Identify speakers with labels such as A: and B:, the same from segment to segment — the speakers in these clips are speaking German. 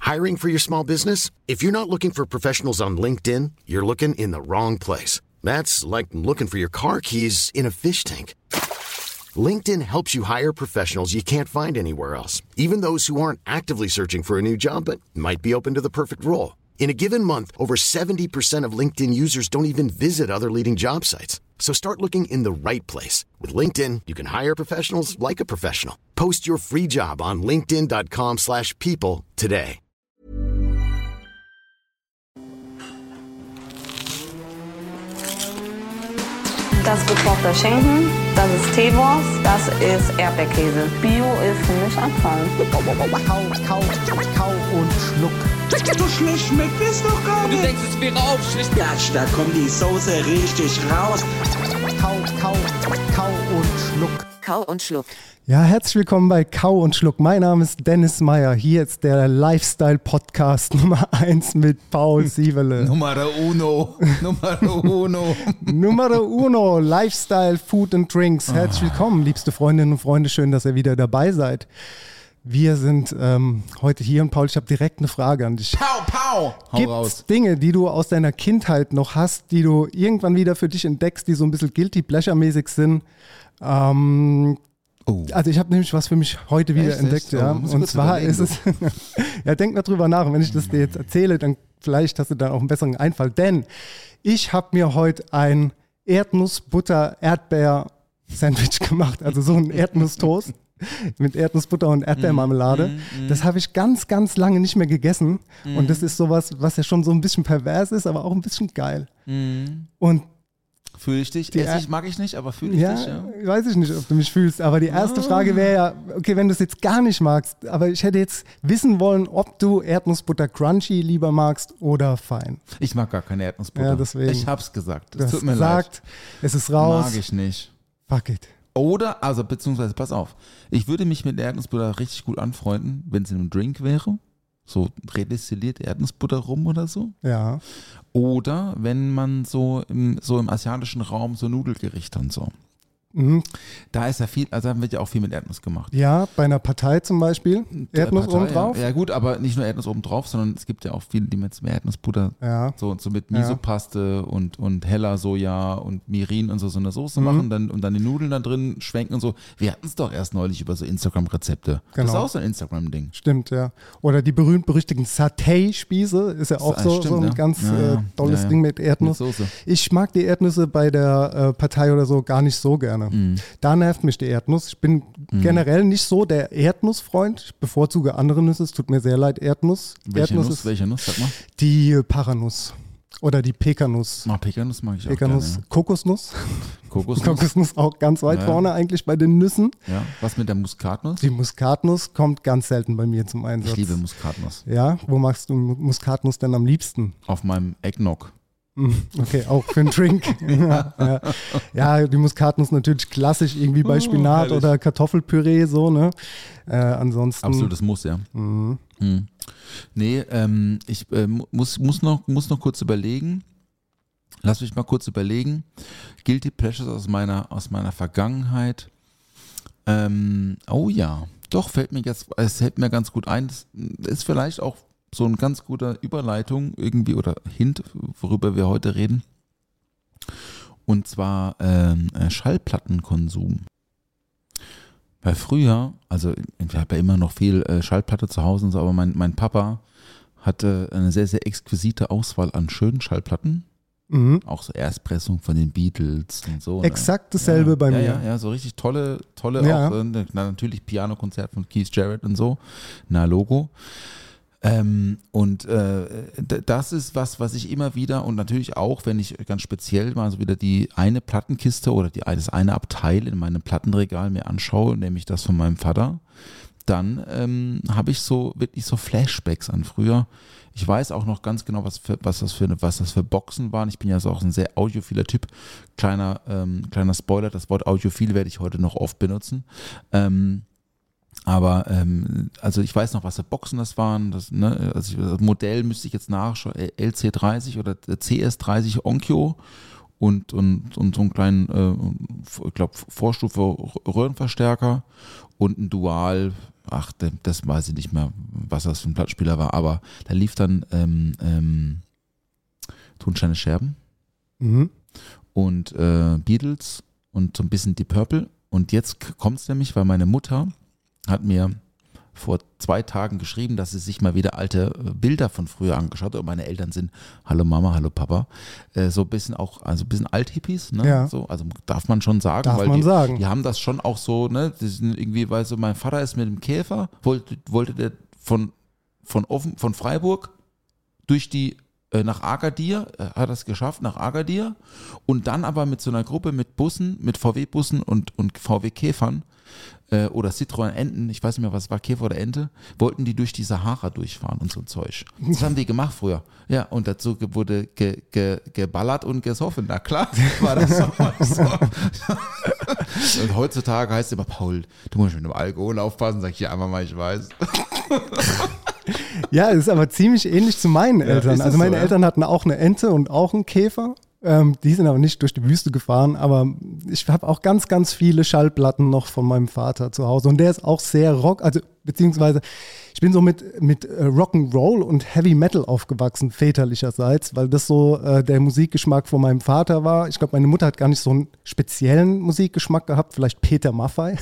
A: Hiring for your small business? If you're not looking for professionals on LinkedIn, you're looking in the wrong place. That's like looking for your car keys in a fish tank. LinkedIn helps you hire professionals you can't find anywhere else, even those who aren't actively searching for a new job but might be open to the perfect role. In a given month, over 70% of LinkedIn users don't even visit other leading job sites. So start looking in the right place. With LinkedIn, you can hire professionals like a professional. Post your free job on linkedin.com/people today.
B: Das ist gekochter Schinken, das ist Teewurst, das ist Erdbeerkäse. Bio ist für mich Abfall.
C: Kau und schluck.
D: So schlecht schmeckt es doch gar nicht.
E: Du denkst, es wäre aufschlicht.
D: Ja, da kommt die Soße richtig raus.
C: Kau und schluck.
F: Kau und Schluck.
C: Ja, herzlich willkommen bei Kau und Schluck. Mein Name ist Dennis Meyer. Hier ist der Lifestyle-Podcast Nummer 1 mit Paul Sievele.
E: Numero uno.
C: Lifestyle, Food and Drinks. Herzlich willkommen, liebste Freundinnen und Freunde. Schön, dass ihr wieder dabei seid. Wir sind heute hier und Paul, ich habe direkt eine Frage an dich.
E: Hau
C: Gibt's
E: raus.
C: Dinge, die du aus deiner Kindheit noch hast, die du irgendwann wieder für dich entdeckst, die so ein bisschen guilty pleasure-mäßig sind? Also ich habe nämlich was für mich heute wieder entdeckt, ja. Und zwar ist es, ja, denk mal drüber nach. Und wenn ich das dir jetzt erzähle, dann vielleicht hast du dann auch einen besseren Einfall. Denn ich habe mir heute ein Erdnuss-Butter-Erdbeer-Sandwich gemacht. Also so ein Erdnusstoast mit Erdnussbutter und Erdbeermarmelade. Das habe ich ganz, ganz lange nicht mehr gegessen. Und das ist sowas, was ja schon so ein bisschen pervers ist, aber auch ein bisschen geil. Und
E: Fühle ich dich? Mag ich nicht, aber fühle ich dich, ja.
C: Weiß ich nicht, ob du mich fühlst, aber die erste Frage wäre ja, okay, wenn du es jetzt gar nicht magst, aber ich hätte jetzt wissen wollen, ob du Erdnussbutter crunchy lieber magst oder fein.
E: Ich mag gar keine Erdnussbutter.
C: Ja, deswegen.
E: Ich hab's gesagt.
C: Du hast
E: Tut mir
C: gesagt, es ist raus.
E: Mag ich nicht.
C: Fuck it.
E: Oder, also beziehungsweise, pass auf, ich würde mich mit Erdnussbutter richtig gut anfreunden, wenn es in einem Drink wäre. So redestillierte Erdnussbutter rum oder so.
C: Ja.
E: Oder wenn man so im asiatischen Raum so Nudelgerichte und so.
C: Mhm.
E: Da ist ja viel, also da wird ja auch viel mit Erdnuss gemacht.
C: Ja, bei einer Partei zum Beispiel. Erdnuss oben drauf.
E: Ja gut, aber nicht nur Erdnuss oben drauf, sondern es gibt ja auch viele, die mit Erdnussbutter so mit Misopaste und heller Soja und Mirin und so eine Soße machen und dann die Nudeln da drin schwenken und so. Wir hatten es doch erst neulich über so Instagram-Rezepte.
C: Genau.
E: Das ist auch so ein Instagram-Ding.
C: Stimmt, ja. Oder die berühmt-berüchtigten Saté-Spieße ist ja auch so ein ganz tolles Ding mit Erdnuss.
E: Mit Soße.
C: Ich mag die Erdnüsse bei der Partei oder so gar nicht so gerne. Da nervt mich die Erdnuss. Ich bin generell nicht so der Erdnussfreund. Ich bevorzuge andere Nüsse. Es tut mir sehr leid, Erdnuss.
E: Welche Nuss, sag mal?
C: Die Paranuss oder die Pekanuss.
E: Pekanuss mag ich auch
C: Pekanuss,
E: gerne.
C: Kokosnuss.
E: Kokosnuss.
C: Kokosnuss auch ganz weit vorne eigentlich bei den Nüssen.
E: Ja, was mit der Muskatnuss?
C: Die Muskatnuss kommt ganz selten bei mir zum Einsatz.
E: Ich liebe Muskatnuss.
C: Ja, wo magst du Muskatnuss denn am liebsten?
E: Auf meinem Eggnog.
C: Okay, auch für einen Drink. Ja, die Muskatnuss natürlich klassisch irgendwie bei Spinat oder Kartoffelpüree so, ne? Ansonsten.
E: Absolutes Muss, ja. Nee, ich muss noch kurz überlegen. Lass mich mal kurz überlegen. Guilty Pleasures aus meiner Vergangenheit. Oh ja, doch, es fällt mir ganz gut ein. Das ist vielleicht auch so ein ganz guter Überleitung irgendwie oder Hint, worüber wir heute reden. Und zwar Schallplattenkonsum. Weil früher, also ich habe ja immer noch viel Schallplatte zu Hause und so, aber mein Papa hatte eine sehr, sehr exquisite Auswahl an schönen Schallplatten. Auch so Erstpressung von den Beatles und so.
C: Exakt dasselbe bei mir.
E: Ja, so richtig tolle auch natürlich Pianokonzert von Keith Jarrett und so. Logo. Das ist was ich immer wieder und natürlich auch, wenn ich ganz speziell mal so wieder die eine Plattenkiste oder das eine Abteil in meinem Plattenregal mir anschaue, nämlich das von meinem Vater, dann habe ich so wirklich so Flashbacks an früher. Ich weiß auch noch ganz genau, was das für Boxen waren. Ich bin ja so auch ein sehr audiophiler Typ. Kleiner Spoiler, das Wort audiophil werde ich heute noch oft benutzen. Aber also ich weiß noch, was für Boxen das waren. Das Modell müsste ich jetzt nachschauen. LC30 oder CS30 Onkyo und so einen kleinen, ich glaube, Vorstufe Röhrenverstärker und ein Dual, das weiß ich nicht mehr, was das für ein Plattenspieler war, aber da lief dann Tonsteine Scherben und Beatles und so ein bisschen Deep Purple. Und jetzt kommt es nämlich, weil meine Mutter hat mir vor 2 Tagen geschrieben, dass sie sich mal wieder alte Bilder von früher angeschaut hat. Und meine Eltern sind, hallo Mama, hallo Papa, so ein bisschen auch, also ein bisschen Althippies, ne?
C: Ja.
E: So, also darf man schon sagen.
C: Darf man sagen.
E: Die haben das schon auch so, ne? Die sind irgendwie, weil so mein Vater ist mit dem Käfer, wollte der von Freiburg durch die nach Agadir, hat es geschafft, nach Agadir und dann aber mit so einer Gruppe mit Bussen, mit VW-Bussen und VW-Käfern oder Citroën Enten, ich weiß nicht mehr, was war, Käfer oder Ente, wollten die durch die Sahara durchfahren und so ein Zeug. Das haben die gemacht früher. Ja, und dazu wurde geballert und gesoffen. Na klar, war das so. Und heutzutage heißt es immer, Paul, du musst mit dem Alkohol aufpassen, sag ich ja einfach mal, ich weiß.
C: Ja, es ist aber ziemlich ähnlich zu meinen Eltern.
E: ist das
C: Also meine
E: so,
C: Eltern hatten auch eine Ente und auch einen Käfer. Die sind aber nicht durch die Wüste gefahren, aber ich habe auch ganz, ganz viele Schallplatten noch von meinem Vater zu Hause und der ist auch sehr beziehungsweise ich bin so mit Rock'n'Roll und Heavy Metal aufgewachsen, väterlicherseits, weil das so der Musikgeschmack von meinem Vater war. Ich glaube, meine Mutter hat gar nicht so einen speziellen Musikgeschmack gehabt, vielleicht Peter Maffay.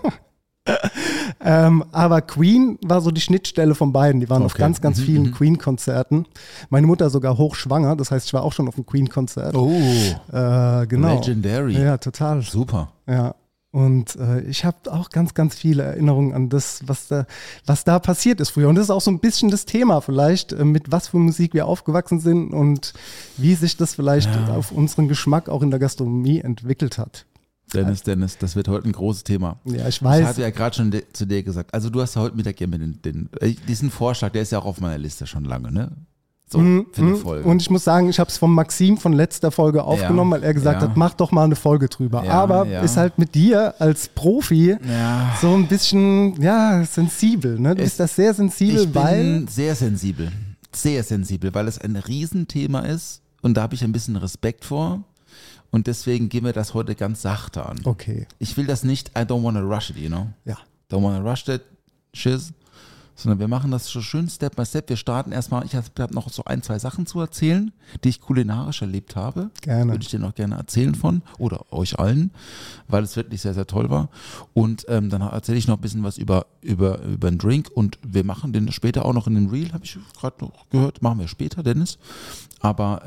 C: Aber Queen war so die Schnittstelle von beiden. Die waren auf ganz, ganz vielen Queen-Konzerten. Meine Mutter sogar hochschwanger, das heißt, ich war auch schon auf einem Queen-Konzert.
E: Oh,
C: genau.
E: Legendary.
C: Ja, total.
E: Super.
C: Ja. Und ich habe auch ganz, ganz viele Erinnerungen an das, was da passiert ist früher. Und das ist auch so ein bisschen das Thema vielleicht, mit was für Musik wir aufgewachsen sind und wie sich das vielleicht auf unseren Geschmack auch in der Gastronomie entwickelt hat.
E: Dennis, das wird heute ein großes Thema.
C: Ja, ich weiß.
E: Ich hatte ja gerade schon zu dir gesagt, also du hast ja heute Mittag ja mit diesen Vorschlag, der ist ja auch auf meiner Liste schon lange, ne? So, für eine Folge.
C: Und ich muss sagen, ich habe es vom Maxim von letzter Folge aufgenommen, weil er gesagt hat, mach doch mal eine Folge drüber. Aber ist halt mit dir als Profi so ein bisschen, sensibel, ne? Du bist da sehr sensibel,
E: ich bin sehr sensibel, weil es ein Riesenthema ist und da habe ich ein bisschen Respekt vor. Und deswegen gehen wir das heute ganz sachte an.
C: Okay.
E: Ich will das nicht, I don't wanna rush it, you know?
C: Ja.
E: Don't wanna rush that shiz. Sondern wir machen das so schön Step by Step. Wir starten erstmal, ich habe noch so 1, 2 Sachen zu erzählen, die ich kulinarisch erlebt habe.
C: Gerne.
E: Würde ich dir noch gerne erzählen von, oder euch allen, weil es wirklich sehr, sehr toll war. Und dann erzähle ich noch ein bisschen was über einen Drink und wir machen den später auch noch in dem Reel, habe ich gerade noch gehört. Machen wir später, Dennis. Aber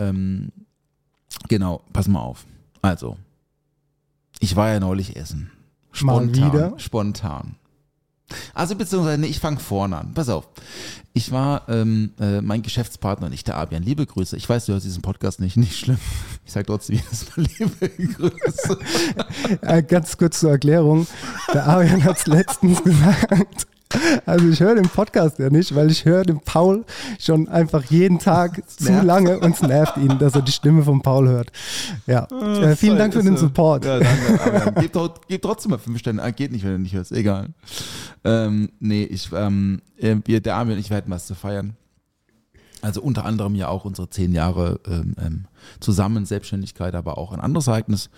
E: genau, pass mal auf. Also, ich war ja neulich essen. Spontan. Also beziehungsweise, ich fange vorne an. Pass auf. Ich war, mein Geschäftspartner und ich, der Abian, liebe Grüße. Ich weiß, du hörst diesen Podcast nicht schlimm. Ich sage trotzdem jedes Mal liebe Grüße.
C: Ganz kurz zur Erklärung. Der Abian hat es letztens gesagt. Also ich höre den Podcast ja nicht, weil ich höre den Paul schon einfach jeden Tag zu lange und es nervt ihn, dass er die Stimme von Paul hört. Ja, vielen Dank für den Support.
E: Ja, danke. Gib trotzdem mal 5 Sterne. Geht nicht, wenn du nicht hörst. Egal. Der Armin und ich, wir hätten was zu feiern. Also unter anderem ja auch unsere 10 Jahre zusammen Selbstständigkeit, aber auch ein anderes Ereignis,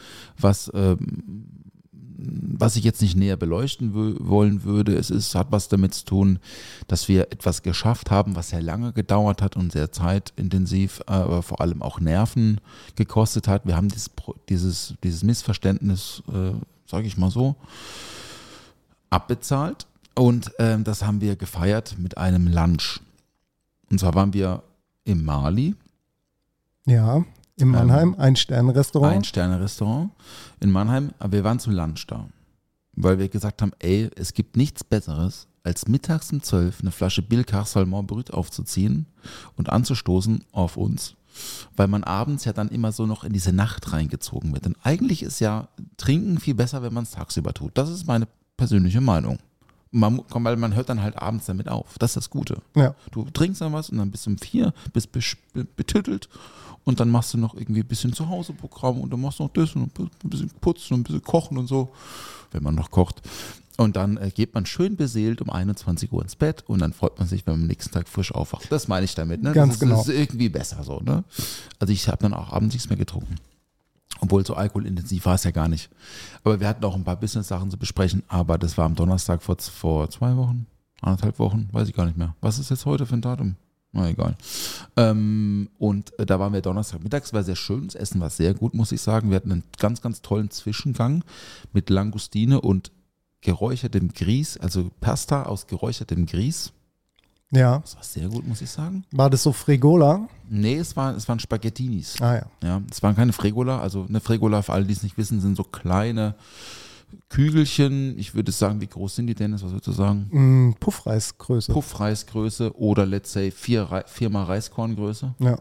E: was ich jetzt nicht näher beleuchten wollen würde. Hat was damit zu tun, dass wir etwas geschafft haben, was sehr lange gedauert hat und sehr zeitintensiv, aber vor allem auch Nerven gekostet hat. Wir haben dieses Missverständnis, sage ich mal so, abbezahlt und das haben wir gefeiert mit einem Lunch. Und zwar waren wir im Mali.
C: Ja. In Mannheim, ein Sterne-Restaurant.
E: Ein Sterne-Restaurant in Mannheim, aber wir waren zum Lunch da, weil wir gesagt haben, es gibt nichts Besseres, als mittags um 12 eine Flasche Bilkar Salmon Brut aufzuziehen und anzustoßen auf uns, weil man abends ja dann immer so noch in diese Nacht reingezogen wird. Denn eigentlich ist ja Trinken viel besser, wenn man es tagsüber tut. Das ist meine persönliche Meinung. Weil man hört dann halt abends damit auf. Das ist das Gute. Ja. Du trinkst dann was und dann bis um 4, bist betüttelt und dann machst du noch irgendwie ein bisschen Zuhause-Programm und dann machst du noch das und ein bisschen putzen und ein bisschen kochen und so, wenn man noch kocht. Und dann geht man schön beseelt um 21 Uhr ins Bett und dann freut man sich, wenn man am nächsten Tag frisch aufwacht. Das meine ich damit. Ne?
C: Ganz genau.
E: Das ist irgendwie besser so. Ne? Also ich habe dann auch abends nichts mehr getrunken. Obwohl so alkoholintensiv war es ja gar nicht. Aber wir hatten auch ein paar Business-Sachen zu besprechen, aber das war am Donnerstag vor 2 Wochen, 1,5 Wochen, weiß ich gar nicht mehr. Was ist jetzt heute für ein Datum? Na egal. Und da waren wir Donnerstag mittags, war sehr schön, das Essen war sehr gut, muss ich sagen. Wir hatten einen ganz, ganz tollen Zwischengang mit Langustine und geräuchertem Grieß, also Pasta aus geräuchertem Grieß.
C: Ja.
E: Das war sehr gut, muss ich sagen.
C: War das so Fregola?
E: Nee, es waren Spaghettinis.
C: Ah ja.
E: Ja, es waren keine Fregola. Also eine Fregola, für alle, die es nicht wissen, sind so kleine Kügelchen. Ich würde sagen, wie groß sind die denn? Was würdest du sagen?
C: Puffreisgröße.
E: Puffreisgröße oder let's say 4-mal Reiskorngröße.
C: Ja.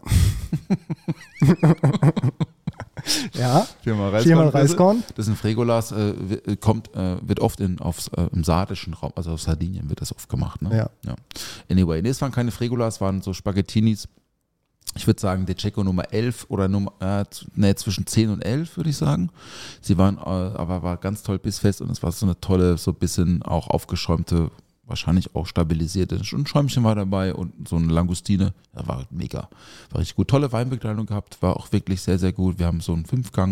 C: Ja.
E: 4-mal
C: Reiskorn.
E: Das sind Fregolas, wird oft im sardischen Raum, also auf Sardinien wird das oft gemacht. Ne?
C: Ja.
E: Anyway, nee, es waren keine Fregolas, es waren so Spaghettinis. Ich würde sagen, De Cecco Nummer 11 oder zwischen 10 und 11, würde ich sagen. Sie waren, aber war ganz toll bissfest und es war so eine tolle, so ein bisschen auch aufgeschäumte, wahrscheinlich auch stabilisierte. Ein Schäumchen war dabei und so eine Langustine. Ja, war mega. War richtig gut. Tolle Weinbegleitung gehabt, war auch wirklich sehr, sehr gut. Wir haben so einen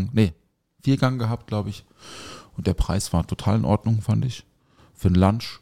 E: 4-Gang gehabt, glaube ich. Und der Preis war total in Ordnung, fand ich. Für einen Lunch.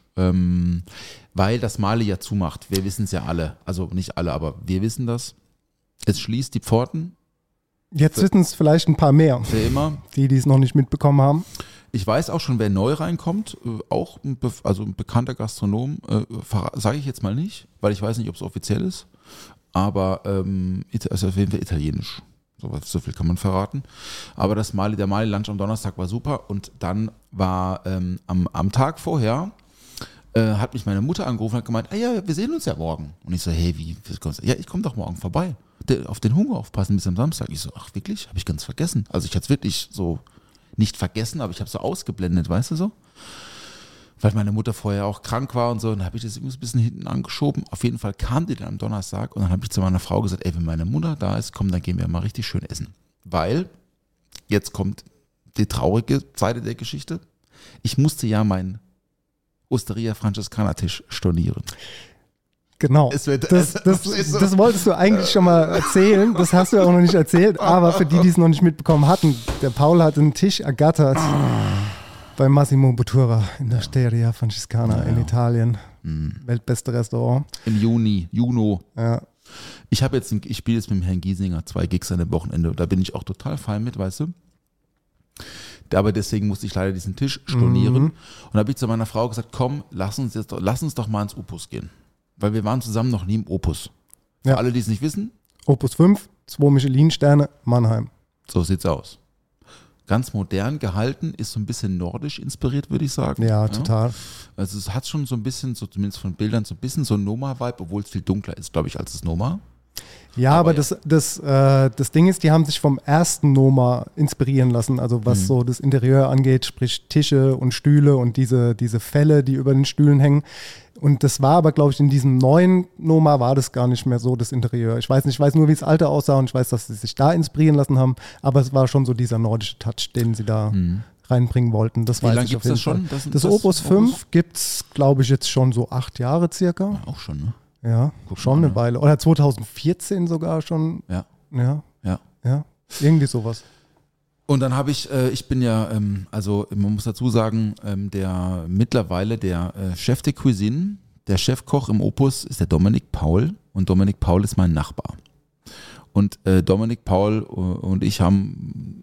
E: Weil das Mali ja zumacht. Wir wissen es ja alle. Also nicht alle, aber wir wissen das. Es schließt die Pforten.
C: Jetzt wissen es vielleicht ein paar mehr.
E: Für immer.
C: Die es noch nicht mitbekommen haben.
E: Ich weiß auch schon, wer neu reinkommt, auch ein bekannter Gastronom, sage ich jetzt mal nicht, weil ich weiß nicht, ob es offiziell ist, aber also auf jeden Fall italienisch. So viel kann man verraten. Aber der Mali-Lunch am Donnerstag war super und dann war am Tag vorher hat mich meine Mutter angerufen und hat gemeint, ja, wir sehen uns ja morgen. Und ich so, hey, wie kommst du? Ja, ich komme doch morgen vorbei. Auf den Hunger aufpassen bis am Samstag. Ich so, ach wirklich? Habe ich ganz vergessen. Also ich hatte es wirklich so nicht vergessen, aber ich habe so ausgeblendet, weißt du so? Weil meine Mutter vorher auch krank war und so, und dann habe ich das irgendwie ein bisschen hinten angeschoben. Auf jeden Fall kam die dann am Donnerstag und dann habe ich zu meiner Frau gesagt, ey, wenn meine Mutter da ist, komm, dann gehen wir mal richtig schön essen. Weil, jetzt kommt die traurige Seite der Geschichte, ich musste ja meinen Osteria Franciscana Tisch stornieren.
C: Genau, das wolltest du eigentlich schon mal erzählen, das hast du ja auch noch nicht erzählt, aber für die es noch nicht mitbekommen hatten, der Paul hat einen Tisch ergattert bei Massimo Bottura in der Osteria Franciscana in Italien, weltbeste Restaurant.
E: Im Juno.
C: Ja.
E: Ich spiele jetzt mit dem Herrn Giesinger 2 Gigs an dem Wochenende und da bin ich auch total fein mit, weißt du. Aber deswegen musste ich leider diesen Tisch stornieren und da habe ich zu meiner Frau gesagt, komm, lass uns doch mal ins Opus gehen. Weil wir waren zusammen noch nie im Opus. Für alle, die es nicht wissen.
C: Opus 5, 2 Michelin-Sterne, Mannheim.
E: So sieht's aus. Ganz modern gehalten, ist so ein bisschen nordisch inspiriert, würde ich sagen.
C: Ja, total.
E: Also es hat schon so ein bisschen, so zumindest von Bildern, so ein bisschen so ein Noma-Vibe, obwohl es viel dunkler ist, glaube ich, als das Noma.
C: Ja, aber das Ding ist, die haben sich vom ersten Noma inspirieren lassen, also was so das Interieur angeht, sprich Tische und Stühle und diese Felle, die über den Stühlen hängen. Und das war aber, glaube ich, in diesem neuen Noma war das gar nicht mehr so, das Interieur. Ich weiß nur, wie das alte aussah und ich weiß, dass sie sich da inspirieren lassen haben, aber es war schon so dieser nordische Touch, den sie da reinbringen wollten. Das
E: Wie
C: weiß
E: lange
C: ich
E: gibt es das schon?
C: Das Opus 5 gibt es, glaube ich, jetzt schon so 8 Jahre circa.
E: Ja, auch schon, ne?
C: Ja, schon eine Weile. Oder 2014 sogar schon.
E: Ja.
C: Ja, irgendwie sowas.
E: Und dann habe ich bin ja, also man muss dazu sagen, der Chef de Cuisine, der Chefkoch im Opus ist der Dominik Paul und Dominik Paul ist mein Nachbar. Und Dominik Paul und ich haben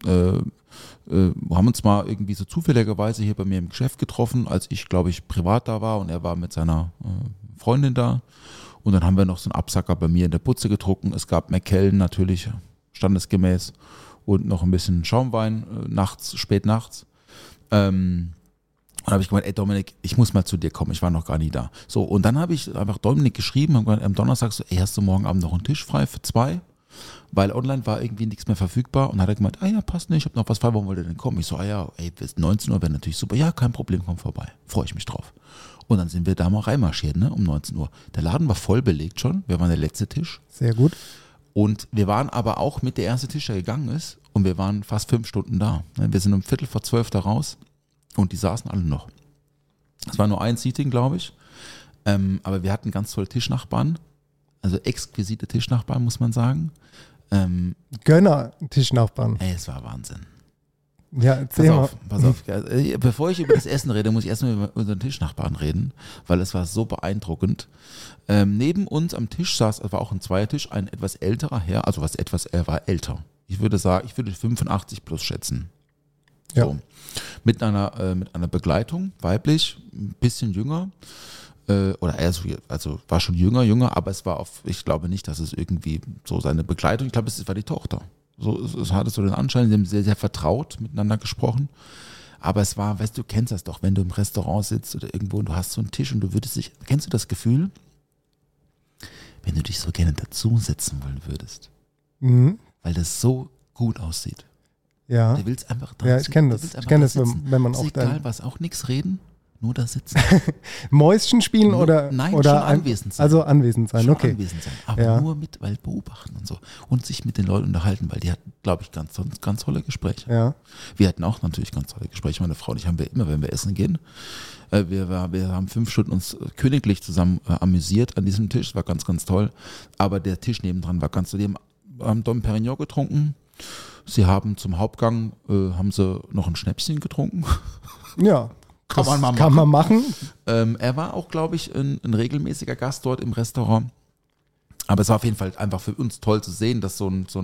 E: uns mal irgendwie so zufälligerweise hier bei mir im Geschäft getroffen, als ich, glaube ich, privat da war und er war mit seiner Freundin da. Und dann haben wir noch so einen Absacker bei mir in der Butze getrunken. Es gab McKellen natürlich, standesgemäß. Und noch ein bisschen Schaumwein, spät nachts. Und dann habe ich gemeint, ey Dominik, ich muss mal zu dir kommen, ich war noch gar nie da. So, und dann habe ich einfach Dominik geschrieben, am Donnerstag so, ey, hast du morgen Abend noch einen Tisch frei für 2? Weil online war irgendwie nichts mehr verfügbar. Und dann hat er gemeint, ja, passt nicht, ich habe noch was frei, warum wollt ihr denn kommen? Ich so, bis 19 Uhr wäre natürlich super. Ja, kein Problem, komm vorbei, freue ich mich drauf. Und dann sind wir da mal reinmarschiert, ne, um 19 Uhr. Der Laden war voll belegt schon, wir waren der letzte Tisch.
C: Sehr gut.
E: Und wir waren aber auch mit der erste Tisch, der gegangen ist, und wir waren fast 5 Stunden da. Wir sind um 11:45 da raus und die saßen alle noch. Es war nur ein Seating, glaube ich, aber wir hatten ganz tolle Tischnachbarn, also exquisite Tischnachbarn, muss man sagen.
C: Gönner Tischnachbarn.
E: Ey, es war Wahnsinn.
C: Ja, erzähl mal.
E: Pass auf. Bevor ich über das Essen rede, muss ich erstmal über unseren Tischnachbarn reden, weil es war so beeindruckend. Neben uns am Tisch saß, es war auch ein Zweiertisch, ein etwas älterer Herr, er war älter. Ich würde 85 plus schätzen.
C: Ja.
E: So. Mit einer Begleitung, weiblich, ein bisschen jünger. Oder er war schon jünger, aber ich glaube nicht, dass es irgendwie so seine Begleitung, ich glaube, es war die Tochter. So, es hatte so den Anschein, sie haben sehr, sehr vertraut miteinander gesprochen. Aber es war, weißt du, kennst das doch, wenn du im Restaurant sitzt oder irgendwo und du hast so einen Tisch und du kennst du das Gefühl, wenn du dich so gerne dazusetzen wollen würdest?
C: Mhm.
E: Weil das so gut aussieht.
C: Ja.
E: Du willst einfach da
C: Ja, ich kenne das. Ich kenne das, wenn man auch
E: egal was, auch nichts reden, nur da sitzen.
C: Mäuschen spielen oder
E: schon
C: anwesend sein? Also anwesend sein, okay.
E: Anwesend sein, aber nur weil beobachten und so. Und sich mit den Leuten unterhalten, weil die hatten, glaube ich, ganz tolle Gespräche.
C: Ja.
E: Wir hatten auch natürlich ganz tolle Gespräche. Meine Frau und ich haben wir immer, wenn wir essen gehen. Wir haben 5 Stunden uns königlich zusammen amüsiert an diesem Tisch. Das war ganz, ganz toll. Aber der Tisch nebendran war ganz toll. Die haben Dom Perignon getrunken. Sie haben zum Hauptgang haben sie noch ein Schnäpschen getrunken.
C: Ja.
E: Kann
C: man machen.
E: Er war auch, glaube ich, ein regelmäßiger Gast dort im Restaurant. Aber es war auf jeden Fall einfach für uns toll zu sehen, dass so ein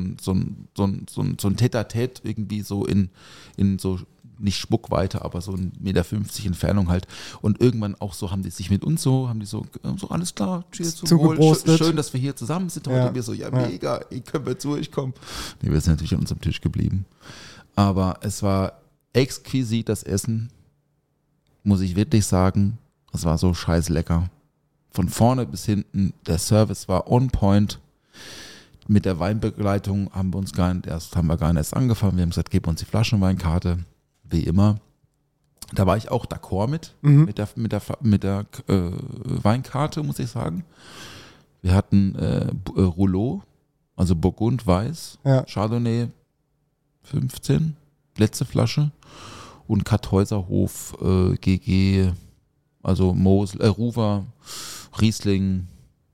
E: Tête-à-Tête irgendwie so in so, nicht Schmuckweite, aber so 1,50 Meter Entfernung halt. Und irgendwann auch so haben die sich mit uns so alles klar, cheers zum Wohl. Schön, dass wir hier zusammen sind heute. Und wir so, mega, können wir zu euch kommen. Nee, wir sind natürlich an unserem Tisch geblieben. Aber es war exquisit, das Essen. Muss ich wirklich sagen, es war so scheiß lecker. Von vorne bis hinten, der Service war on point. Mit der Weinbegleitung haben wir gar nicht erst angefangen. Wir haben gesagt, gib uns die Flaschenweinkarte, wie immer. Da war ich auch d'accord mit der Weinkarte, muss ich sagen. Wir hatten Rouleau, also Burgund Weiß, Chardonnay 15, letzte Flasche. Und Kartäuserhof, GG, also Mosel, Ruwer, Riesling,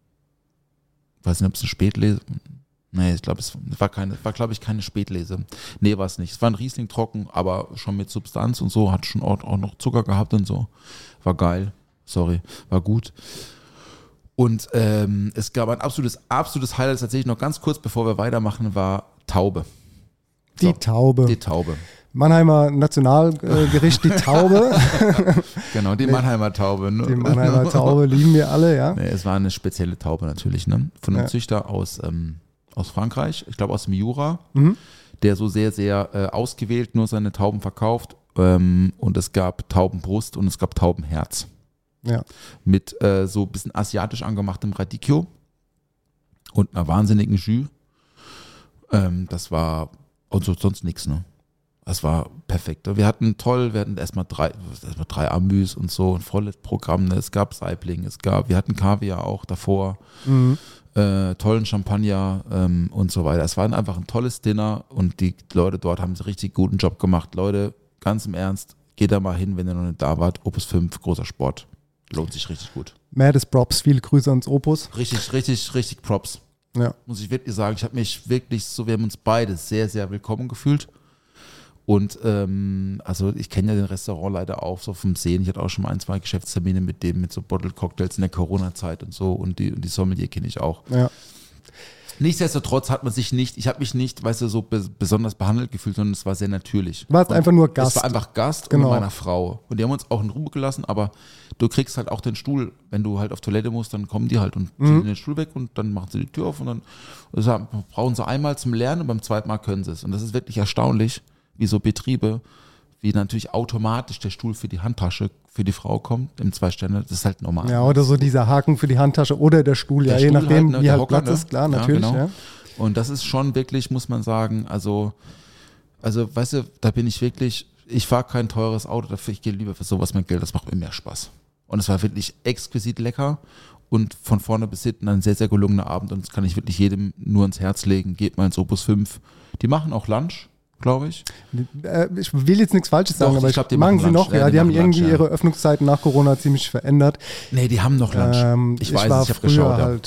E: weiß nicht, ob es eine Spätlese, nee, ich glaube, es war glaube ich keine Spätlese. Nee, war es nicht. Es war ein Riesling trocken, aber schon mit Substanz und so, hat schon auch noch Zucker gehabt und so. War geil, war gut. Und es gab ein absolutes Highlight, tatsächlich noch ganz kurz, bevor wir weitermachen, war Taube.
C: Die Taube. Mannheimer Nationalgericht, die Taube.
E: Genau, die Mannheimer Taube. Ne?
C: Die Mannheimer Taube lieben wir alle, ja.
E: Nee, es war eine spezielle Taube natürlich, ne? Von einem Züchter aus Frankreich, ich glaube aus dem Jura, der so sehr, sehr ausgewählt nur seine Tauben verkauft. Und es gab Taubenbrust und es gab Taubenherz.
C: Ja.
E: Mit so ein bisschen asiatisch angemachtem Radicchio und einer wahnsinnigen Jus. Das war und sonst nichts, ne? Das war perfekt. Wir hatten erstmal drei Amüs und so, ein volles Programm. Ne? Es gab Saibling, wir hatten Kaviar auch davor, tollen Champagner und so weiter. Es war einfach ein tolles Dinner und die Leute dort haben einen richtig guten Job gemacht. Leute, ganz im Ernst, geht da mal hin, wenn ihr noch nicht da wart. Opus 5, großer Sport. Lohnt sich richtig gut.
C: Maddes Props, viele Grüße ans Opus.
E: Richtig Props.
C: Ja.
E: Muss ich wirklich sagen, wir haben uns beide sehr, sehr willkommen gefühlt. Und also ich kenne ja den Restaurantleiter auch so vom Sehen. Ich hatte auch schon mal 1-2 Geschäftstermine mit dem, mit so Bottle-Cocktails in der Corona-Zeit und so. Und die Sommelier kenne ich auch.
C: Ja.
E: Nichtsdestotrotz ich habe mich nicht, weißt du, so besonders behandelt gefühlt, sondern es war sehr natürlich.
C: Du warst einfach nur Gast.
E: Es war einfach Gast
C: genau.
E: Und meiner Frau. Und die haben uns auch in Ruhe gelassen, aber du kriegst halt auch den Stuhl, wenn du halt auf Toilette musst, dann kommen die halt und ziehen den Stuhl weg und dann machen sie die Tür auf und dann brauchen sie einmal zum Lernen und beim zweiten Mal können sie es. Und das ist wirklich erstaunlich, wie so Betriebe, wie natürlich automatisch der Stuhl für die Handtasche für die Frau kommt, im 2-Sterne, das ist halt normal.
C: Ja, oder so dieser Haken für die Handtasche oder der Stuhl,
E: der
C: je
E: Stuhl
C: nachdem,
E: halt,
C: wie halt
E: Hocker,
C: Platz ist, klar, natürlich.
E: Ja, genau.
C: Ja.
E: Und das ist schon wirklich, muss man sagen, also weißt du, da bin ich wirklich, ich fahre kein teures Auto, dafür ich gehe lieber für sowas mein Geld, das macht mir mehr Spaß. Und es war wirklich exquisit lecker und von vorne bis hinten ein sehr, sehr gelungener Abend und das kann ich wirklich jedem nur ins Herz legen, geht mal ins Opus 5. Die machen auch Lunch, glaube ich.
C: Ich will jetzt nichts Falsches sagen,
E: Doch,
C: aber
E: ich glaub, die
C: machen
E: machen
C: sie
E: Lunch.
C: noch,
E: Ja,
C: die haben irgendwie
E: Lunch, ja.
C: ihre Öffnungszeiten nach Corona ziemlich verändert.
E: Nee, die haben noch Lunch. Ich weiß, ich habe
C: früher
E: geschaut.
C: Halt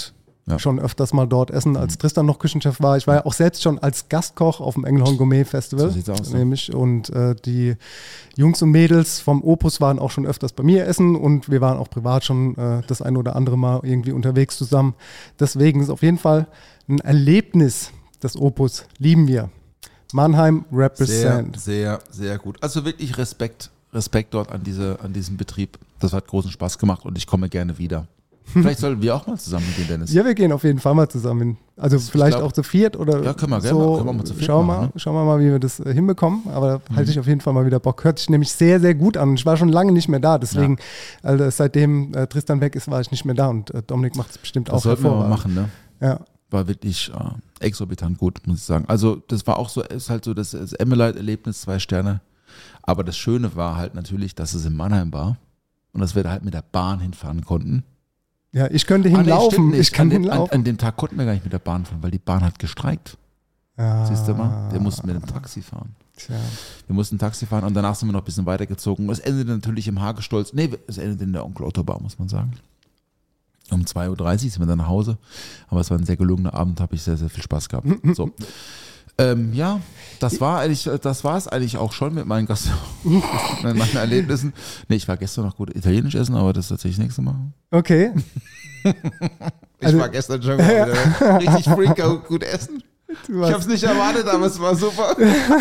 C: schon öfters mal dort essen, als Tristan noch Küchenchef war. Ich war ja auch selbst schon als Gastkoch auf dem Engelhorn Gourmet Festival.
E: So sieht's aus,
C: nämlich. Und die Jungs und Mädels vom Opus waren auch schon öfters bei mir essen und wir waren auch privat schon das ein oder andere Mal irgendwie unterwegs zusammen. Deswegen ist auf jeden Fall ein Erlebnis, das Opus. Lieben wir. Mannheim represent.
E: Sehr, sehr gut. Also wirklich Respekt dort an diesem Betrieb. Das hat großen Spaß gemacht und ich komme gerne wieder. Vielleicht sollten wir auch mal zusammen gehen, Dennis.
C: Ja, wir gehen auf jeden Fall mal zusammen hin. Also vielleicht auch zu viert oder
E: ja, können wir
C: so.
E: Können wir mal zu viert
C: schauen
E: machen,
C: wir mal, wie wir das hinbekommen. Aber da halte ich auf jeden Fall mal wieder Bock. Hört sich nämlich sehr, sehr gut an. Ich war schon lange nicht mehr da. Deswegen, also seitdem Tristan weg ist, war ich nicht mehr da. Und Dominik macht es bestimmt auch
E: hervorragend. Das sollten wir mal machen, ne?
C: Ja.
E: War wirklich exorbitant gut, muss ich sagen. Also das war auch so, ist halt so das Emmelite-Erlebnis, 2 Sterne. Aber das Schöne war halt natürlich, dass es in Mannheim war und dass wir da halt mit der Bahn hinfahren konnten.
C: Ja, ich könnte hinlaufen.
E: Ich kann hinlaufen. An dem Tag konnten wir gar nicht mit der Bahn fahren, weil die Bahn hat gestreikt. Siehst du mal? Wir mussten mit dem Taxi fahren.
C: Tja.
E: Wir mussten Taxi fahren und danach sind wir noch ein bisschen weitergezogen. Es endete natürlich im Hagestolz. Nee, es endete in der Onkel Otto Bar, muss man sagen. Um 2.30 Uhr sind wir dann nach Hause. Aber es war ein sehr gelungener Abend, habe ich sehr, sehr viel Spaß gehabt. So. Ja, das war es eigentlich auch schon mit meinen mit meinen Erlebnissen. Nee, ich war gestern noch gut Italienisch essen, aber das ist tatsächlich das nächste Mal.
C: Okay.
E: Ich war gestern schon wieder richtig freak gut essen. Ich habe es nicht erwartet, aber es war super.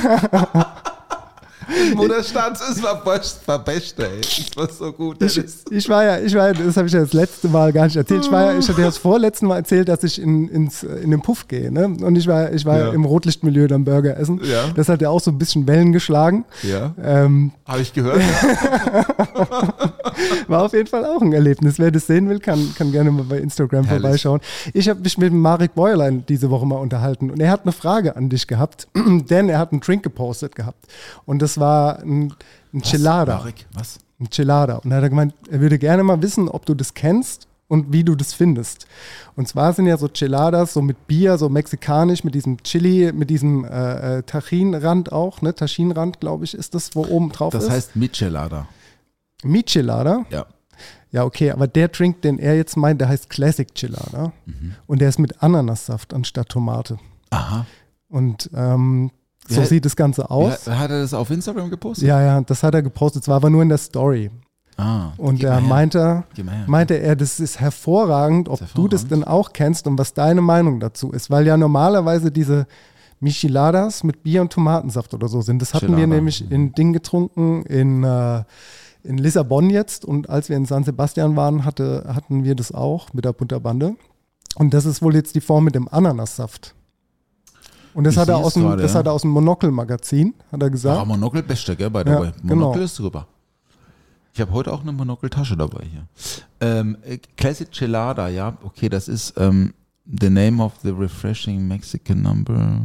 E: Mutterstaats ist war beste, ey. Das war so gut.
C: Ich war ja, das habe ich ja das letzte Mal gar nicht erzählt. Ich hatte ja das vorletzte Mal erzählt, dass ich in den Puff gehe. Ne? Und ich war ja im Rotlichtmilieu dann Burger essen. Ja. Das hat ja auch so ein bisschen Wellen geschlagen.
E: Ja. Habe ich gehört. Ja.
C: War auf jeden Fall auch ein Erlebnis. Wer das sehen will, kann gerne mal bei Instagram vorbeischauen. Ich habe mich mit Marek Bäuerlein diese Woche mal unterhalten und er hat eine Frage an dich gehabt, denn er hat einen Drink gepostet gehabt. Und das war ein Chelada.
E: Marek, was?
C: Ein Chelada. Und da hat er gemeint, er würde gerne mal wissen, ob du das kennst und wie du das findest. Und zwar sind ja so Cheladas, so mit Bier, so mexikanisch, mit diesem Chili, mit diesem Tajinrand auch, ne? Tajinrand, glaube ich, ist das, wo oben drauf ist.
E: Das heißt Michelada.
C: Michelada?
E: Ja.
C: Ja, okay, aber der Drink, den er jetzt meint, der heißt Classic Chelada. Und der ist mit Ananassaft anstatt Tomate.
E: Aha.
C: Und so sieht das Ganze aus.
E: Ja, hat er das auf Instagram gepostet?
C: Ja, das hat er gepostet. Es war aber nur in der Story. Und er meinte er, das ist hervorragend, ob du das denn auch kennst und was deine Meinung dazu ist. Weil ja normalerweise diese Micheladas mit Bier und Tomatensaft oder so sind. Das hatten wir nämlich in Ding getrunken, in Lissabon jetzt. Und als wir in San Sebastian waren, hatten wir das auch mit der Butterbande. Und das ist wohl jetzt die Form mit dem Ananassaft. Und das hat er aus dem Monocle-Magazin, hat er gesagt.
E: Monocle beste, gell, bei dabei. Monocle ist super. Ich habe heute auch eine Monocle-Tasche dabei hier. Classic Chelada, ja, okay, das ist the name of the refreshing Mexican number.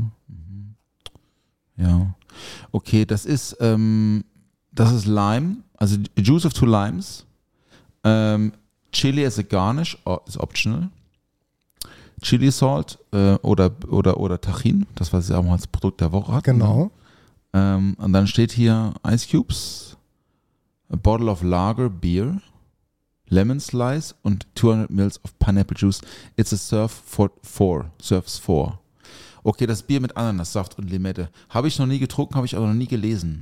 E: Ja, okay, das ist Lime, also Juice of 2 Limes, Chili as a garnish, ist optional. Chili Salt oder Tajin, das was sie auch mal als Produkt der Woche hatten.
C: Genau.
E: Und dann steht hier Ice Cubes, a bottle of lager beer, lemon slice und 200 ml of pineapple juice. It's a serves 4. Okay, das Bier mit Ananassaft und Limette. Habe ich noch nie getrunken, habe ich aber noch nie gelesen.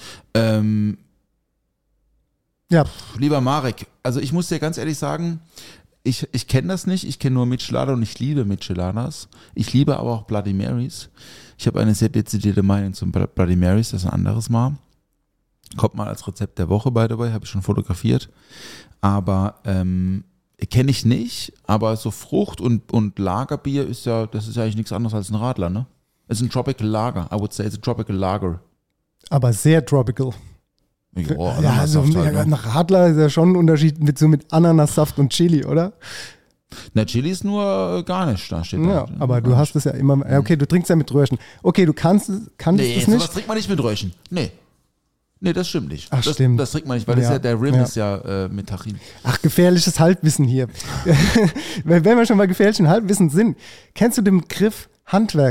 E: Lieber Marek, also ich muss dir ganz ehrlich sagen, ich kenne das nicht, ich kenne nur Michelada und ich liebe Micheladas. Ich liebe aber auch Bloody Marys. Ich habe eine sehr dezidierte Meinung zum Bloody Marys, das ist ein anderes Mal. Kommt mal als Rezept der Woche, by the way, habe ich schon fotografiert. Aber kenne ich nicht, aber so Frucht und Lagerbier das ist ja eigentlich nichts anderes als ein Radler, ne? Es ist ein Tropical Lager, I would say it's a Tropical Lager.
C: Aber sehr tropical.
E: Ja,
C: also ein Radler ist ja schon ein Unterschied mit Ananassaft und Chili, oder?
E: Na, Chili ist nur Garnish, da steht
C: ja,
E: da.
C: Aber du hast es ja immer, okay, du trinkst ja mit Röhrchen. Okay, du kannst es nicht.
E: Nee, das trinkt man nicht mit Röhrchen. Nee, das stimmt nicht.
C: Ach, stimmt.
E: Das trinkt man nicht, weil der Rim ist ja mit Tajin.
C: Ach, gefährliches Halbwissen hier. Wenn wir schon bei gefährlichem Halbwissen sind, kennst du den Begriff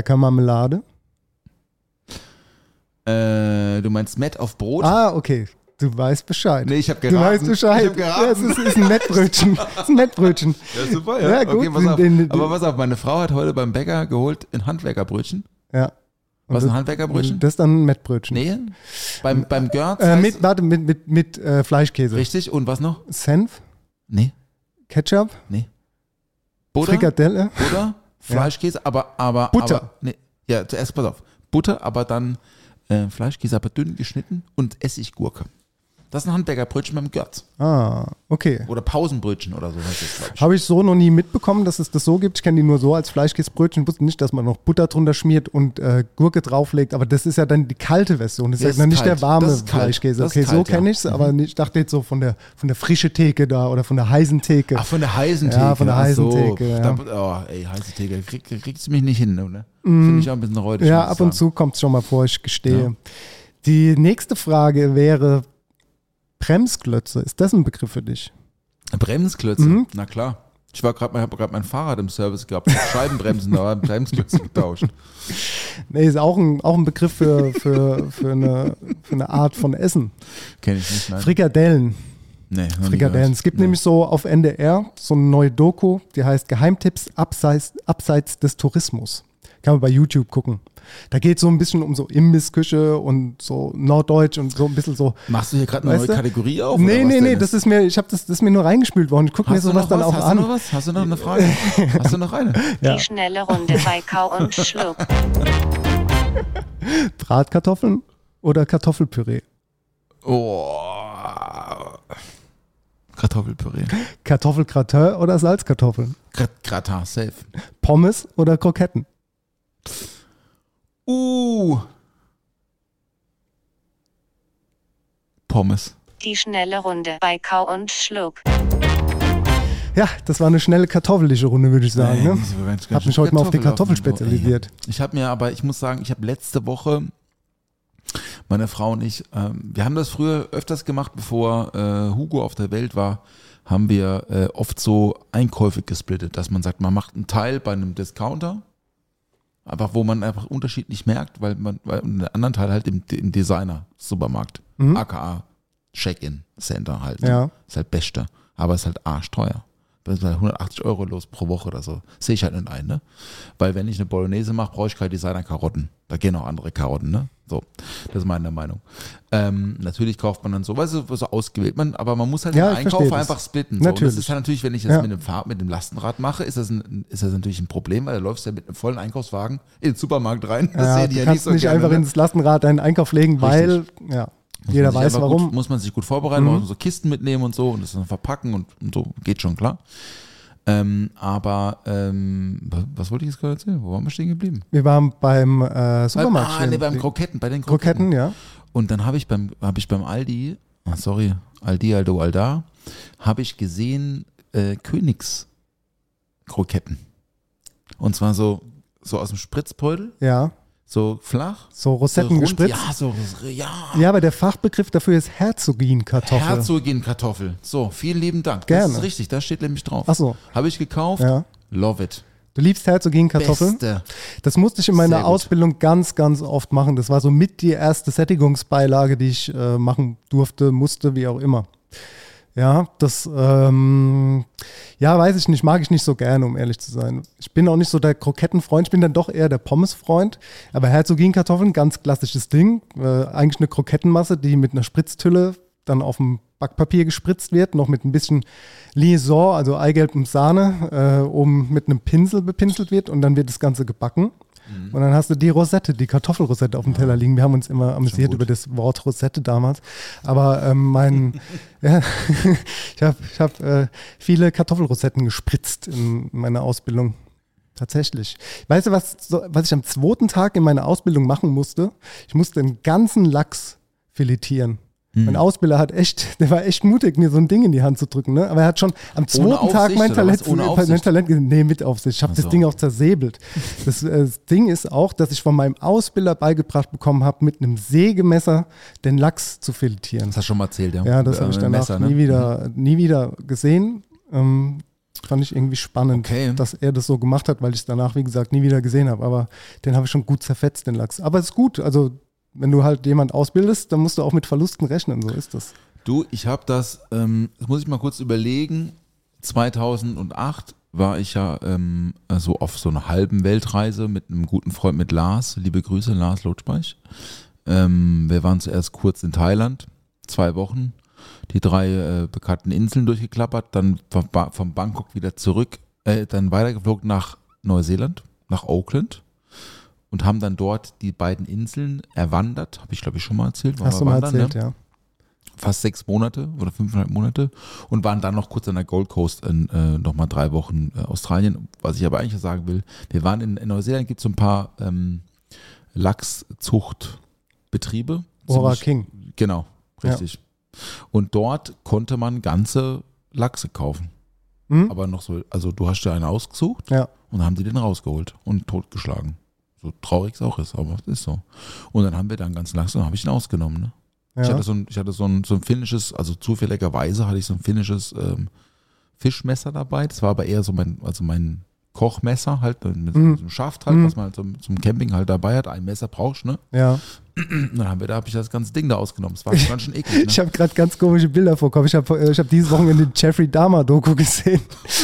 C: Handwerkermarmelade?
E: Du meinst Met auf Brot?
C: Ah, okay. Du weißt Bescheid.
E: Nee, ich habe geraten.
C: Du weißt Bescheid.
E: Ich hab geraten.
C: Ja, es ist ein Mettbrötchen. Es ist ein Mettbrötchen.
E: Ja, super, ja.
C: Ja, gut.
E: Okay, pass auf.
C: Den-
E: Aber pass auf, meine Frau hat heute beim Bäcker geholt ein Handwerkerbrötchen.
C: Ja.
E: Was
C: Und
E: ein Handwerkerbrötchen?
C: Das ist dann ein Mettbrötchen.
E: Nee, beim Görz heißt-
C: Mit Fleischkäse.
E: Richtig, und was noch?
C: Senf,
E: Nee,
C: Ketchup,
E: Butter,
C: Frikadelle.
E: Fleischkäse, aber
C: Butter.
E: Aber, nee, ja, zuerst pass auf. Butter, aber dann Fleischkäse, aber dünn geschnitten und Essiggurke. Das ist ein Handwerkerbrötchen beim Görz.
C: Ah, okay.
E: Oder Pausenbrötchen oder so heißt das, glaube ich.
C: Habe ich so noch nie mitbekommen, dass es das so gibt. Ich kenne die nur so als Fleischkäsebrötchen. Ich wusste nicht, dass man noch Butter drunter schmiert und Gurke drauflegt. Aber das ist ja dann die kalte Version. Das ist
E: Das
C: ja dann
E: ist
C: nicht der
E: kalt.
C: warme
E: Das ist kalt.
C: Fleischkäse.
E: Das ist
C: Okay, so
E: kalt, ja.
C: kenne ich es. Aber ich dachte jetzt so von der frische Theke da oder von der heißen Theke.
E: Ach, von der heißen Theke.
C: Ja, von der
E: Ach
C: heißen
E: so.
C: Theke, ja.
E: Heiße Theke, kriegst du mich nicht hin, oder? Finde ich auch ein bisschen räudig.
C: Ja,
E: muss ich
C: ab und
E: sagen.
C: zu kommt es schon mal vor, ich gestehe.
E: Ja.
C: Die nächste Frage wäre Bremsklötze. Ist das ein Begriff für dich?
E: Bremsklötze, na klar. Ich habe gerade mein Fahrrad im Service gehabt, mit Scheibenbremsen, da waren Bremsklötze getauscht.
C: Nee, ist auch ein Begriff für eine Art von Essen.
E: Kenne ich nicht, nein.
C: Frikadellen.
E: Nee, noch nie
C: Frikadellen.
E: gehört.
C: Es gibt
E: Nee.
C: nämlich so auf NDR so eine neue Doku, die heißt Geheimtipps abseits des Tourismus. Kann man bei YouTube gucken. Da geht es so ein bisschen um so Imbissküche und so Norddeutsch und so ein bisschen so.
E: Machst du hier gerade eine
C: Weißt
E: neue
C: du?
E: Kategorie auf?
C: Nee,
E: oder was,
C: nee,
E: Dennis?
C: das ist mir, das ist mir nur reingespült worden. Ich gucke mir
E: Hast du
C: sowas
E: noch
C: dann
E: was?
C: auch
E: Hast
C: an.
E: du noch was? Hast du noch eine Frage? Hast du noch eine?
C: Ja.
F: Die schnelle Runde bei Kau und Schluck.
C: Bratkartoffeln oder Kartoffelpüree?
E: Oh. Kartoffelpüree.
C: Kartoffelgratin oder Salzkartoffeln?
E: Gratin, safe.
C: Pommes oder Kroketten?
E: Pommes.
F: Die schnelle Runde bei Kau und Schluck.
C: Ja, das war eine schnelle kartoffelische Runde, würde ich sagen. Ne? Hab mich heute mal auf die Kartoffel spezialisiert.
E: Ich habe mir aber, ich muss sagen, ich habe letzte Woche, meine Frau und ich, wir haben das früher öfters gemacht, bevor Hugo auf der Welt war, haben wir oft so Einkäufe gesplittet, dass man sagt, man macht einen Teil bei einem Discounter, einfach wo man einfach unterschiedlich merkt, weil einen anderen Teil halt im Designer-Supermarkt, aka Check-in-Center halt. Ne?
C: Ja.
E: Ist halt bester, aber ist halt arschteuer. Das ist halt 180 € los pro Woche oder so. Sehe ich halt nicht ein, ne? Weil wenn ich eine Bolognese mache, brauche ich keine Designer-Karotten. Da gehen auch andere Karotten, ne? So, das ist meine Meinung. Natürlich kauft man dann so, weißt du, so ausgewählt, aber man muss halt
C: Ja,
E: den
C: ich
E: Einkauf
C: verstehe das.
E: einfach splitten. So.
C: Natürlich.
E: Das ist halt natürlich, wenn ich das
C: Ja.
E: mit dem Lastenrad mache, ist das natürlich ein Problem, weil da läufst du ja mit einem vollen Einkaufswagen in den Supermarkt rein. Das
C: Ja,
E: sehen die
C: du
E: ja
C: kannst
E: nicht so
C: nicht
E: gerne,
C: einfach
E: ne?
C: ins Lastenrad deinen Einkauf legen, weil ja, jeder weiß warum.
E: Muss man sich gut vorbereiten, muss man so Kisten mitnehmen und so und das dann verpacken und so, geht schon klar. Was wollte ich jetzt gerade erzählen? Wo waren wir stehen geblieben?
C: Wir waren beim Supermarkt. stehen.
E: Beim Kroketten, bei den
C: Kroketten, ja.
E: Und dann habe ich beim Aldi, Alda, habe ich gesehen Königskroketten. Und zwar so aus dem Spritzbeutel,
C: Ja,
E: so flach.
C: so Rosetten
E: rund.
C: gespritzt.
E: Ja.
C: Ja, aber der Fachbegriff dafür ist Herzogin-Kartoffel.
E: Herzogin-Kartoffel. So, vielen lieben Dank.
C: Gerne.
E: Das ist richtig, da steht nämlich drauf.
C: Ach so.
E: Habe ich gekauft.
C: Ja.
E: Love it.
C: Du liebst Herzogin-Kartoffeln?
E: Beste.
C: Das musste ich in
E: Sehr
C: meiner
E: gut.
C: Ausbildung ganz, ganz oft machen. Das war so mit die erste Sättigungsbeilage, die ich machen durfte, musste, wie auch immer. Ja, das, weiß ich nicht, mag ich nicht so gerne, um ehrlich zu sein. Ich bin auch nicht so der Krokettenfreund, ich bin dann doch eher der Pommesfreund. Aber Herzogin-Kartoffeln, ganz klassisches Ding. Eigentlich eine Krokettenmasse, die mit einer Spritztülle dann auf dem Backpapier gespritzt wird, noch mit ein bisschen Liaison, also Eigelb und Sahne, mit einem Pinsel bepinselt wird und dann wird das Ganze gebacken. Und dann hast du die Rosette, die Kartoffelrosette auf dem Teller liegen. Wir haben uns immer amüsiert
E: gut.
C: über das Wort Rosette damals. Aber ich habe viele Kartoffelrosetten gespritzt in meiner Ausbildung. Tatsächlich. Weißt du, was ich am zweiten Tag in meiner Ausbildung machen musste? Ich musste den ganzen Lachs filetieren. Mein Ausbilder der war echt mutig, mir so ein Ding in die Hand zu drücken. Ne? Aber er hat schon am zweiten Tag
E: Aufsicht
C: mein
E: oder was? Ohne Aufsicht?
C: Talent gesehen. Nee, mit Aufsicht. Ich habe
E: Ach
C: das
E: so.
C: Ding auch zersäbelt. Das Ding ist auch, dass ich von meinem Ausbilder beigebracht bekommen habe, mit einem Sägemesser den Lachs zu filetieren.
E: Das hast du schon mal erzählt, ja.
C: Ja, das habe ich danach
E: Messer, ne?
C: nie wieder gesehen. Fand ich irgendwie spannend,
E: Okay.
C: dass er das so gemacht hat, weil ich es danach, wie gesagt, nie wieder gesehen habe. Aber den habe ich schon gut zerfetzt, den Lachs. Aber es ist gut, also wenn du halt jemand ausbildest, dann musst du auch mit Verlusten rechnen, so ist das.
E: Du, ich habe das muss ich mal kurz überlegen, 2008 war ich ja so auf so einer halben Weltreise mit einem guten Freund, mit Lars, liebe Grüße, Lars Lotschbeich. Wir waren zuerst kurz in Thailand, 2 Wochen, die 3 bekannten Inseln durchgeklappert, dann von Bangkok wieder zurück, dann weitergeflogen nach Neuseeland, nach Auckland und haben dann dort die beiden Inseln erwandert, habe ich glaube ich schon mal erzählt.
C: Hast du mal erzählt, ja.
E: Fast 6 Monate oder 5,5 Monate und waren dann noch kurz an der Gold Coast nochmal 3 Wochen Australien. Was ich aber eigentlich sagen will, wir waren in Neuseeland, gibt es so ein paar Lachszuchtbetriebe.
C: Ora King.
E: Genau, richtig. Ja. Und dort konnte man ganze Lachse kaufen. Aber noch so, also du hast dir einen ausgesucht und dann haben die den rausgeholt und totgeschlagen. So traurig es auch ist, aber es ist so. Und dann haben wir da einen ganzen Lachs und dann habe ich ihn ausgenommen, ne? Ja. Ich hatte so ein finnisches, also zufälligerweise hatte ich so ein finnisches Fischmesser dabei. Das war aber eher so mein Kochmesser halt, mit so einem Schaft halt, was man halt so zum Camping halt dabei hat. Ein Messer brauchst du, ne? Ja. Und dann habe ich das ganze Ding da ausgenommen. Das war ganz schön eklig. Ne?
C: Ich habe gerade ganz komische Bilder vor Kopf. Ich hab diese Woche in den Jeffrey Dahmer-Doku gesehen.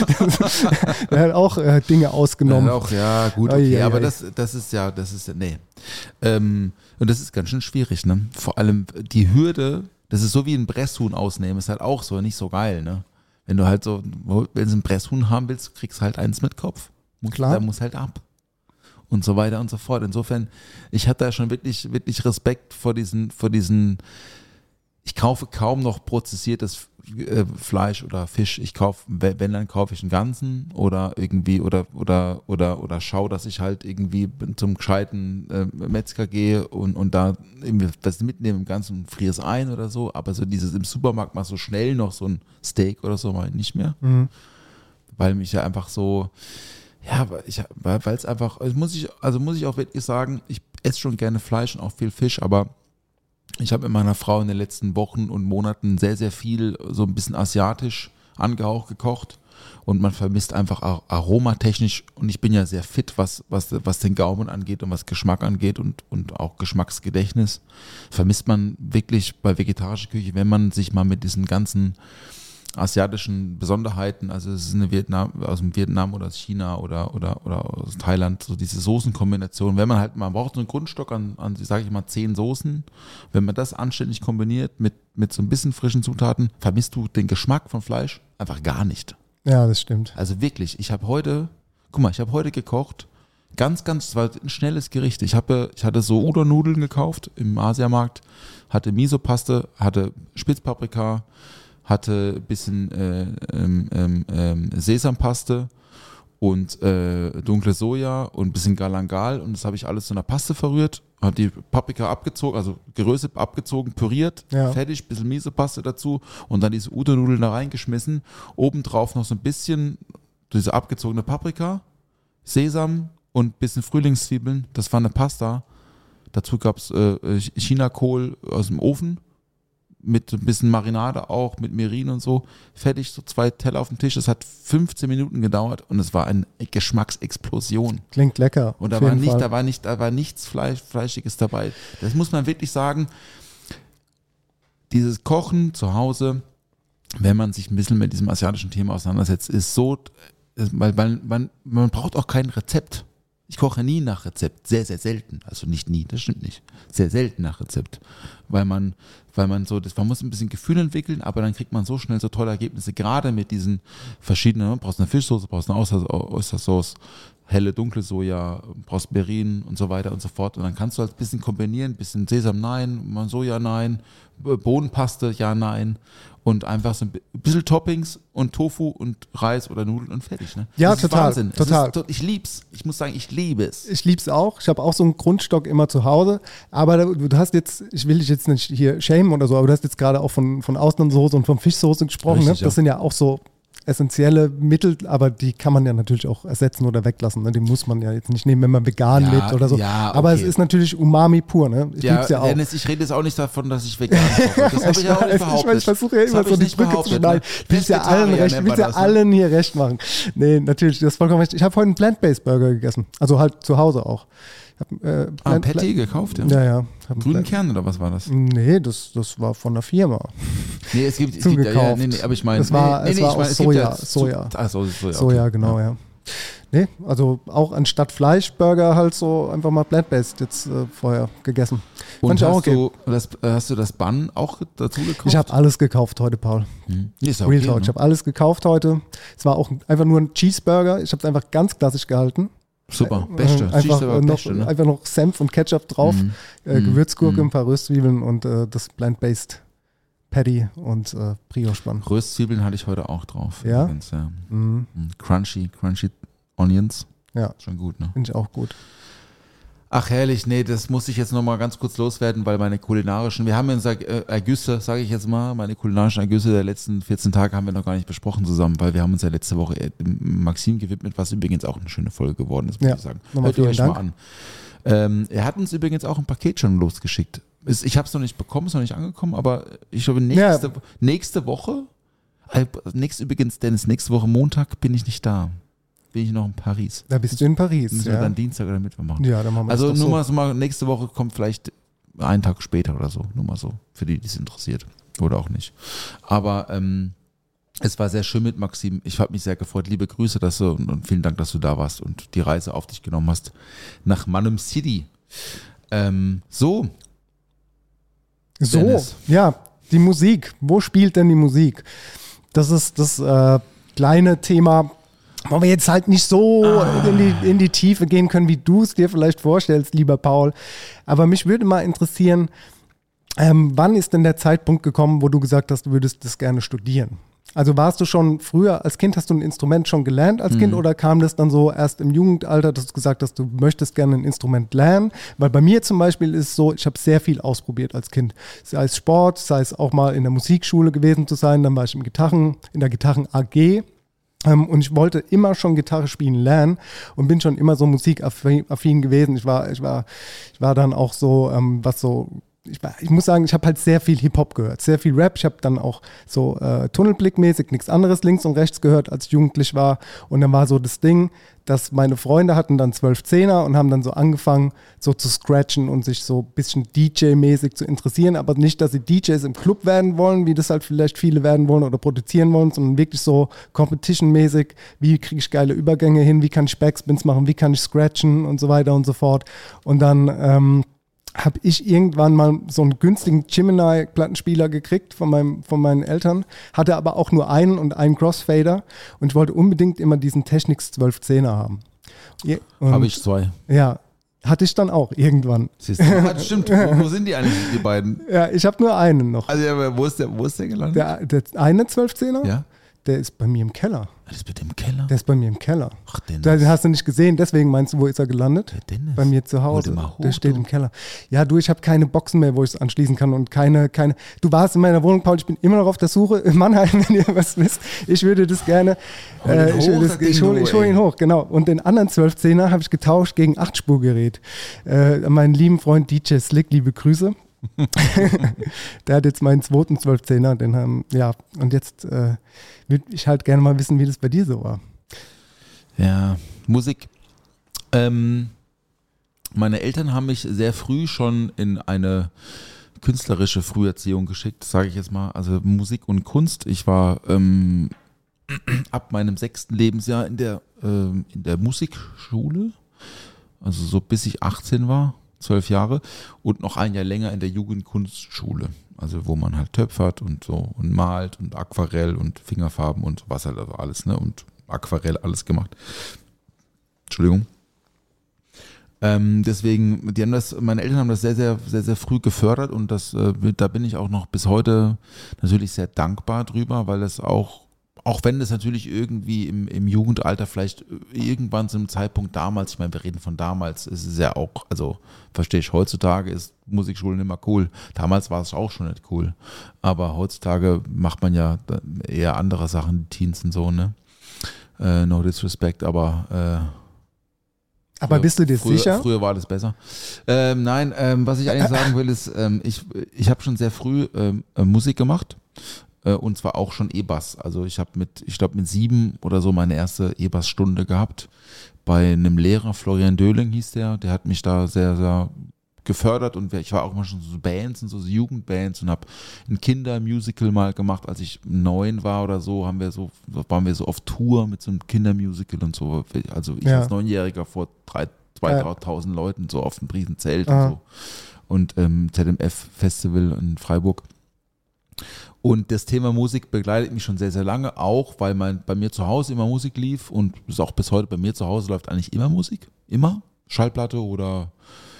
C: Der hat auch Dinge ausgenommen.
E: Ja, gut, okay. Aber das ist nee. Und das ist ganz schön schwierig, ne? Vor allem die Hürde, das ist so wie ein Presshuhn ausnehmen, ist halt auch so nicht so geil, ne? Wenn du halt so, wenn du ein Presshuhn haben willst, kriegst du halt eins mit Kopf.
C: Klar.
E: Der muss halt ab. Und so weiter und so fort. Insofern, ich hatte da schon wirklich, wirklich Respekt vor diesen, ich kaufe kaum noch prozessiertes Fleisch oder Fisch. Ich kaufe, wenn, dann kaufe ich einen ganzen oder irgendwie oder schaue, dass ich halt irgendwie zum gescheiten Metzger gehe und da irgendwie das mitnehme im Ganzen und friere es ein oder so. Aber so dieses im Supermarkt mal so schnell noch so ein Steak oder so mal nicht mehr. Weil mich ja einfach so, ja, weil es einfach, muss ich auch wirklich sagen, ich esse schon gerne Fleisch und auch viel Fisch, aber ich habe mit meiner Frau in den letzten Wochen und Monaten sehr, sehr viel so ein bisschen asiatisch angehaucht gekocht und man vermisst einfach aromatechnisch und ich bin ja sehr fit, was den Gaumen angeht und was Geschmack angeht und auch Geschmacksgedächtnis, vermisst man wirklich bei vegetarischer Küche, wenn man sich mal mit diesen ganzen asiatischen Besonderheiten, also es ist aus dem Vietnam oder aus China oder aus Thailand, so diese Soßenkombination, wenn man halt, man braucht so einen Grundstock an sage ich mal, 10 Soßen, wenn man das anständig kombiniert mit so ein bisschen frischen Zutaten, vermisst du den Geschmack von Fleisch einfach gar nicht.
C: Ja, das stimmt.
E: Also wirklich, ich habe heute gekocht, das war ein schnelles Gericht. Ich hatte so Udon-Nudeln gekauft im Asiamarkt, hatte Miso-Paste, hatte Spitzpaprika, hatte ein bisschen Sesampaste und dunkle Soja und ein bisschen Galangal und das habe ich alles zu einer Paste verrührt, habe die Paprika abgezogen, also geröstet, abgezogen, püriert, fertig, ein bisschen Miso-Paste dazu und dann diese Udon-Nudeln da reingeschmissen, obendrauf noch so ein bisschen diese abgezogene Paprika, Sesam und ein bisschen Frühlingszwiebeln, das war eine Pasta, dazu gab es Chinakohl aus dem Ofen, mit ein bisschen Marinade auch, mit Mirin und so, fertig, so 2 Teller auf dem Tisch. Das hat 15 Minuten gedauert und es war eine Geschmacksexplosion.
C: Klingt lecker.
E: Und da war nichts Fleischiges dabei. Das muss man wirklich sagen, dieses Kochen zu Hause, wenn man sich ein bisschen mit diesem asiatischen Thema auseinandersetzt, ist so, weil man braucht auch kein Rezept. Ich koche nie nach Rezept, sehr, sehr selten. Also nicht nie, das stimmt nicht. Sehr selten nach Rezept. Weil man muss ein bisschen Gefühl entwickeln, aber dann kriegt man so schnell so tolle Ergebnisse, gerade mit diesen verschiedenen, brauchst eine Fischsoße, brauchst eine Oystersauce, helle, dunkle Soja, brauchst Beeren und so weiter und so fort. Und dann kannst du halt ein bisschen kombinieren, ein bisschen Sesam nein, Soja nein, Bohnenpaste ja nein und einfach so ein bisschen Toppings und Tofu und Reis oder Nudeln und fertig. Ne?
C: Ja,
E: das ist
C: total.
E: Wahnsinn.
C: Total.
E: Ich lieb's. Ich muss sagen, ich liebe es.
C: Ich lieb's auch. Ich habe auch so einen Grundstock immer zu Hause. Aber du hast jetzt, ich will dich jetzt nicht hier shamen oder so, aber du hast jetzt gerade auch von Austernsoße und von Fischsoße gesprochen.
E: Richtig,
C: ne? Das sind ja auch so essentielle Mittel, aber die kann man ja natürlich auch ersetzen oder weglassen. Ne? Die muss man ja jetzt nicht nehmen, wenn man vegan lebt oder so.
E: Ja, okay.
C: Aber es ist natürlich Umami pur. Ne? Ich lieb's ja auch.
E: Dennis, ich rede jetzt auch nicht davon, dass ich vegan koche. Das habe ich ja auch nicht behauptet.
C: Ich versuche ja immer so die Brücke zu schneiden. Ich will ja allen recht, ich will ja allen hier recht machen. Nee, natürlich, das ist vollkommen recht. Ich habe heute einen Plant-Based Burger gegessen. Also halt zu Hause auch.
E: Patty gekauft, ja?
C: Ja.
E: Grünen Kern oder was war das?
C: Nee, das war von der Firma.
E: Nee, es gibt aber ich meine,
C: es war aus Soja.
E: Soja,
C: okay. Genau, ja. Nee, also auch anstatt Fleischburger halt so einfach mal plant-based jetzt vorher gegessen.
E: Und hast du das Bun auch dazu gekauft?
C: Ich habe alles gekauft heute, Paul.
E: Ist
C: Real
E: okay,
C: Talk,
E: ne?
C: ich habe alles gekauft heute. Es war auch einfach nur ein Cheeseburger. Ich habe es einfach ganz klassisch gehalten.
E: Super, beste.
C: Einfach noch Senf und Ketchup drauf, Gewürzgurke, ein paar Röstzwiebeln und das Plant-Based Patty und Brioche-Bun.
E: Röstzwiebeln hatte ich heute auch drauf.
C: Ja?
E: Übrigens, ja. Crunchy Onions.
C: Ja.
E: Schon gut, ne?
C: Finde ich auch gut.
E: Ach herrlich, nee, das muss ich jetzt nochmal ganz kurz loswerden, weil meine kulinarischen, wir haben ja Ergüsse, sage ich jetzt mal, meine kulinarischen Ergüsse der letzten 14 Tage haben wir noch gar nicht besprochen zusammen, weil wir haben uns ja letzte Woche Maxim gewidmet, was übrigens auch eine schöne Folge geworden ist, muss ich sagen. Hört ihr euch mal an. Er hat uns übrigens auch ein Paket schon losgeschickt. Ich habe es noch nicht bekommen, ist noch nicht angekommen, aber ich glaube nächste Woche, übrigens, Dennis, nächste Woche Montag bin ich nicht da. Bin ich noch in Paris.
C: Da bist du in Paris,
E: müssen wir dann Dienstag oder Mittwoch machen.
C: Ja, dann machen wir
E: also
C: das
E: nur mal, nächste Woche kommt vielleicht einen Tag später oder so. Nur mal so, für die es interessiert. Oder auch nicht. Aber es war sehr schön mit Maxim. Ich habe mich sehr gefreut. Liebe Grüße und vielen Dank, dass du da warst und die Reise auf dich genommen hast nach Mannum City. So, Dennis.
C: Ja, die Musik. Wo spielt denn die Musik? Das ist das kleine Thema, wo wir jetzt halt nicht so in die Tiefe gehen können, wie du es dir vielleicht vorstellst, lieber Paul. Aber mich würde mal interessieren, wann ist denn der Zeitpunkt gekommen, wo du gesagt hast, du würdest das gerne studieren? Also warst du schon früher, als Kind, hast du ein Instrument schon gelernt als Kind oder kam das dann so erst im Jugendalter, dass du gesagt hast, du möchtest gerne ein Instrument lernen? Weil bei mir zum Beispiel ist es so, ich habe sehr viel ausprobiert als Kind. Sei es Sport, sei es auch mal in der Musikschule gewesen zu sein, dann war ich in der Gitarren AG. Und ich wollte immer schon Gitarre spielen lernen und bin schon immer so musikaffin gewesen. Ich war dann auch so, ich muss sagen, ich habe halt sehr viel Hip-Hop gehört, sehr viel Rap. Ich habe dann auch so tunnelblickmäßig nichts anderes links und rechts gehört, als ich jugendlich war. Und dann war so das Ding, dass meine Freunde hatten dann 12-10er und haben dann so angefangen, so zu scratchen und sich so ein bisschen DJ-mäßig zu interessieren. Aber nicht, dass sie DJs im Club werden wollen, wie das halt vielleicht viele werden wollen oder produzieren wollen, sondern wirklich so Competition-mäßig. Wie kriege ich geile Übergänge hin? Wie kann ich Backspins machen? Wie kann ich scratchen? Und so weiter und so fort. Und dann habe ich irgendwann mal so einen günstigen Gemini-Plattenspieler gekriegt von meinen Eltern, hatte aber auch nur einen Crossfader und ich wollte unbedingt immer diesen Technics 1210er haben.
E: Habe ich 2.
C: Ja, hatte ich dann auch irgendwann.
E: Siehst du? Stimmt, wo sind die eigentlich, die beiden?
C: Ja, ich habe nur einen noch.
E: Also wo ist der gelandet?
C: Der eine 1210er?
E: Ja.
C: Der ist bei mir im Keller.
E: Das ist mit dem Keller?
C: Der ist bei mir im Keller.
E: Ach, Dennis.
C: Den hast du nicht gesehen, deswegen meinst du, wo ist er gelandet?
E: Der Dennis.
C: Bei mir zu Hause. Der steht im Keller. Ja, ich habe keine Boxen mehr, wo ich es anschließen kann und keine. Du warst in meiner Wohnung, Paul, ich bin immer noch auf der Suche. In Mannheim, wenn ihr was wisst. Ich würde das gerne. Ich hole ihn hoch, genau. Und den anderen 1210er habe ich getauscht gegen 8-Spurgerät. Meinen lieben Freund DJ Slick, liebe Grüße. Der hat jetzt meinen zweiten 1210er, und jetzt würde ich halt gerne mal wissen, wie das bei dir so war.
E: Ja, Musik. Meine Eltern haben mich sehr früh schon in eine künstlerische Früherziehung geschickt, sage ich jetzt mal, also Musik und Kunst. Ich war ab meinem 6. Lebensjahr in der Musikschule, also so bis ich 18 war. 12 Jahre und noch ein Jahr länger in der Jugendkunstschule, also wo man halt töpfert und so und malt und Aquarell und Fingerfarben und was halt also alles, ne, und Aquarell alles gemacht. Entschuldigung. Deswegen, meine Eltern haben das sehr, sehr, sehr, sehr früh gefördert und da bin ich auch noch bis heute natürlich sehr dankbar drüber, weil es auch auch wenn das natürlich irgendwie im Jugendalter vielleicht irgendwann zu einem Zeitpunkt damals, ich meine, wir reden von damals, ist es ja auch, also verstehe ich, heutzutage ist Musikschule nicht mehr cool. Damals war es auch schon nicht cool. Aber heutzutage macht man ja eher andere Sachen, die Teens und so, ne? No disrespect, aber
C: bist du dir sicher?
E: Früher war das besser. Nein, was ich eigentlich sagen will, ist, ich habe schon sehr früh Musik gemacht. Und zwar auch schon E-Bass. Also ich habe mit 7 oder so meine erste E-Bass-Stunde gehabt bei einem Lehrer, Florian Döhling hieß der hat mich da sehr, sehr gefördert und ich war auch mal schon so Bands und so Jugendbands und habe ein Kindermusical mal gemacht, als ich 9 war oder so, waren wir so auf Tour mit so einem Kindermusical und so. Also ich als 9-Jähriger vor 2.000 Leuten so auf einem riesen Zelt und so. Und ZMF-Festival in Freiburg. Und das Thema Musik begleitet mich schon sehr, sehr lange, auch weil bei mir zu Hause immer Musik lief und es auch bis heute bei mir zu Hause läuft eigentlich immer Musik, immer. Schallplatte oder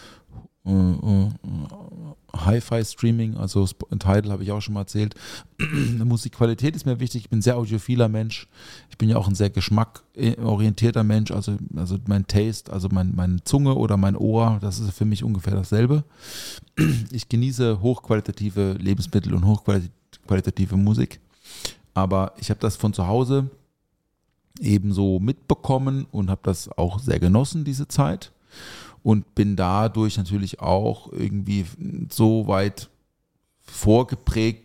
E: Hi-Fi-Streaming, also Tidal habe ich auch schon mal erzählt. Musikqualität ist mir wichtig, ich bin ein sehr audiophiler Mensch, ich bin ja auch ein sehr geschmackorientierter Mensch, also mein Taste, also meine Zunge oder mein Ohr, das ist für mich ungefähr dasselbe. Ich genieße hochqualitative Lebensmittel und hochqualitative Musik, aber ich habe das von zu Hause ebenso mitbekommen und habe das auch sehr genossen, diese Zeit. Und bin dadurch natürlich auch irgendwie so weit vorgeprägt,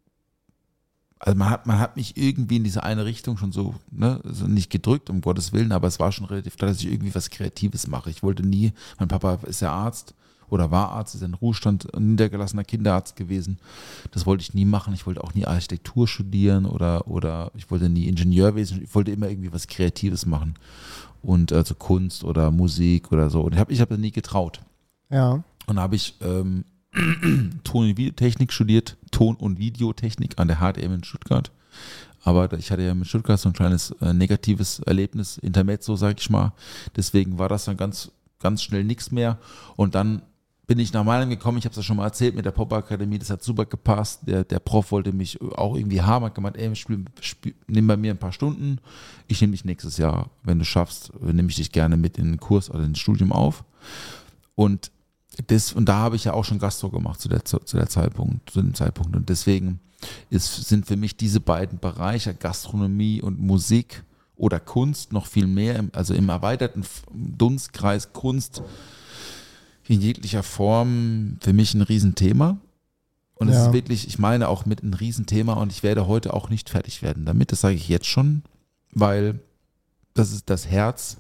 E: also man hat mich irgendwie in diese eine Richtung schon so, ne, also nicht gedrückt, um Gottes Willen, aber es war schon relativ klar, dass ich irgendwie was Kreatives mache. Ich wollte nie, mein Papa ist ja Arzt oder war Arzt, ist in Ruhestand, ein niedergelassener Kinderarzt gewesen. Das wollte ich nie machen. Ich wollte auch nie Architektur studieren oder ich wollte nie Ingenieurwesen, ich wollte immer irgendwie was Kreatives machen. Und also Kunst oder Musik oder so. Und ich habe das nie getraut.
C: Ja.
E: Und dann habe ich Ton- und Videotechnik studiert, Ton- und Videotechnik an der HTM in Stuttgart. Aber ich hatte ja mit Stuttgart so ein kleines negatives Erlebnis, Intermezzo, sag ich mal. Deswegen war das dann ganz, ganz schnell nichts mehr. Und dann bin ich nach Mailand gekommen, ich habe es ja schon mal erzählt mit der Popakademie, das hat super gepasst. Der Prof wollte mich auch irgendwie haben, hat gemeint, ey, nimm bei mir ein paar Stunden, ich nehme dich nächstes Jahr, wenn du schaffst, nehme ich dich gerne mit in den Kurs oder ins Studium auf. Und da habe ich ja auch schon Gastro gemacht zu dem Zeitpunkt. Und deswegen sind für mich diese beiden Bereiche, Gastronomie und Musik oder Kunst, noch viel mehr, also im erweiterten Dunstkreis Kunst, in jeglicher Form für mich ein Riesenthema. Und es ist wirklich, ich meine auch mit ein Riesenthema und ich werde heute auch nicht fertig werden damit, das sage ich jetzt schon, weil das ist das Herz.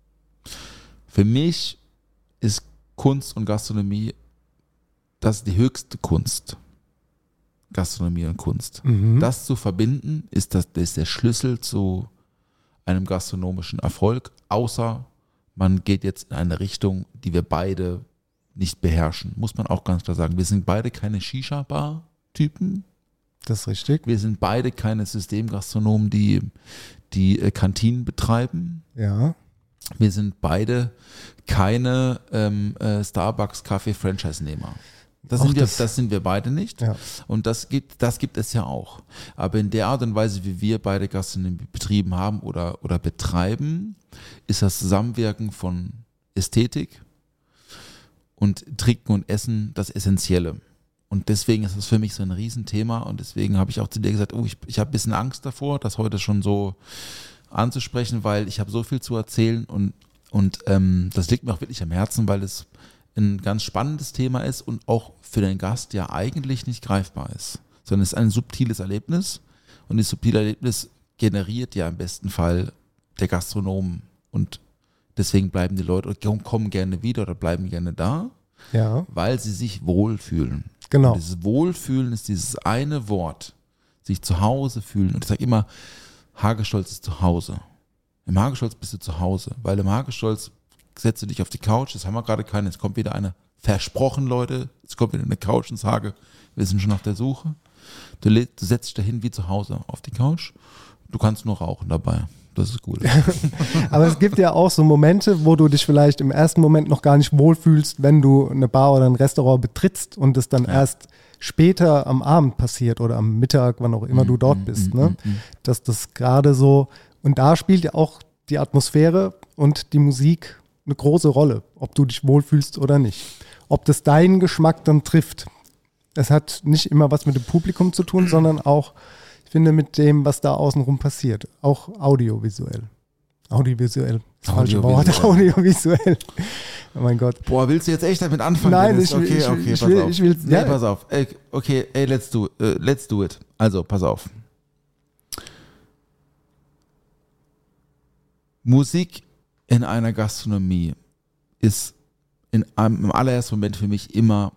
E: Für mich ist Kunst und Gastronomie, das ist die höchste Kunst. Gastronomie und Kunst. Mhm. Das zu verbinden, ist der Schlüssel zu einem gastronomischen Erfolg, außer man geht jetzt in eine Richtung, die wir beide nicht beherrschen, muss man auch ganz klar sagen. Wir sind beide keine Shisha-Bar-Typen.
C: Das ist richtig.
E: Wir sind beide keine Systemgastronomen, die Kantinen betreiben.
C: Ja.
E: Wir sind beide keine Starbucks-Kaffee-Franchise-Nehmer. Das sind wir beide nicht. Ja. Und das gibt es ja auch. Aber in der Art und Weise, wie wir beide Gastronomie betrieben haben oder betreiben, ist das Zusammenwirken von Ästhetik und Trinken und Essen das Essentielle. Und deswegen ist das für mich so ein Riesenthema und deswegen habe ich auch zu dir gesagt, ich habe ein bisschen Angst davor, das heute schon so anzusprechen, weil ich habe so viel zu erzählen und das liegt mir auch wirklich am Herzen, weil es ein ganz spannendes Thema ist und auch für den Gast ja eigentlich nicht greifbar ist, sondern es ist ein subtiles Erlebnis und das subtile Erlebnis generiert ja im besten Fall der Gastronom und deswegen bleiben die Leute, kommen gerne wieder oder bleiben gerne da, weil sie sich wohlfühlen.
C: Genau.
E: Und dieses Wohlfühlen ist dieses eine Wort, sich zu Hause fühlen. Und ich sage immer, Hagestolz ist zu Hause. Im Hagestolz bist du zu Hause, weil im Hagestolz setzt du dich auf die Couch, das haben wir gerade keine, jetzt kommt wieder eine, versprochen Leute, jetzt kommt wieder eine Couch ins Hage, wir sind schon auf der Suche. Du setzt dich dahin wie zu Hause auf die Couch, du kannst nur rauchen dabei. Das ist gut.
C: Aber es gibt ja auch so Momente, wo du dich vielleicht im ersten Moment noch gar nicht wohlfühlst, wenn du eine Bar oder ein Restaurant betrittst und es dann erst später am Abend passiert oder am Mittag, wann auch immer du dort bist, ne? Dass das gerade so, und da spielt ja auch die Atmosphäre und die Musik eine große Rolle, ob du dich wohlfühlst oder nicht. Ob das deinen Geschmack dann trifft. Es hat nicht immer was mit dem Publikum zu tun, sondern auch, ich finde, mit dem, was da außenrum passiert. Auch audiovisuell. Audiovisuell. Das falsche Wort. Audiovisuell. Oh mein Gott.
E: Boah, willst du jetzt echt damit anfangen?
C: Nein,
E: Dennis?
C: ich will.
E: Nee, pass auf. Okay, let's do it. Also, pass auf. Musik in einer Gastronomie ist im allerersten Moment für mich immer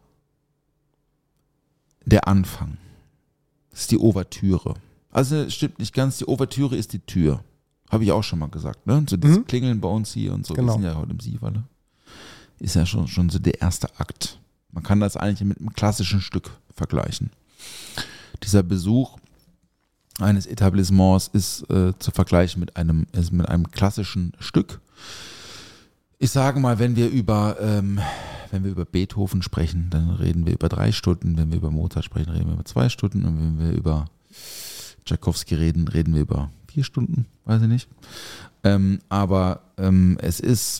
E: der Anfang. Das ist die Ouvertüre. Also stimmt nicht ganz, die Ouvertüre ist die Tür. Habe ich auch schon mal gesagt, ne? So das Klingeln bei uns hier und so,
C: Genau.
E: wir sind ja heute im Sieverle. Ist ja schon so der erste Akt. Man kann das eigentlich mit einem klassischen Stück vergleichen. Dieser Besuch eines Etablissements ist zu vergleichen mit einem klassischen Stück. Ich sage mal, wenn wir über Beethoven sprechen, dann reden wir über 3 Stunden. Wenn wir über Mozart sprechen, reden wir über 2 Stunden. Und wenn wir über Tchaikovsky reden wir über 4 Stunden, weiß ich nicht. Aber es ist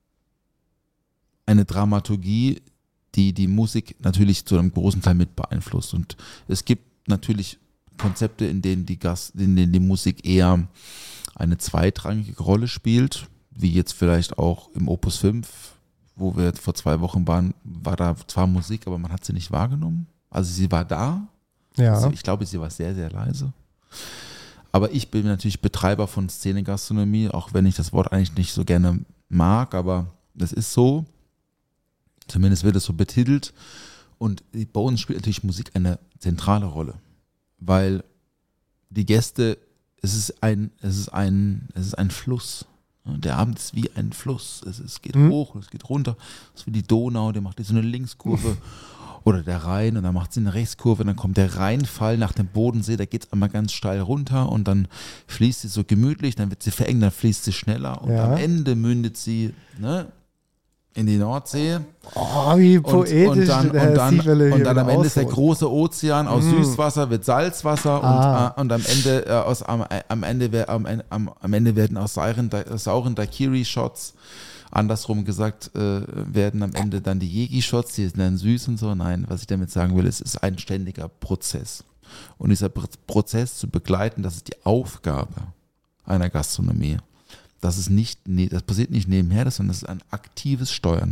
E: eine Dramaturgie, die Musik natürlich zu einem großen Teil mit beeinflusst. Und es gibt natürlich Konzepte, in denen die Musik eher eine zweitrangige Rolle spielt, wie jetzt vielleicht auch im Opus 5, wo wir vor 2 Wochen waren, war da zwar Musik, aber man hat sie nicht wahrgenommen. Also sie war da.
C: Ja.
E: Also ich glaube, sie war sehr, sehr leise. Aber ich bin natürlich Betreiber von Szenegastronomie, auch wenn ich das Wort eigentlich nicht so gerne mag, aber das ist so. Zumindest wird es so betitelt. Und bei uns spielt natürlich Musik eine zentrale Rolle, weil die Gäste, es ist ein Fluss. Der Abend ist wie ein Fluss. Es geht hoch, es geht runter. Es ist wie die Donau, der macht so eine Linkskurve. Oder der Rhein, und dann macht sie eine Rechtskurve, dann kommt der Rheinfall nach dem Bodensee, da geht es einmal ganz steil runter und dann fließt sie so gemütlich, dann wird sie verengt, dann fließt sie schneller und am Ende mündet sie in die Nordsee.
C: Oh, wie poetisch.
E: Und dann am Ende ist der große Ozean aus Süßwasser, wird Salzwasser und am Ende werden aus sauren Daiquiri-Shots, andersrum gesagt, werden am Ende dann die Yegi-Shots, die sind dann süß und so. Nein, was ich damit sagen will, es ist ein ständiger Prozess. Und dieser Prozess zu begleiten, das ist die Aufgabe einer Gastronomie. Das passiert nicht nebenher, sondern das ist ein aktives Steuern.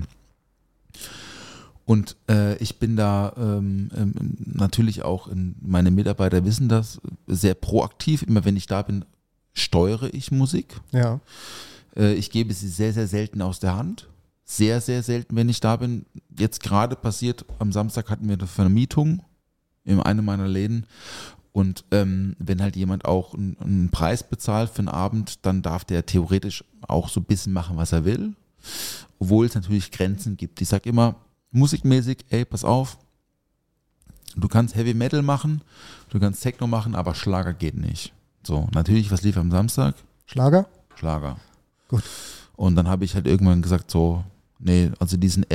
E: Und ich bin da natürlich auch, meine Mitarbeiter wissen das, sehr proaktiv. Immer wenn ich da bin, steuere ich Musik.
C: Ja.
E: Ich gebe sie sehr, sehr selten aus der Hand. Sehr, sehr selten, wenn ich da bin. Jetzt gerade passiert, am Samstag hatten wir eine Vermietung in einem meiner Läden. Und wenn halt jemand auch einen Preis bezahlt für einen Abend, dann darf der theoretisch auch so ein bisschen machen, was er will. Obwohl es natürlich Grenzen gibt. Ich sage immer, musikmäßig, ey, pass auf, du kannst Heavy Metal machen, du kannst Techno machen, aber Schlager geht nicht. So, natürlich, was lief am Samstag?
C: Schlager?
E: Schlager.
C: Gut.
E: Und dann habe ich halt irgendwann gesagt so, nee, also diesen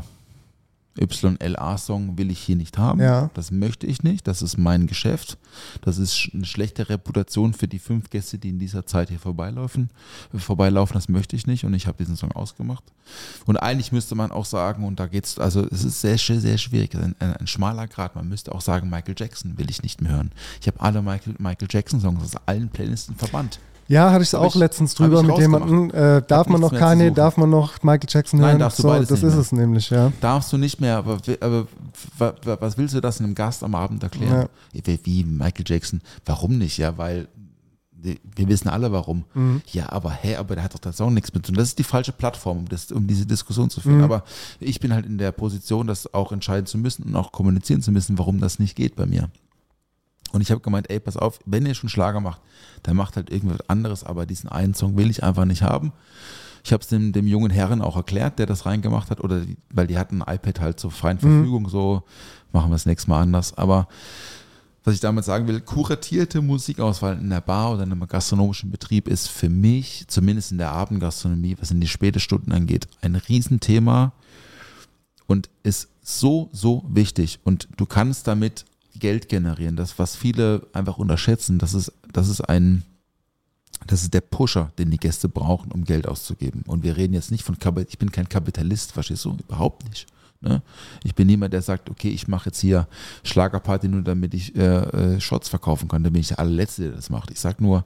E: YLA-Song will ich hier nicht haben.
C: Ja.
E: Das möchte ich nicht. Das ist mein Geschäft. Das ist eine schlechte Reputation für die 5 Gäste, die in dieser Zeit hier vorbeilaufen. Das möchte ich nicht und ich habe diesen Song ausgemacht. Und eigentlich müsste man auch sagen, und da geht's, also es ist sehr, sehr schwierig, ein schmaler Grad. Man müsste auch sagen, Michael Jackson will ich nicht mehr hören. Ich habe alle Michael Jackson Songs aus allen Playlisten verbannt.
C: Ja, hatte ich es auch letztens drüber mit jemandem. Darf man noch Kanye, darf man noch Michael Jackson hören?
E: Nein, darfst du beides
C: das
E: nicht
C: ist
E: mehr.
C: es nämlich, ja.
E: Darfst du nicht mehr, aber was willst du das einem Gast am Abend erklären? Ja. Wie Michael Jackson? Warum nicht? Ja, weil wir wissen alle warum. Ja, aber der hat doch da auch nichts mit zu tun. Das ist die falsche Plattform, um diese Diskussion zu führen. Aber ich bin halt in der Position, das auch entscheiden zu müssen und auch kommunizieren zu müssen, warum das nicht geht bei mir. Und ich habe gemeint, ey, pass auf, wenn ihr schon Schlager macht, dann macht halt irgendwas anderes, aber diesen einen Song will ich einfach nicht haben. Ich habe es dem jungen Herren auch erklärt, der das reingemacht hat, weil die hatten ein iPad halt zur freien Verfügung, so machen wir es nächstes Mal anders. Aber was ich damit sagen will, kuratierte Musikauswahl in der Bar oder in einem gastronomischen Betrieb ist für mich, zumindest in der Abendgastronomie, was in die späte Stunden angeht, ein Riesenthema. und ist so, so wichtig. Und du kannst damit Geld generieren. Das, was viele einfach unterschätzen, das ist der Pusher, den die Gäste brauchen, um Geld auszugeben. Und wir reden jetzt nicht von ich bin kein Kapitalist, verstehst du? Überhaupt nicht. Ne? Ich bin niemand, der sagt, okay, ich mache jetzt hier Schlagerparty nur, damit ich Shots verkaufen kann. Da bin ich der allerletzte, der das macht. Ich sage nur,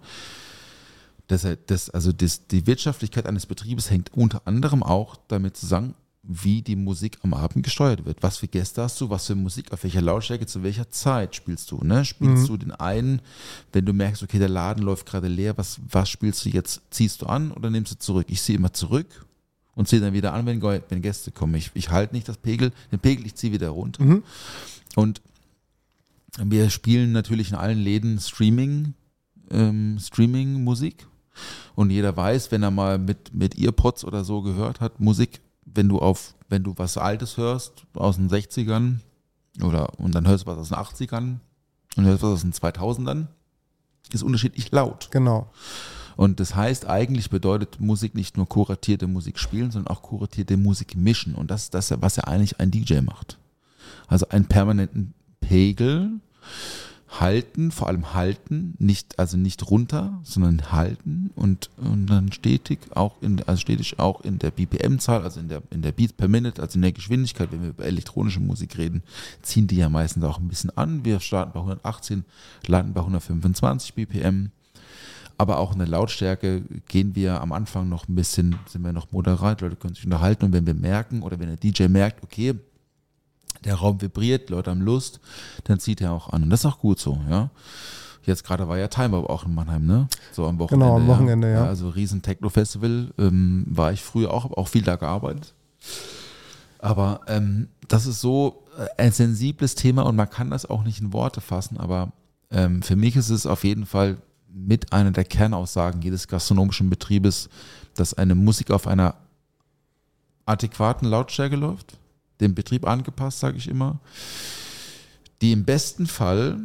E: die Wirtschaftlichkeit eines Betriebes hängt unter anderem auch damit zusammen, wie die Musik am Abend gesteuert wird. Was für Gäste hast du, was für Musik, auf welcher Lautstärke, zu welcher Zeit spielst du. Ne? Spielst du den einen, wenn du merkst, okay, der Laden läuft gerade leer, was spielst du jetzt? Ziehst du an oder nimmst du zurück? Ich ziehe immer zurück und ziehe dann wieder an, wenn Gäste kommen. Ich halte nicht den Pegel, ich ziehe wieder runter. Und wir spielen natürlich in allen Läden Streaming-Musik. Und jeder weiß, wenn er mal mit Earpods oder so gehört hat, Musik, wenn du was Altes hörst, aus den 60ern und dann hörst du was aus den 80ern und hörst was aus den 2000ern, ist unterschiedlich laut.
C: Genau.
E: Und das heißt, eigentlich bedeutet Musik nicht nur kuratierte Musik spielen, sondern auch kuratierte Musik mischen. Und das ist das, was ja eigentlich ein DJ macht. Also einen permanenten Pegel halten, vor allem halten, nicht runter, sondern halten und dann stetig auch in der BPM-Zahl, also in der Beats per Minute, also in der Geschwindigkeit, wenn wir über elektronische Musik reden, ziehen die ja meistens auch ein bisschen an. Wir starten bei 118, landen bei 125 BPM, aber auch in der Lautstärke gehen wir am Anfang noch ein bisschen, sind wir noch moderat, Leute können sich unterhalten, und wenn wir merken oder wenn der DJ merkt, okay, der Raum vibriert, Leute haben Lust, dann zieht er auch an. Und das ist auch gut so, ja. Jetzt gerade war ja Time Up auch in Mannheim, ne? So am Wochenende.
C: Genau, am Wochenende, ja.
E: Also riesen Techno-Festival, war ich früher auch viel da gearbeitet. Aber das ist so ein sensibles Thema und man kann das auch nicht in Worte fassen, aber für mich ist es auf jeden Fall mit einer der Kernaussagen jedes gastronomischen Betriebes, dass eine Musik auf einer adäquaten Lautstärke läuft, dem Betrieb angepasst, sage ich immer, die im besten Fall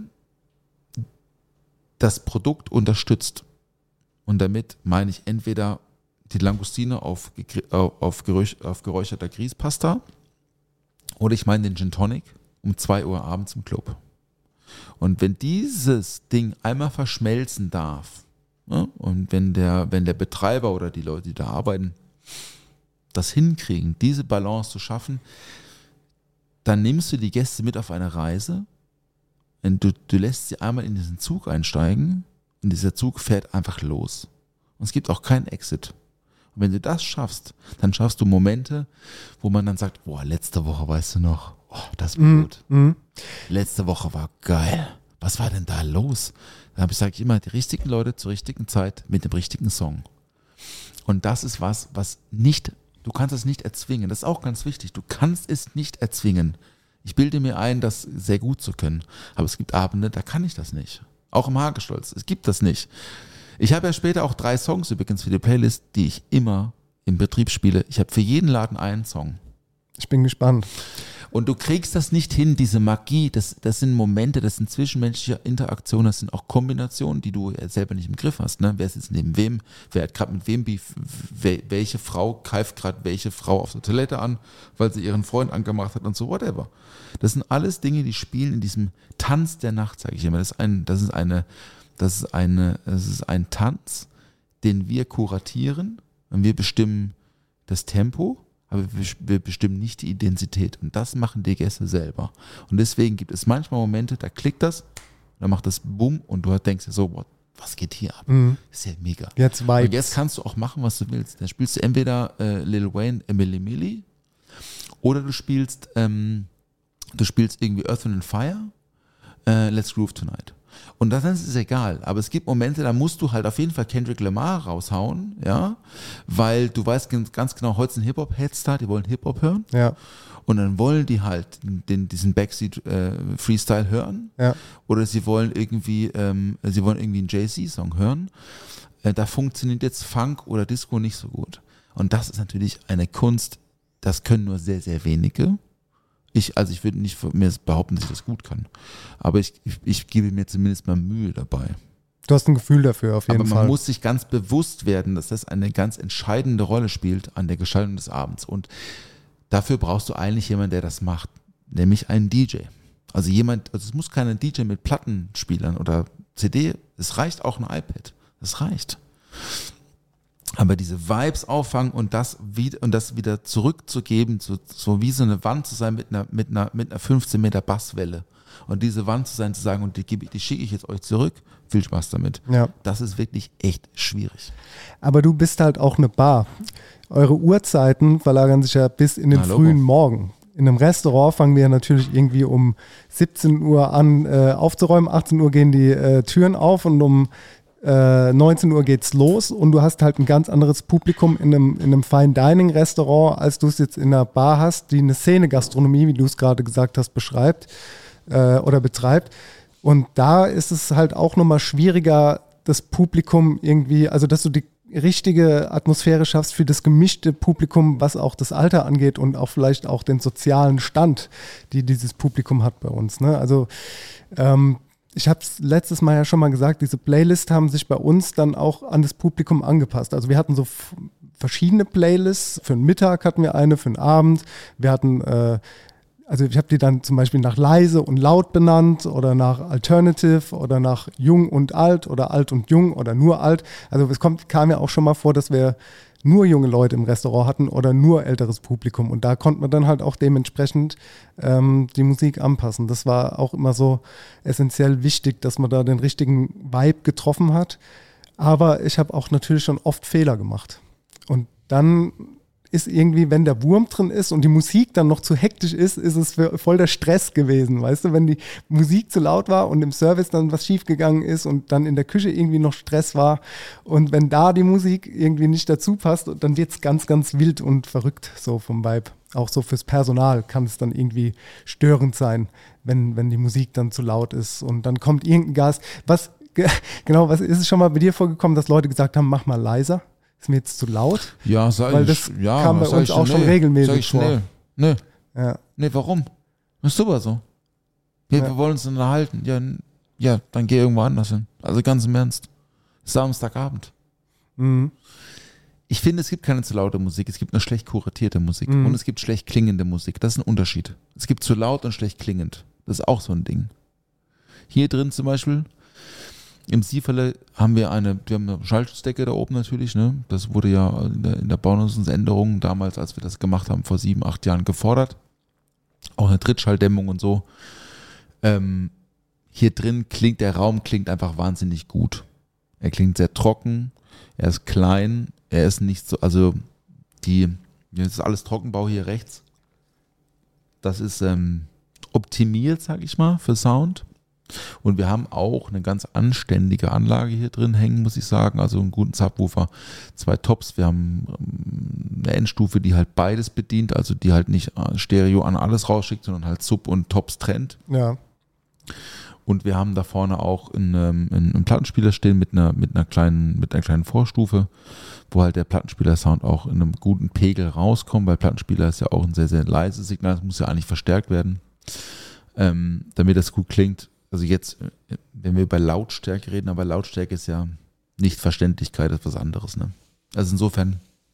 E: das Produkt unterstützt. Und damit meine ich entweder die Langustine auf geräucherter Grießpasta oder ich meine den Gin Tonic um 2 Uhr abends im Club. Und wenn dieses Ding einmal verschmelzen darf, ne, und wenn der Betreiber oder die Leute, die da arbeiten, das hinkriegen, diese Balance zu schaffen, dann nimmst du die Gäste mit auf eine Reise und du lässt sie einmal in diesen Zug einsteigen und dieser Zug fährt einfach los. Und es gibt auch keinen Exit. Und wenn du das schaffst, dann schaffst du Momente, wo man dann sagt, boah, letzte Woche, weißt du noch, oh, das war gut. Letzte Woche war geil. Was war denn da los? Da sage ich immer, die richtigen Leute zur richtigen Zeit mit dem richtigen Song. Und das ist was nicht, du kannst es nicht erzwingen. Das ist auch ganz wichtig. Du kannst es nicht erzwingen. Ich bilde mir ein, das sehr gut zu können. Aber es gibt Abende, da kann ich das nicht. Auch im Hagestolz. Es gibt das nicht. Ich habe ja später auch 3 Songs übrigens für die Playlist, die ich immer im Betrieb spiele. Ich habe für jeden Laden einen Song.
C: Ich bin gespannt.
E: Und du kriegst das nicht hin, diese Magie, das sind Momente, das sind zwischenmenschliche Interaktionen, das sind auch Kombinationen, die du selber nicht im Griff hast. Ne? Wer ist jetzt neben wem, wer hat gerade mit wem Beef, welche Frau keift gerade welche Frau auf der Toilette an, weil sie ihren Freund angemacht hat und so, whatever. Das sind alles Dinge, die spielen in diesem Tanz der Nacht, sage ich immer. Das ist ein Tanz, den wir kuratieren und wir bestimmen das Tempo, aber wir bestimmen nicht die Intensität. Und das machen die Gäste selber. Und deswegen gibt es manchmal Momente, da klickt das, dann macht das Bumm und du denkst dir so, was geht hier ab? Ist ja mega.
C: Jetzt Vibes.
E: Und jetzt kannst du auch machen, was du willst. Da spielst du entweder Lil Wayne, Emily Milli, oder du spielst irgendwie Earth, Wind & Fire, Let's Groove Tonight. Und das ist egal, aber es gibt Momente, da musst du halt auf jeden Fall Kendrick Lamar raushauen, ja, weil du weißt ganz genau, heute sind Hip-Hop-Heads da, die wollen Hip-Hop hören,
C: Ja.
E: und dann wollen die halt diesen Backseat-Freestyle hören,
C: Ja.
E: oder sie wollen irgendwie einen Jay-Z-Song hören. Da funktioniert jetzt Funk oder Disco nicht so gut. Und das ist natürlich eine Kunst, das können nur sehr, sehr wenige. Ich würde nicht von mir behaupten, dass ich das gut kann. Aber ich gebe mir zumindest mal Mühe dabei.
C: Du hast ein Gefühl dafür, auf jeden
E: Aber
C: Fall.
E: man muss sich ganz bewusst werden, dass das eine ganz entscheidende Rolle spielt an der Gestaltung des Abends. Und dafür brauchst du eigentlich jemanden, der das macht, nämlich einen DJ. Also es muss kein DJ mit Plattenspielern oder CD, es reicht auch ein iPad, das reicht. Aber diese Vibes auffangen und das wieder zurückzugeben, so wie so eine Wand zu sein mit einer 15 Meter Basswelle. Und diese Wand zu sein, zu sagen, und die schicke ich jetzt euch zurück, viel Spaß damit.
C: Ja.
E: Das ist wirklich echt schwierig.
C: Aber du bist halt auch eine Bar. Eure Uhrzeiten verlagern sich ja bis in den frühen Morgen. In einem Restaurant fangen wir natürlich irgendwie um 17 Uhr an aufzuräumen, 18 Uhr gehen die Türen auf und um 19 Uhr geht's los und du hast halt ein ganz anderes Publikum in einem Fine-Dining-Restaurant, als du es jetzt in einer Bar hast, die eine Szene-Gastronomie, wie du es gerade gesagt hast, beschreibt oder betreibt. Und da ist es halt auch nochmal schwieriger, das Publikum irgendwie, also dass du die richtige Atmosphäre schaffst für das gemischte Publikum, was auch das Alter angeht und auch vielleicht auch den sozialen Stand, die dieses Publikum hat bei uns. Ne? Also ich habe es letztes Mal ja schon mal gesagt, diese Playlists haben sich bei uns dann auch an das Publikum angepasst. Also wir hatten so verschiedene Playlists. Für den Mittag hatten wir eine, für den Abend. Wir hatten, also ich habe die dann zum Beispiel nach leise und laut benannt oder nach Alternative oder nach jung und alt oder alt und jung oder nur alt. Also es kam ja auch schon mal vor, dass wir nur junge Leute im Restaurant hatten oder nur älteres Publikum. Und da konnte man dann halt auch dementsprechend die Musik anpassen. Das war auch immer so essentiell wichtig, dass man da den richtigen Vibe getroffen hat. Aber ich habe auch natürlich schon oft Fehler gemacht. Und dann ist irgendwie, wenn der Wurm drin ist und die Musik dann noch zu hektisch ist es voll der Stress gewesen, weißt du, wenn die Musik zu laut war und im Service dann was schiefgegangen ist und dann in der Küche irgendwie noch Stress war und wenn da die Musik irgendwie nicht dazu passt, dann wird es ganz, ganz wild und verrückt so vom Vibe. Auch so fürs Personal kann es dann irgendwie störend sein, wenn die Musik dann zu laut ist und dann kommt irgendein Gast. Was ist es schon mal bei dir vorgekommen, dass Leute gesagt haben, mach mal leiser? Ist mir jetzt zu laut?
E: Ja,
C: weil das kam bei uns auch schon regelmäßig vor.
E: Nee.
C: Ja.
E: Nee, warum? Das ist super so. Ja. Wir wollen uns unterhalten. Ja, dann geh irgendwo anders hin. Also ganz im Ernst. Samstagabend.
C: Mhm.
E: Ich finde, es gibt keine zu laute Musik. Es gibt eine schlecht kuratierte Musik. Und es gibt schlecht klingende Musik. Das ist ein Unterschied. Es gibt zu laut und schlecht klingend. Das ist auch so ein Ding. Hier drin zum Beispiel im Sieferle haben wir eine Schallschutzdecke da oben natürlich, ne? Das wurde ja in der Baunutzungsänderung damals, als wir das gemacht haben, vor 7, 8 Jahren gefordert. Auch eine Trittschalldämmung und so. Hier drin der Raum klingt einfach wahnsinnig gut. Er klingt sehr trocken, er ist klein, er ist nicht so, also das ist alles Trockenbau hier rechts. Das ist optimiert, sag ich mal, für Sound. Und wir haben auch eine ganz anständige Anlage hier drin hängen, muss ich sagen. Also einen guten Subwoofer, 2 Tops. Wir haben eine Endstufe, die halt beides bedient, also die halt nicht Stereo an alles rausschickt, sondern halt Sub und Tops trennt.
C: Ja.
E: Und wir haben da vorne auch einen Plattenspieler stehen mit einer kleinen Vorstufe, wo halt der Plattenspieler-Sound auch in einem guten Pegel rauskommt, weil Plattenspieler ist ja auch ein sehr, sehr leises Signal, das muss ja eigentlich verstärkt werden, damit das gut klingt. Also jetzt, wenn wir über Lautstärke reden, aber Lautstärke ist ja nicht Verständlichkeit, das ist was anderes. Ne? Also insofern,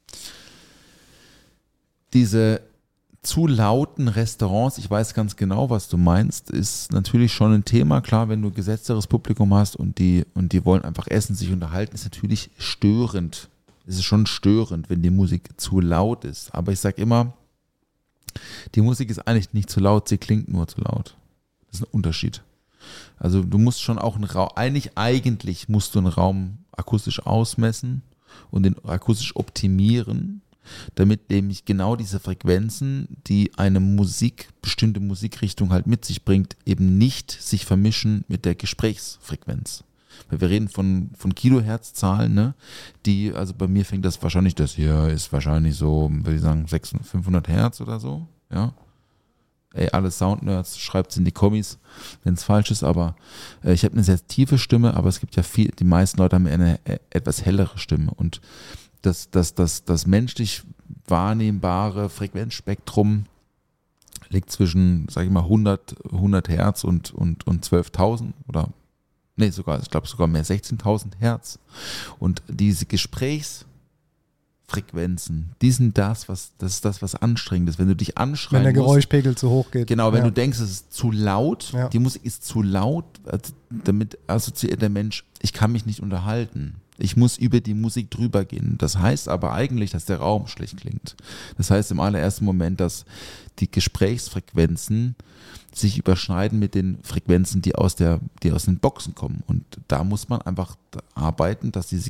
E: diese zu lauten Restaurants, ich weiß ganz genau, was du meinst, ist natürlich schon ein Thema. Klar, wenn du gesetzteres Publikum hast und die wollen einfach essen, sich unterhalten, ist natürlich störend. Es ist schon störend, wenn die Musik zu laut ist. Aber ich sage immer, die Musik ist eigentlich nicht zu laut, sie klingt nur zu laut. Das ist ein Unterschied. Also du musst schon auch einen Raum, eigentlich musst du einen Raum akustisch ausmessen und den akustisch optimieren, damit nämlich genau diese Frequenzen, die eine bestimmte Musikrichtung halt mit sich bringt, eben nicht sich vermischen mit der Gesprächsfrequenz. Weil wir reden von Kilohertz-Zahlen, ne? Also bei mir fängt das hier ist wahrscheinlich so, würde ich sagen, 600, 500 Hertz oder so, ja. Ey, alle Soundnerds, schreibt es in die Kommis, wenn es falsch ist, aber ich habe eine sehr tiefe Stimme, aber es gibt ja die meisten Leute haben eine etwas hellere Stimme und das menschlich wahrnehmbare Frequenzspektrum liegt zwischen, sage ich mal, 100 Hertz und 12.000 oder, ich glaube sogar mehr, 16.000 Hertz und diese Gesprächsfrequenz Frequenzen, die sind das ist das, was anstrengend ist. Wenn du dich anschreien
C: Wenn der
E: musst,
C: Geräuschpegel zu hoch geht.
E: genau, wenn
C: Ja.
E: du denkst, es ist zu laut,
C: Ja.
E: die Musik ist zu laut, damit assoziiert der Mensch, ich kann mich nicht unterhalten. Ich muss über die Musik drüber gehen. Das heißt aber eigentlich, dass der Raum schlecht klingt. Das heißt im allerersten Moment, dass die Gesprächsfrequenzen sich überschneiden mit den Frequenzen, die aus den Boxen kommen. Und da muss man einfach arbeiten, dass diese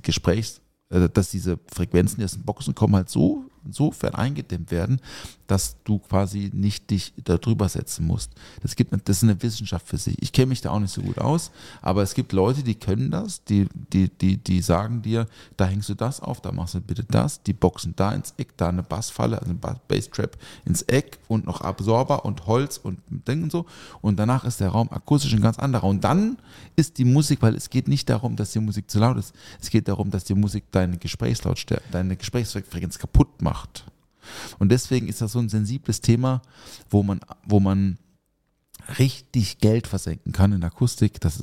E: Frequenzen, die aus den Boxen kommen, halt insofern eingedämmt werden, dass du quasi nicht dich da drüber setzen musst. Das ist eine Wissenschaft für sich. Ich kenne mich da auch nicht so gut aus, aber es gibt Leute, die können das, die sagen dir, da hängst du das auf, da machst du bitte das, die boxen da ins Eck, da eine Bassfalle, also eine Basstrap ins Eck und noch Absorber und Holz und Ding und so, und danach ist der Raum akustisch ein ganz anderer. Und dann ist die Musik, weil es geht nicht darum, dass die Musik zu laut ist, es geht darum, dass die Musik deine Gesprächsfrequenz kaputt macht. Und deswegen ist das so ein sensibles Thema, wo man richtig Geld versenken kann in Akustik. Da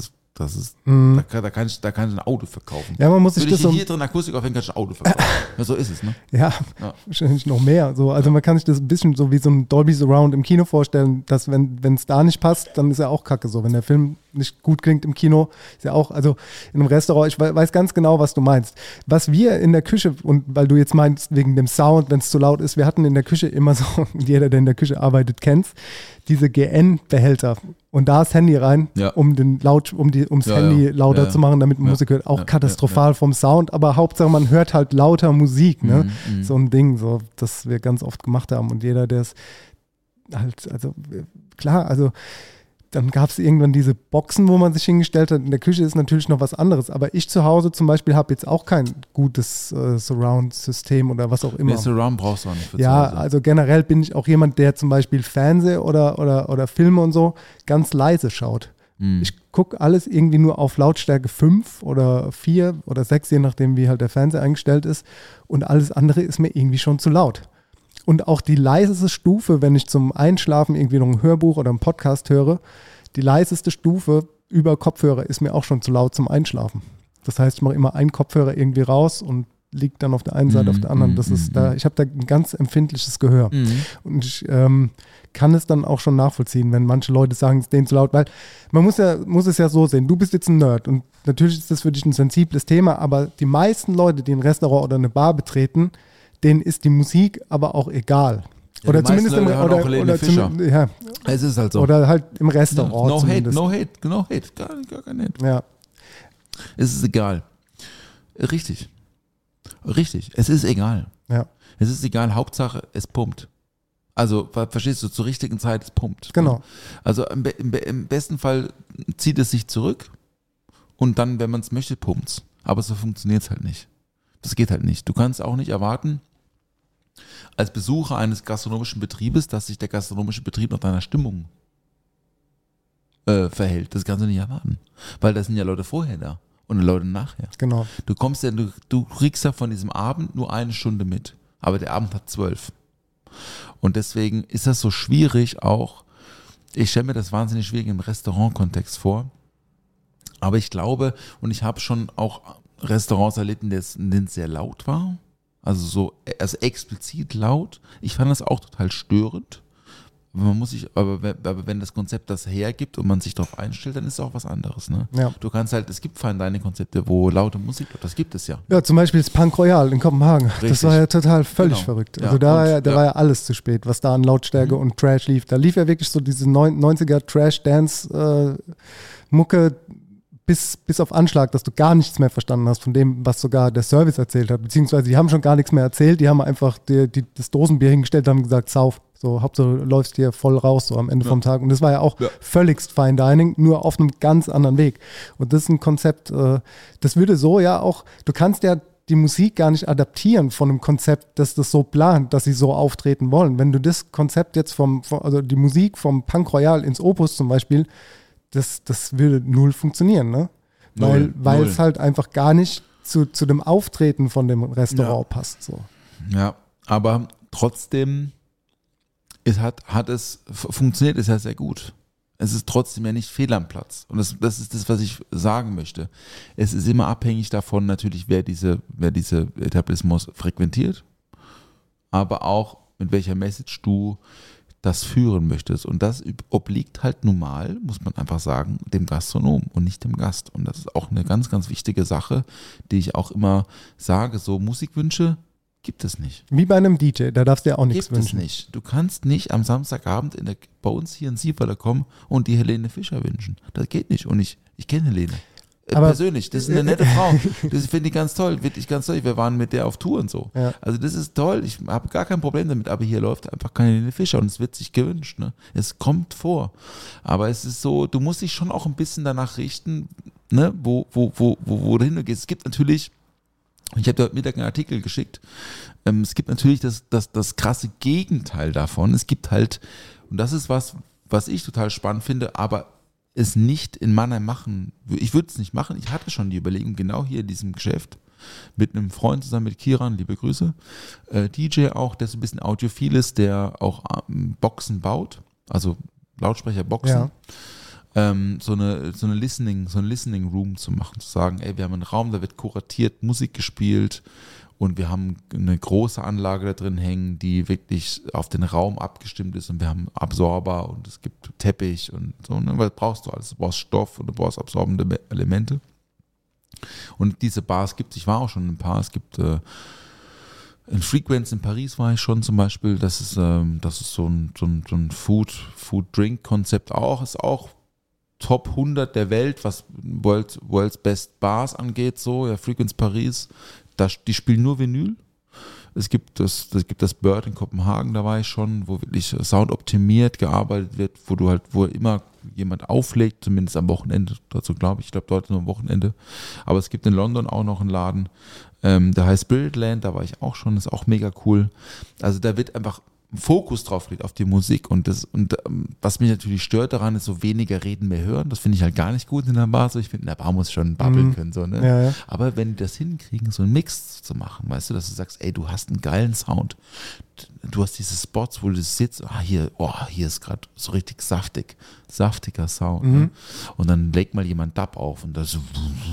E: kann ich ein Auto verkaufen.
C: Ja, man muss sich
E: Würde
C: das
E: ich hier drin Akustik aufhängen, kann ich ein Auto verkaufen. Ja, so ist es, ne?
C: Ja, wahrscheinlich noch mehr. So, also man kann sich das ein bisschen so wie so ein Dolby Surround im Kino vorstellen, dass wenn es da nicht passt, dann ist ja auch kacke so. Wenn der Film nicht gut klingt im Kino, ist ja auch, also in einem Restaurant, ich weiß ganz genau, was du meinst. Was wir in der Küche, und weil du jetzt meinst, wegen dem Sound, wenn es zu laut ist, wir hatten in der Küche immer so, jeder, der in der Küche arbeitet, kennt's, diese GN-Behälter. Und da ist Handy rein,
E: Ja.
C: ums Handy lauter zu machen, damit man Musik hört. Auch katastrophal vom Sound, aber Hauptsache man hört halt lauter Musik. Ne? So ein Ding, so, das wir ganz oft gemacht haben. Und jeder, der es halt, also klar, also dann gab es irgendwann diese Boxen, wo man sich hingestellt hat. In der Küche ist natürlich noch was anderes. Aber ich zu Hause zum Beispiel habe jetzt auch kein gutes Surround-System oder was auch immer.
E: Nee, Surround brauchst du auch nicht für
C: Ja,
E: zu Hause.
C: also generell bin ich auch jemand, der zum Beispiel Fernseh oder Filme und so ganz leise schaut. Ich gucke alles irgendwie nur auf Lautstärke 5 oder 4 oder 6, je nachdem, wie halt der Fernseher eingestellt ist. Und alles andere ist mir irgendwie schon zu laut. Und auch die leiseste Stufe, wenn ich zum Einschlafen irgendwie noch ein Hörbuch oder einen Podcast höre, die leiseste Stufe über Kopfhörer ist mir auch schon zu laut zum Einschlafen. Das heißt, ich mache immer einen Kopfhörer irgendwie raus und liegt dann auf der einen Seite, auf der anderen. Das ist da, ich habe da ein ganz empfindliches Gehör. Und ich kann es dann auch schon nachvollziehen, wenn manche Leute sagen, es ist denen zu laut, weil man muss es ja so sehen, du bist jetzt ein Nerd und natürlich ist das für dich ein sensibles Thema, aber die meisten Leute, die ein Restaurant oder eine Bar betreten, denen ist die Musik aber auch egal.
E: Ja,
C: Oder
E: die
C: zumindest
E: meisten Leute hören auch Helene Fischer.
C: ja,
E: Es ist halt so.
C: oder halt im Restaurant
E: No
C: zumindest.
E: hate, gar kein Hate.
C: Ja.
E: Es ist egal. Richtig. Es ist egal.
C: Ja.
E: Es ist egal, Hauptsache, es pumpt. Also, verstehst du, zur richtigen Zeit, es pumpt.
C: Genau.
E: Also im besten Fall zieht es sich zurück und dann, wenn man es möchte, pumpt es. Aber so funktioniert es halt nicht. Das geht halt nicht. Du kannst auch nicht erwarten, als Besucher eines gastronomischen Betriebes, dass sich der gastronomische Betrieb nach deiner Stimmung verhält. Das kannst du nicht erwarten. Weil da sind ja Leute vorher da und Leute nachher.
C: Genau.
E: Du kriegst ja von diesem Abend nur 1 Stunde mit. Aber der Abend hat 12. Und deswegen ist das so schwierig auch. Ich stelle mir das wahnsinnig schwierig im Restaurantkontext vor. Aber ich glaube, und ich habe schon auch Restaurants erlebt, in denen es sehr laut war. Also explizit laut. Ich fand das auch total störend. Aber wenn das Konzept das hergibt und man sich darauf einstellt, dann ist es auch was anderes. Ne?
C: Ja.
E: Du kannst halt, es gibt Fine Dining Konzepte, wo laute Musik, das gibt es ja.
C: Ja, zum Beispiel das Punk Royal in Kopenhagen. Das
E: Richtig.
C: war ja total völlig
E: Genau.
C: verrückt.
E: Ja,
C: Also da
E: und-
C: war ja alles zu spät, was da an Lautstärke und Trash lief. Da lief ja wirklich so diese 90er Trash-Dance-Mucke bis auf Anschlag, dass du gar nichts mehr verstanden hast von dem, was sogar der Service erzählt hat. Beziehungsweise die haben schon gar nichts mehr erzählt, die haben einfach das Dosenbier hingestellt und haben gesagt, sauf. So, Hauptsache du läufst hier voll raus, so am Ende vom Tag. Und das war ja auch völligst Fine Dining, nur auf einem ganz anderen Weg. Und das ist ein Konzept, das würde so ja auch, du kannst ja die Musik gar nicht adaptieren von einem Konzept, dass das so plant, dass sie so auftreten wollen. Wenn du das Konzept jetzt also die Musik vom Punk Royal ins Opus zum Beispiel, das würde null funktionieren, ne? Weil es halt einfach gar nicht zu dem Auftreten von dem Restaurant passt. So.
E: Ja, aber trotzdem funktioniert es ja sehr gut. es ist trotzdem ja nicht fehl am Platz. Und das ist das, was ich sagen möchte. Es ist immer abhängig davon natürlich, wer diese Etablissements frequentiert, aber auch mit welcher Message du das führen möchtest. Und das obliegt halt nun mal, muss man einfach sagen, dem Gastronom und nicht dem Gast. Und das ist auch eine ganz, ganz wichtige Sache, die ich auch immer sage, so Musikwünsche gibt es nicht.
C: Wie bei einem DJ, da darfst du ja auch nichts
E: Gibt es
C: wünschen.
E: nicht. Du kannst nicht am Samstagabend bei uns hier in Sieferle kommen und die Helene Fischer wünschen. Das geht nicht. Und ich kenne Helene.
C: Aber
E: persönlich, das ist eine nette Frau. Das finde ich ganz toll, wirklich ganz toll. Wir waren mit der auf Tour und so.
C: Ja.
E: Also das ist toll, ich habe gar kein Problem damit, aber hier läuft einfach keine Helene Fischer und es wird sich gewünscht. Ne? Es kommt vor. Aber es ist so, du musst dich schon auch ein bisschen danach richten, ne? wo du hingehst. Es gibt natürlich, ich habe heute Mittag einen Artikel geschickt, es gibt natürlich das krasse Gegenteil davon. Es gibt halt, und das ist was ich total spannend finde, aber es nicht in Mannheim machen. Ich würde es nicht machen. Ich hatte schon die Überlegung, genau hier in diesem Geschäft, mit einem Freund zusammen, mit Kiran, liebe Grüße, DJ auch, der so ein bisschen audiophil ist, der auch Boxen baut, also Lautsprecherboxen. Ja. So eine Listening Room zu machen, zu sagen, ey, wir haben einen Raum, da wird kuratiert Musik gespielt und wir haben eine große Anlage da drin hängen, die wirklich auf den Raum abgestimmt ist und wir haben Absorber und es gibt Teppich und so, ne? Was brauchst du alles? Du brauchst Stoff und du brauchst absorbende Elemente. Und diese Bars gibt es, ich war auch schon in ein paar, es gibt in Frequenz in Paris war ich schon zum Beispiel, das ist so ein Food-Drink-Konzept auch, ist auch Top 100 der Welt, was World's Best Bars angeht, so, ja, Frequenz Paris, die spielen nur Vinyl. Es gibt das Bird in Kopenhagen, da war ich schon, wo wirklich soundoptimiert gearbeitet wird, wo immer jemand auflegt, zumindest am Wochenende, dazu glaube ich dort nur am Wochenende. Aber es gibt in London auch noch einen Laden, der heißt Spiritland, da war ich auch schon, ist auch mega cool. Also da wird einfach Fokus drauf liegt, auf die Musik und was mich natürlich stört daran ist, so weniger reden, mehr hören, das finde ich halt gar nicht gut in der Bar, so ich finde, in der Bar muss schon babbeln können, so, ne?
C: Ja, ja.
E: Aber wenn die das hinkriegen, so einen Mix zu machen, weißt du, dass du sagst, ey, du hast einen geilen Sound, du hast diese Spots, wo du sitzt, hier ist gerade so richtig saftiger Sound, ne? Und dann legt mal jemand Dub auf und das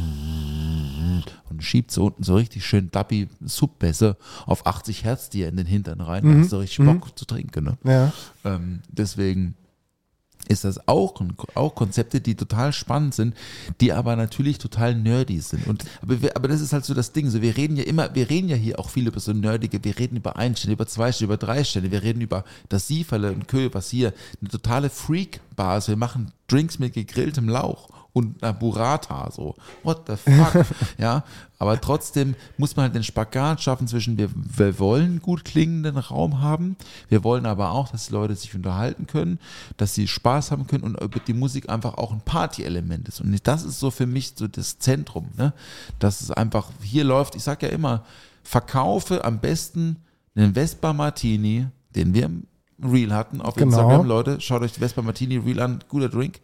E: und schiebt so unten so richtig schön Dubby Subbässe auf 80 Hertz dir in den Hintern rein, da hast du richtig Bock zu trinken, ne?
C: Ja.
E: Deswegen ist das auch Konzepte, die total spannend sind, die aber natürlich total nerdy sind. Aber das ist halt so das Ding. So, wir reden ja hier auch viel über so nerdige, wir reden über 1 Sterne, über 2 Sterne, über 3 Sterne, wir reden über das Sieferle und Kö, was hier eine totale Freak-Bar ist. Wir machen Drinks mit gegrilltem Lauch und einer Burrata, so, what the fuck, ja, aber trotzdem muss man halt den Spagat schaffen zwischen, wir wollen gut klingenden Raum haben, wir wollen aber auch, dass die Leute sich unterhalten können, dass sie Spaß haben können und über die Musik einfach auch ein Party-Element ist und das ist so für mich so das Zentrum, ne, dass es einfach hier läuft, ich sag ja immer, verkaufe am besten einen Vespa Martini, den wir im Reel hatten auf Instagram, Leute, schaut euch die Vespa Martini Reel an, guter Drink.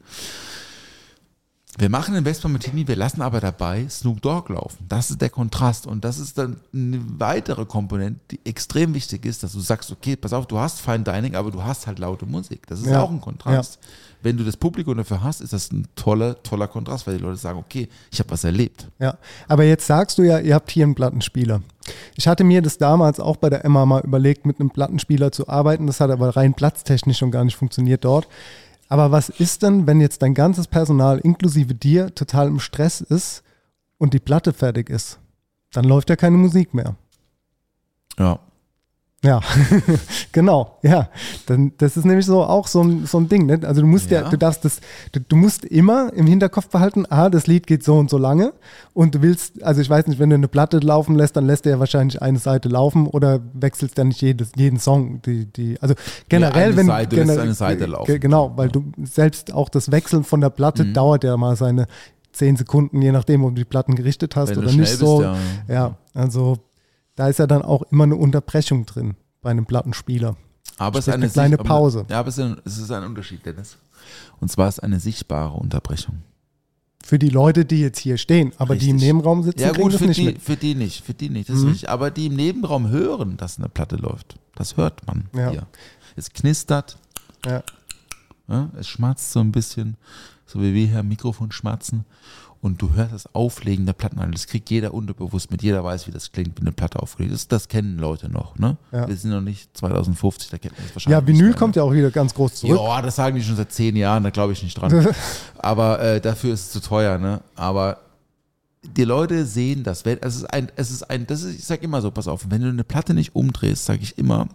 E: Wir machen den Vespa Martini, wir lassen aber dabei Snoop Dogg laufen. Das ist der Kontrast und das ist dann eine weitere Komponente, die extrem wichtig ist, dass du sagst, okay, pass auf, du hast Fine Dining, aber du hast halt laute Musik. Das ist auch ein Kontrast. Ja. Wenn du das Publikum dafür hast, ist das ein toller Kontrast, weil die Leute sagen, okay, ich habe was erlebt.
C: Ja, aber jetzt sagst du ja, ihr habt hier einen Plattenspieler. Ich hatte mir das damals auch bei der Emma mal überlegt, mit einem Plattenspieler zu arbeiten. Das hat aber rein platztechnisch schon gar nicht funktioniert dort. Aber was ist denn, wenn jetzt dein ganzes Personal inklusive dir total im Stress ist und die Platte fertig ist? Dann läuft ja keine Musik mehr.
E: Ja.
C: Ja, genau, ja. Das ist nämlich so auch so ein Ding, ne? Also du musst du musst immer im Hinterkopf behalten, das Lied geht so und so lange und du willst, also ich weiß nicht, wenn du eine Platte laufen lässt, dann lässt du ja wahrscheinlich eine Seite laufen oder wechselst dann nicht jeden Song. Also generell,
E: eine Seite laufen.
C: Genau, weil du selbst auch das Wechseln von der Platte dauert ja mal seine 10 Sekunden, je nachdem, ob du die Platten gerichtet hast oder nicht so. Ja, also da ist ja dann auch immer eine Unterbrechung drin bei einem Plattenspieler.
E: Aber es ist
C: eine kleine Pause.
E: Ja, aber es ist ein Unterschied, Dennis. Und zwar ist eine sichtbare Unterbrechung.
C: Für die Leute, die jetzt hier stehen, aber richtig. Die im Nebenraum sitzen, kriegen das nicht mit.
E: Für die nicht, das ist richtig. Aber die im Nebenraum hören, dass eine Platte läuft. Das hört man hier. Es knistert.
C: Ja.
E: Ja? Es schmatzt so ein bisschen, so wie wir hier am Mikrofon schmatzen. Und du hörst das Auflegen der Platten an. Das kriegt jeder unterbewusst mit. Jeder weiß, wie das klingt, wenn eine Platte aufgelegt ist. Das kennen Leute noch. Ne?
C: Ja.
E: Wir sind noch nicht 2050, da kennt man das wahrscheinlich
C: Ja, Vinyl
E: nicht mehr,
C: kommt ja auch wieder ganz groß zurück.
E: Ja, das sagen die schon seit 10 Jahren, da glaube ich nicht dran. Aber dafür ist es zu teuer. Ne? Aber die Leute sehen das. Ich sage immer so, pass auf, wenn du eine Platte nicht umdrehst, sage ich immer,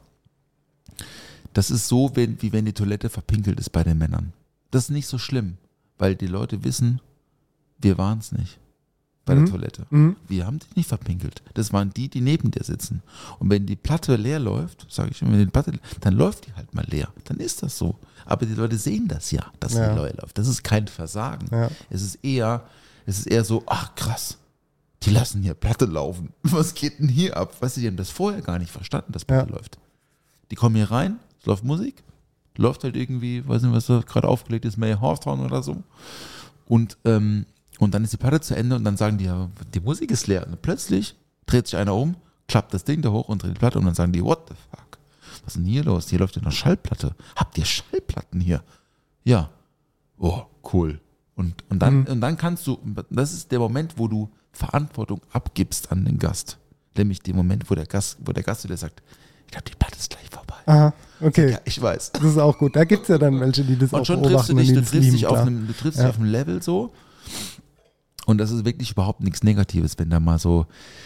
E: das ist so, wie wenn die Toilette verpinkelt ist bei den Männern. Das ist nicht so schlimm, weil die Leute wissen, wir waren es nicht bei der Toilette. Wir haben dich nicht verpinkelt. Das waren die neben dir sitzen. Und wenn die Platte leer läuft, sage ich immer, dann läuft die halt mal leer. Dann ist das so. Aber die Leute sehen das ja, dass die leer läuft. Das ist kein Versagen. Ja. Es ist eher so, ach krass, die lassen hier Platte laufen. Was geht denn hier ab? Weißt du, die haben das vorher gar nicht verstanden, dass Platte läuft. Die kommen hier rein, es läuft Musik, läuft halt irgendwie, weiß nicht, was da gerade aufgelegt ist, May Hawthorne oder so. Und dann ist die Platte zu Ende und dann sagen die, ja, die Musik ist leer. Und plötzlich dreht sich einer um, klappt das Ding da hoch und dreht die Platte um und dann sagen die, what the fuck? Was ist denn hier los? Hier läuft ja noch Schallplatte. Habt ihr Schallplatten hier? Ja. Oh, cool. Und dann kannst du, das ist der Moment, wo du Verantwortung abgibst an den Gast. Nämlich der Moment, wo der Gast wieder sagt, ich glaube, die Platte ist gleich vorbei.
C: Aha, okay.
E: Ja, ich weiß.
C: Das ist auch gut. Da gibt es ja dann welche, die das
E: und
C: auch
E: schon
C: beobachten.
E: Du triffst dich auf einem Level so. Und das ist wirklich überhaupt nichts Negatives, wenn da mal so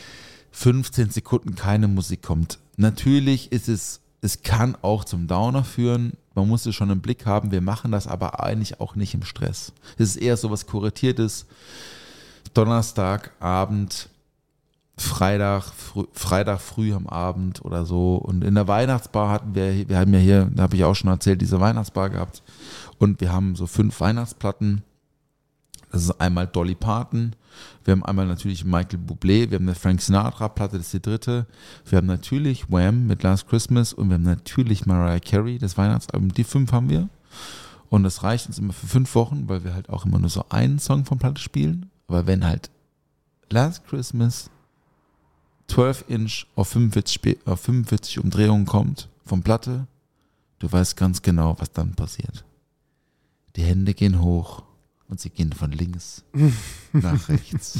E: 15 Sekunden keine Musik kommt. Natürlich ist es kann auch zum Downer führen. Man muss es schon im Blick haben. Wir machen das aber eigentlich auch nicht im Stress. Es ist eher so was Kuratiertes. Donnerstagabend, Freitag früh am Abend oder so. Und in der Weihnachtsbar hatten wir haben ja hier, da habe ich auch schon erzählt, diese Weihnachtsbar gehabt. Und wir haben so 5 Weihnachtsplatten. Das ist einmal Dolly Parton, wir haben einmal natürlich Michael Bublé, wir haben eine Frank Sinatra-Platte, das ist die 3. Wir haben natürlich Wham! Mit Last Christmas und wir haben natürlich Mariah Carey, das Weihnachtsalbum, die 5 haben wir. Und das reicht uns immer für 5 Wochen, weil wir halt auch immer nur so einen Song von Platte spielen. Aber wenn halt Last Christmas 12-inch auf 45 Umdrehungen kommt von Platte, du weißt ganz genau, was dann passiert. Die Hände gehen hoch. Und sie gehen von links nach rechts.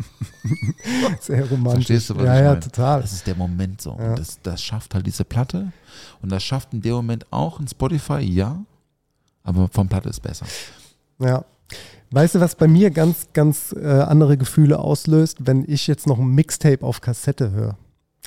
C: Sehr romantisch.
E: Verstehst du, was ich
C: meine? Ja,
E: total. Das ist der Moment so. Ja. Und das schafft halt diese Platte. Und das schafft in dem Moment auch ein Spotify, ja. Aber von Platte ist besser.
C: Ja. Weißt du, was bei mir ganz, ganz andere Gefühle auslöst, wenn ich jetzt noch ein Mixtape auf Kassette höre?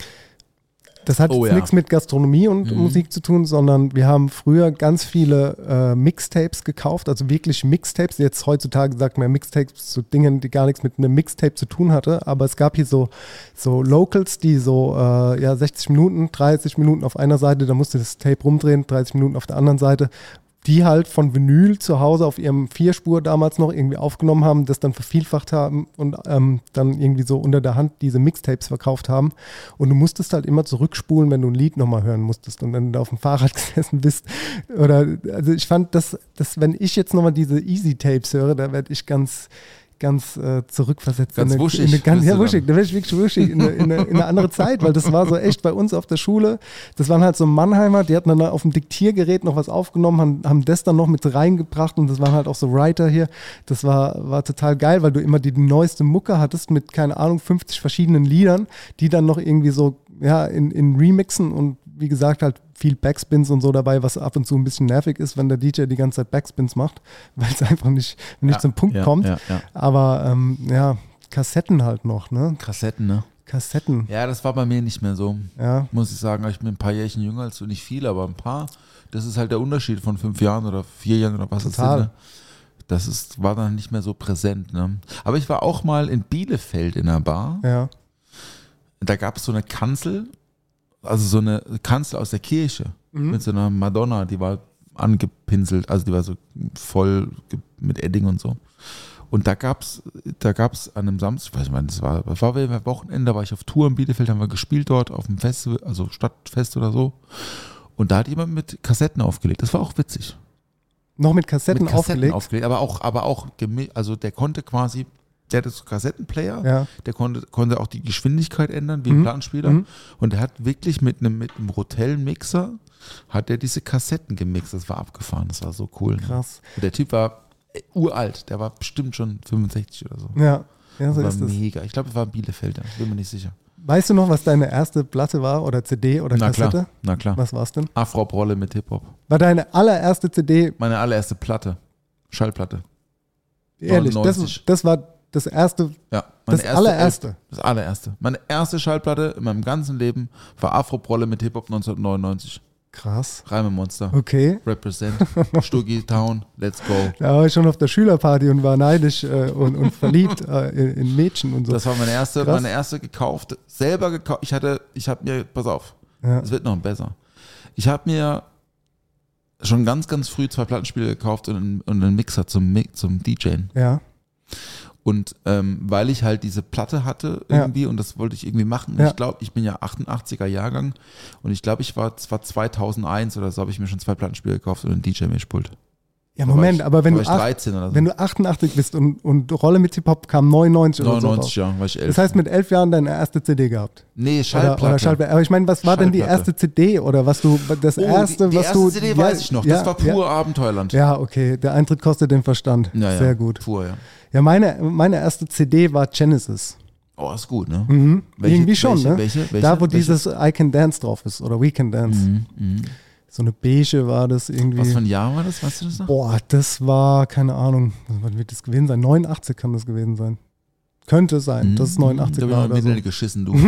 C: Das hat jetzt nichts mit Gastronomie und Musik zu tun, sondern wir haben früher ganz viele Mixtapes gekauft, also wirklich Mixtapes. Jetzt heutzutage sagt man Mixtapes zu Dingen, die gar nichts mit einem Mixtape zu tun hatte, aber es gab hier so Locals, die so 60 Minuten, 30 Minuten auf einer Seite, da musste das Tape rumdrehen, 30 Minuten auf der anderen Seite, die halt von Vinyl zu Hause auf ihrem 4-Spur damals noch irgendwie aufgenommen haben, das dann vervielfacht haben und dann irgendwie so unter der Hand diese Mixtapes verkauft haben. Und du musstest halt immer zurückspulen, wenn du ein Lied nochmal hören musstest und wenn du auf dem Fahrrad gesessen bist. Also ich fand, dass wenn ich jetzt nochmal diese Easy-Tapes höre, da werde ich ganz zurückversetzt.
E: Ganz wuschig.
C: Wuschig. Da werde ich wirklich wuschig in eine andere Zeit, weil das war so echt bei uns auf der Schule. Das waren halt so Mannheimer, die hatten dann auf dem Diktiergerät noch was aufgenommen, haben das dann noch mit reingebracht und das waren halt auch so Writer hier. Das war total geil, weil du immer die neueste Mucke hattest mit, keine Ahnung, 50 verschiedenen Liedern, die dann noch irgendwie so in Remixen und wie gesagt halt viel Backspins und so dabei, was ab und zu ein bisschen nervig ist, wenn der DJ die ganze Zeit Backspins macht, weil es einfach nicht zum Punkt kommt. Ja. Aber Kassetten halt noch, ne?
E: Kassetten. Ja, das war bei mir nicht mehr so. Ja. Muss ich sagen, ich bin ein paar Jährchen jünger als du, nicht viel, aber ein paar. Das ist halt der Unterschied von 5 Jahren oder 4 Jahren oder was es sind. Ne? Das war dann nicht mehr so präsent. Ne? Aber ich war auch mal in Bielefeld in einer Bar. Ja. Da gab es so eine Kanzel, also so eine Kanzel aus der Kirche mit so einer Madonna, die war angepinselt, also die war so voll mit Edding und so. Und da gab's an einem Samstag, ich weiß nicht, das war Wochenende, da war ich auf Tour in Bielefeld, haben wir gespielt dort auf dem Festival, also Stadtfest oder so. Und da hat jemand mit Kassetten aufgelegt. Das war auch witzig.
C: Noch mit Kassetten aufgelegt?
E: Aber auch also der konnte quasi, der hatte so Kassettenplayer, der konnte auch die Geschwindigkeit ändern, wie ein Plattenspieler. Und der hat wirklich mit einem Rotell-Mixer hat er diese Kassetten gemixt. Das war abgefahren, das war so cool.
C: Krass.
E: Und der Typ war uralt, der war bestimmt schon 65 oder so.
C: Ja, so
E: war
C: ist es.
E: mega. Ich glaube, es war Bielefelder, bin mir nicht sicher.
C: Weißt du noch, was deine erste Platte war oder CD oder Kassette?
E: Na klar.
C: Was war's denn?
E: Afro-Rolle mit Hip-Hop.
C: War deine allererste CD,
E: Meine allererste Platte. Schallplatte.
C: ehrlich,
E: 99.
C: das war das erste,
E: Ja,
C: das allererste.
E: Das allererste. Meine erste Schallplatte in meinem ganzen Leben war Afro-Rolle mit Hip-Hop 1999.
C: Krass.
E: Reimemonster.
C: Okay.
E: Represent. Stuggy Town. Let's go.
C: Da war ich schon auf der Schülerparty und war neidisch und verliebt in Mädchen und so.
E: Das war meine erste
C: Krass.
E: gekaufte, selber gekauft. Ich habe mir, pass auf,
C: Ja.
E: es wird noch besser. Ich habe mir schon ganz, ganz früh 2 Plattenspiele gekauft und einen Mixer zum DJen.
C: Ja.
E: Und weil ich halt diese Platte hatte irgendwie und das wollte ich irgendwie machen. Und
C: Ja.
E: ich glaube, ich bin ja 88er Jahrgang und ich glaube, es war 2001 oder so, habe ich mir schon 2 Plattenspiele gekauft und einen DJ-Mischpult.
C: Ja, Moment, aber wenn
E: war
C: du,
E: ich 13 oder so.
C: wenn du 88 bist und Rolle mit Hip-Hop kam 99 oder so
E: 99,
C: raus.
E: ja, war ich 11.
C: Das heißt, mit 11 Jahren deine erste CD gehabt.
E: Nee, Schallplatte.
C: Oder Schallplatte. Aber ich meine, was war denn die
E: Schallplatte.
C: erste CD oder was du, das erste,
E: die
C: was
E: erste
C: du...
E: CD weiß ich noch, das war pur Abenteuerland.
C: Ja, okay, der Eintritt kostet den Verstand.
E: Ja,
C: Sehr gut.
E: Pur, ja.
C: Ja, meine erste CD war Genesis.
E: Oh, ist gut, ne?
C: Irgendwie schon, ne?
E: Welche?
C: Da, wo dieses I Can Dance drauf ist oder We Can Dance. So eine beige war das irgendwie.
E: Was für ein Jahr war das? Weißt du das noch?
C: Boah, das war, keine Ahnung, wann wird das gewesen sein? 89 kann das gewesen sein. Könnte sein, dass es 89
E: da
C: war
E: bin
C: oder
E: ich
C: so.
E: Mittel geschissen, du.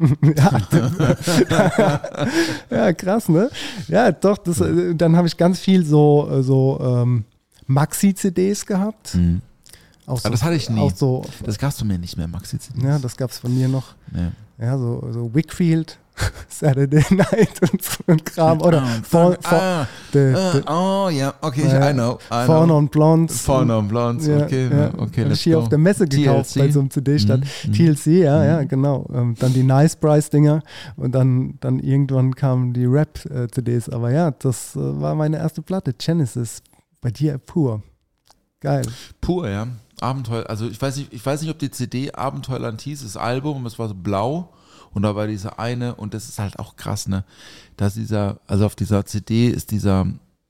C: Ja, krass, ne? Ja, doch, dann habe ich ganz viel so Maxi-CDs gehabt. Auch so,
E: Aber das hatte ich nie.
C: Auch so,
E: Das gab's von mir nicht mehr, Maxi-CDs.
C: ja, das gab es von mir noch.
E: Nee.
C: Ja, so Wickfield, Saturday Night und so ein Kram. Oder
E: oh, ja, okay, I know.
C: Fawn on Blondes.
E: Fawn on Blondes, okay, okay,
C: Hab
E: let's
C: ich hier
E: go.
C: auf der Messe gekauft
E: TLC.
C: bei so einem CD-Stand. TLC, ja, genau. Dann die Nice Price-Dinger und dann irgendwann kamen die Rap-CDs. Aber ja, das war meine erste Platte, Genesis. Bei dir pur. Geil.
E: Pur, ja. Abenteuer, also ich weiß nicht, ob die CD Abenteuerland hieß, das Album, es war so blau und da war dieser eine und das ist halt auch krass, ne, dass also auf dieser CD ist diese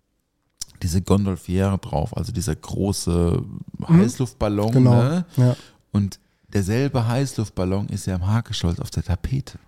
E: Gondolfiere drauf, also dieser große Heißluftballon,
C: Genau.
E: ne,
C: Ja.
E: und derselbe Heißluftballon ist ja im Hakestolz auf der Tapete.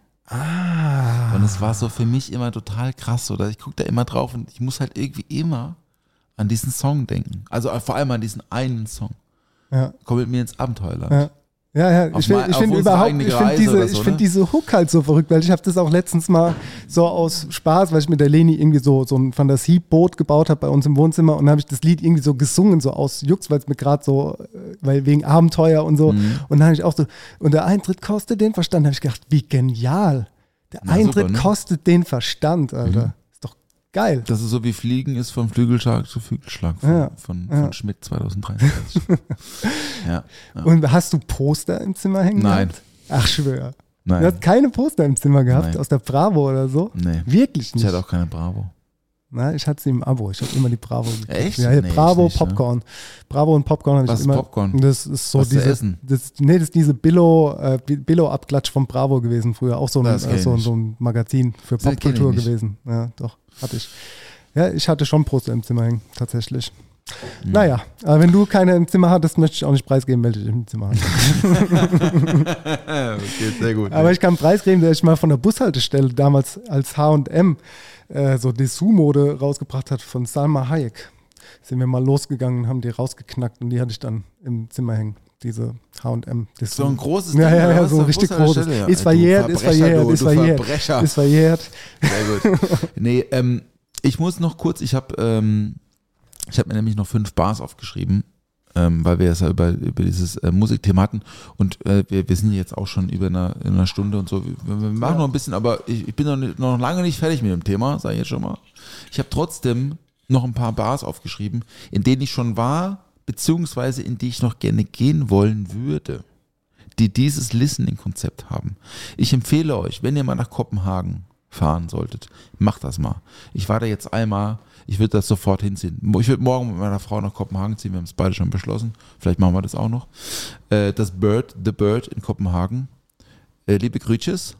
C: Ah.
E: Und es war so für mich immer total krass, so, dass ich gucke da immer drauf und ich muss halt irgendwie immer an diesen Song denken, also vor allem an diesen einen Song.
C: Ja.
E: Komm mit mir ins Abenteuerland.
C: Ja. Ja,
E: Auf
C: ich finde
E: unsere
C: überhaupt,
E: eigene
C: ich finde
E: Reise
C: diese,
E: oder so,
C: ich find
E: ne?
C: diese Hook halt so verrückt, weil ich habe das auch letztens mal so aus Spaß, weil ich mit der Leni irgendwie so ein Fantasieboot gebaut habe bei uns im Wohnzimmer und dann habe ich das Lied irgendwie so gesungen, so aus Jux, weil es mir gerade so, weil wegen Abenteuer und so und dann habe ich auch so, und der Eintritt kostet den Verstand, habe ich gedacht, wie genial. Der
E: Na,
C: Eintritt
E: super, ne?
C: kostet den Verstand, Alter. Ist doch geil.
E: Das ist so wie Fliegen ist vom Flügelschlag zu Flügelschlag von Schmidt 2023. ja.
C: Und hast du Poster im Zimmer hängen?
E: Nein.
C: gehabt? Ach, schwör.
E: Nein.
C: Du hast keine Poster im Zimmer gehabt,
E: Nein.
C: aus der Bravo oder so?
E: Nee.
C: Wirklich nicht?
E: Ich hatte auch keine Bravo.
C: Na, ich hatte sie im Abo. Ich habe immer die Bravo gekriegt.
E: Echt?
C: Ja, hier
E: Nee,
C: Bravo,
E: ich nicht,
C: Popcorn. Bravo und Popcorn habe ich
E: Was ist
C: immer.
E: Popcorn?
C: Das ist so
E: Was zu
C: diese.
E: essen?
C: Das ist diese Billo-Abklatsch von Bravo gewesen früher. Auch so
E: Das kenn ich nicht.
C: ein Magazin für
E: Das kenn ich
C: Popkultur
E: nicht.
C: gewesen. Ja, doch, hatte ich. Ja, ich hatte schon Poster im Zimmer hängen, tatsächlich. Naja, aber wenn du keine im Zimmer hattest, möchte ich auch nicht preisgeben, welche ich im Zimmer hatte.
E: Okay, sehr gut.
C: Aber ich kann preisgeben, dass ich mal von der Bushaltestelle damals als H&M so Dessous-Mode rausgebracht hat von Salma Hayek. Sind wir mal losgegangen, haben die rausgeknackt und die hatte ich dann im Zimmer hängen. Diese H&M Dessous.
E: So ein großes
C: Ja,
E: Ding,
C: ja,
E: oder
C: ja,
E: was?
C: so
E: So
C: ein
E: ein
C: richtig
E: Bus an der
C: großes.
E: Stelle, ja.
C: Ist
E: Du
C: verjährt, ist
E: Verbrecher,
C: verjährt,
E: du
C: ist verjährt.
E: Verbrecher.
C: Ist verjährt.
E: Sehr gut. Nee, ich muss noch kurz, ich hab mir nämlich noch 5 Bars aufgeschrieben, weil wir es ja über dieses Musikthema hatten und wir sind jetzt auch schon über einer Stunde und so. Wir machen noch ein bisschen, aber ich bin noch lange nicht fertig mit dem Thema, sage ich jetzt schon mal. Ich habe trotzdem noch ein paar Bars aufgeschrieben, in denen ich schon war, beziehungsweise in die ich noch gerne gehen wollen würde, die dieses Listening-Konzept haben. Ich empfehle euch, wenn ihr mal nach Kopenhagen fahren solltet, macht das mal. Ich war da jetzt einmal, ich würde das sofort hinziehen. Ich würde morgen mit meiner Frau nach Kopenhagen ziehen, wir haben es beide schon beschlossen, vielleicht machen wir das auch noch. The Bird in Kopenhagen. Liebe Grüßes,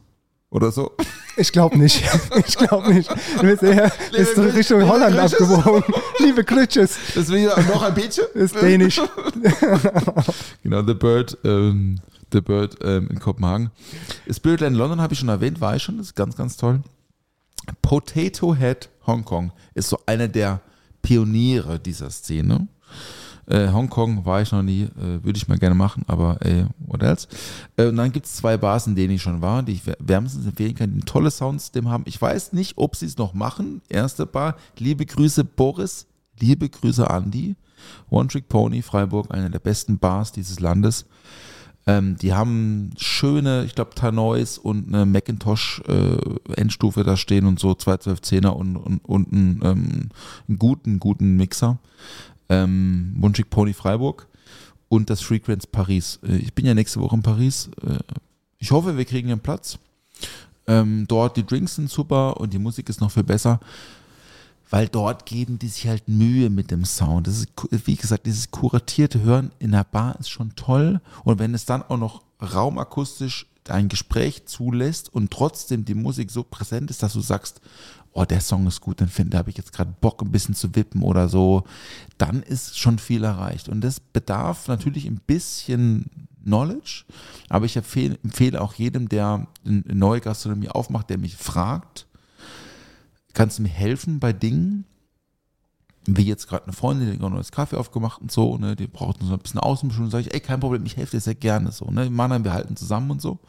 E: oder so.
C: Ich glaube nicht. Du bist so Richtung Holland abgewogen. Liebe Grütches.
E: Das will ja noch ein bisschen.
C: Ist dänisch.
E: Genau, The Bird in Kopenhagen. Spiritland London habe ich schon erwähnt, war ich schon, das ist ganz, ganz toll. Potato Head Hongkong ist so einer der Pioniere dieser Szene. Hongkong war ich noch nie, würde ich mal gerne machen, aber what else? Und dann gibt es 2 Bars, in denen ich schon war, die ich wärmstens empfehlen kann, die ein tolles Soundsystem haben. Ich weiß nicht, ob sie es noch machen. Erste Bar, liebe Grüße Boris, liebe Grüße Andi. One Trick Pony, Freiburg, eine der besten Bars dieses Landes. Die haben schöne, ich glaube, Tanois und eine Macintosh Endstufe da stehen und so 2 12-10er und einen guten Mixer. One Trick Pony Freiburg und das Frequenz Paris. Ich bin ja nächste Woche in Paris. Ich hoffe, wir kriegen einen Platz. Dort die Drinks sind super und die Musik ist noch viel besser, weil dort geben die sich halt Mühe mit dem Sound. Das ist, wie gesagt, dieses kuratierte Hören in der Bar ist schon toll und wenn es dann auch noch raumakustisch ein Gespräch zulässt und trotzdem die Musik so präsent ist, dass du sagst, oh, der Song ist gut, da habe ich jetzt gerade Bock, ein bisschen zu wippen oder so, dann ist schon viel erreicht. Und das bedarf natürlich ein bisschen Knowledge, aber ich empfehle auch jedem, der eine neue Gastronomie aufmacht, der mich fragt, kannst du mir helfen bei Dingen, wie jetzt gerade eine Freundin, die hat ein neues Kaffee aufgemacht und so, ne, die braucht so ein bisschen Außenbeschulung, sage ich, ey, kein Problem, ich helfe dir sehr gerne so, ne, Mannheim, wir halten zusammen und so.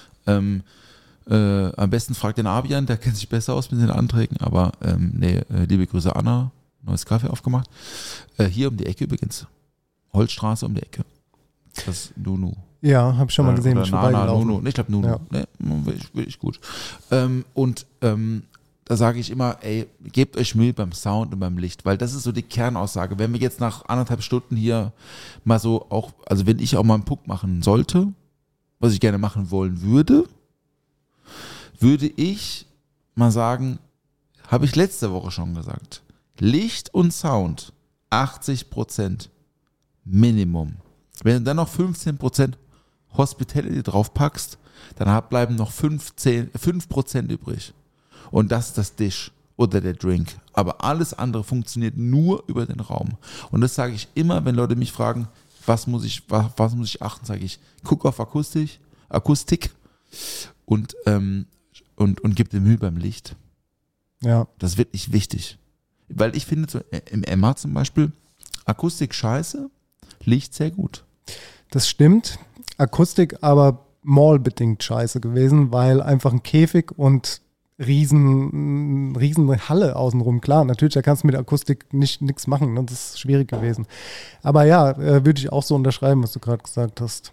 E: Am besten fragt den Abian, der kennt sich besser aus mit den Anträgen, aber liebe Grüße Anna, neues Kaffee aufgemacht. Hier um die Ecke übrigens, Holzstraße um die Ecke. Das Nunu.
C: Ja, habe ich schon mal gesehen, bin ich vorbeigelaufen.
E: Nunu. Ich glaube Nunu,
C: ja.
E: Ne, will ich gut. Da sage ich immer, ey, gebt euch Mühe beim Sound und beim Licht, weil das ist so die Kernaussage. Wenn wir jetzt nach 1,5 Stunden hier mal so auch, also wenn ich auch mal einen Punkt machen sollte, was ich gerne machen wollen würde ich mal sagen, habe ich letzte Woche schon gesagt, Licht und Sound 80% Minimum. Wenn du dann noch 15% Hospitality drauf packst, dann bleiben noch 5% übrig. Und das ist das Dish oder der Drink. Aber alles andere funktioniert nur über den Raum. Und das sage ich immer, wenn Leute mich fragen, was muss ich achten, sage ich, guck auf Akustik und gib dir Mühe beim Licht.
C: Ja.
E: Das ist wirklich wichtig. Weil ich finde, so im Emma zum Beispiel, Akustik scheiße, Licht sehr gut.
C: Das stimmt. Akustik aber mallbedingt scheiße gewesen, weil einfach ein Käfig und riesen Halle außenrum. Klar, natürlich, da kannst du mit Akustik nichts machen. Ne? Das ist schwierig gewesen. Aber ja, würde ich auch so unterschreiben, was du gerade gesagt hast.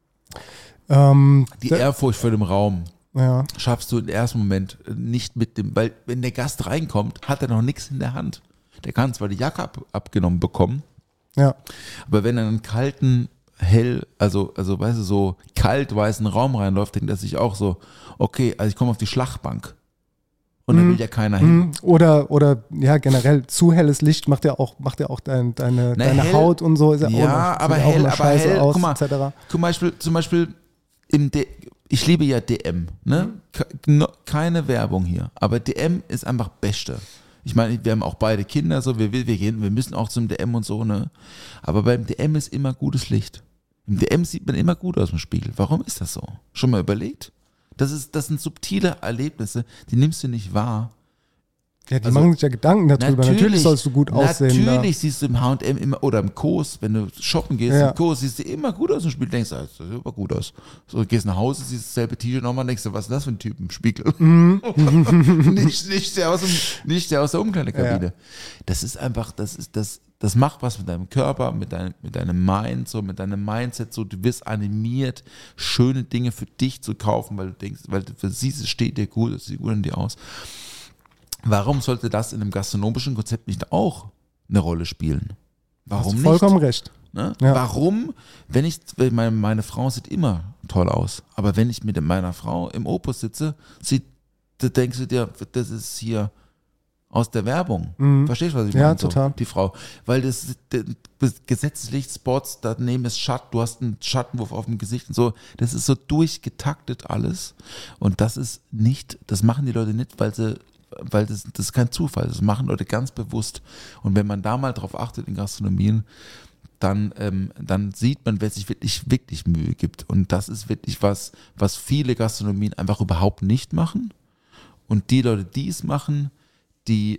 E: Die Ehrfurcht vor dem Raum.
C: Ja.
E: Schaffst du im ersten Moment nicht mit dem, weil wenn der Gast reinkommt, hat er noch nichts in der Hand. Der kann zwar die Jacke abgenommen bekommen,
C: ja.
E: Aber wenn er einen kalten, also weißt du, so kalt weißen Raum reinläuft, denkt er sich auch so, okay, also ich komme auf die Schlachtbank. Und da will ja keiner hin.
C: Oder ja, generell zu helles Licht macht ja auch deine Haut und so. Ist ja
E: ja,
C: auch
E: aber
C: hell, aus,
E: guck mal,
C: etc.
E: Zum Beispiel ich liebe ja DM, ne? Keine Werbung hier, aber DM ist einfach Beste. Ich meine, wir haben auch beide Kinder, so wir müssen auch zum DM und so, ne? Aber beim DM ist immer gutes Licht. Im DM sieht man immer gut aus dem Spiegel. Warum ist das so? Schon mal überlegt? Das sind subtile Erlebnisse, die nimmst du nicht wahr.
C: Ja, die machen sich ja Gedanken darüber. Natürlich sollst du gut aussehen.
E: Natürlich siehst du im H&M immer, oder im Kos, wenn du shoppen gehst, im Kos siehst du immer gut aus im Spiegel. Denkst du, das sieht aber gut aus. So, gehst nach Hause, siehst dasselbe T-Shirt nochmal, denkst du, was ist das für ein Typ im Spiegel? nicht der aus der Umkleidekabine. Ja. Das ist einfach, das macht was mit deinem Körper, mit deinem Mind, so mit deinem Mindset, so du wirst animiert, schöne Dinge für dich zu kaufen, weil du siehst, es steht dir gut, es sieht gut an dir aus. Warum sollte das in einem gastronomischen Konzept nicht auch eine Rolle spielen? Warum
C: nicht? Vollkommen recht.
E: Ne? Ja. Warum, meine Frau sieht immer toll aus, aber wenn ich mit meiner Frau im Opus sitze, da denkst du dir, das ist hier aus der Werbung. Verstehst du, was ich
C: Ja,
E: meine?
C: total.
E: Die Frau. Weil das Gesetzeslichtspots, daneben ist Schatten, du hast einen Schattenwurf auf dem Gesicht und so. Das ist so durchgetaktet alles. Und das ist nicht, das machen die Leute nicht, weil das ist kein Zufall. Das machen Leute ganz bewusst. Und wenn man da mal drauf achtet in Gastronomien, dann sieht man, wer sich wirklich Mühe gibt. Und das ist wirklich was viele Gastronomien einfach überhaupt nicht machen. Und die Leute, die es machen, die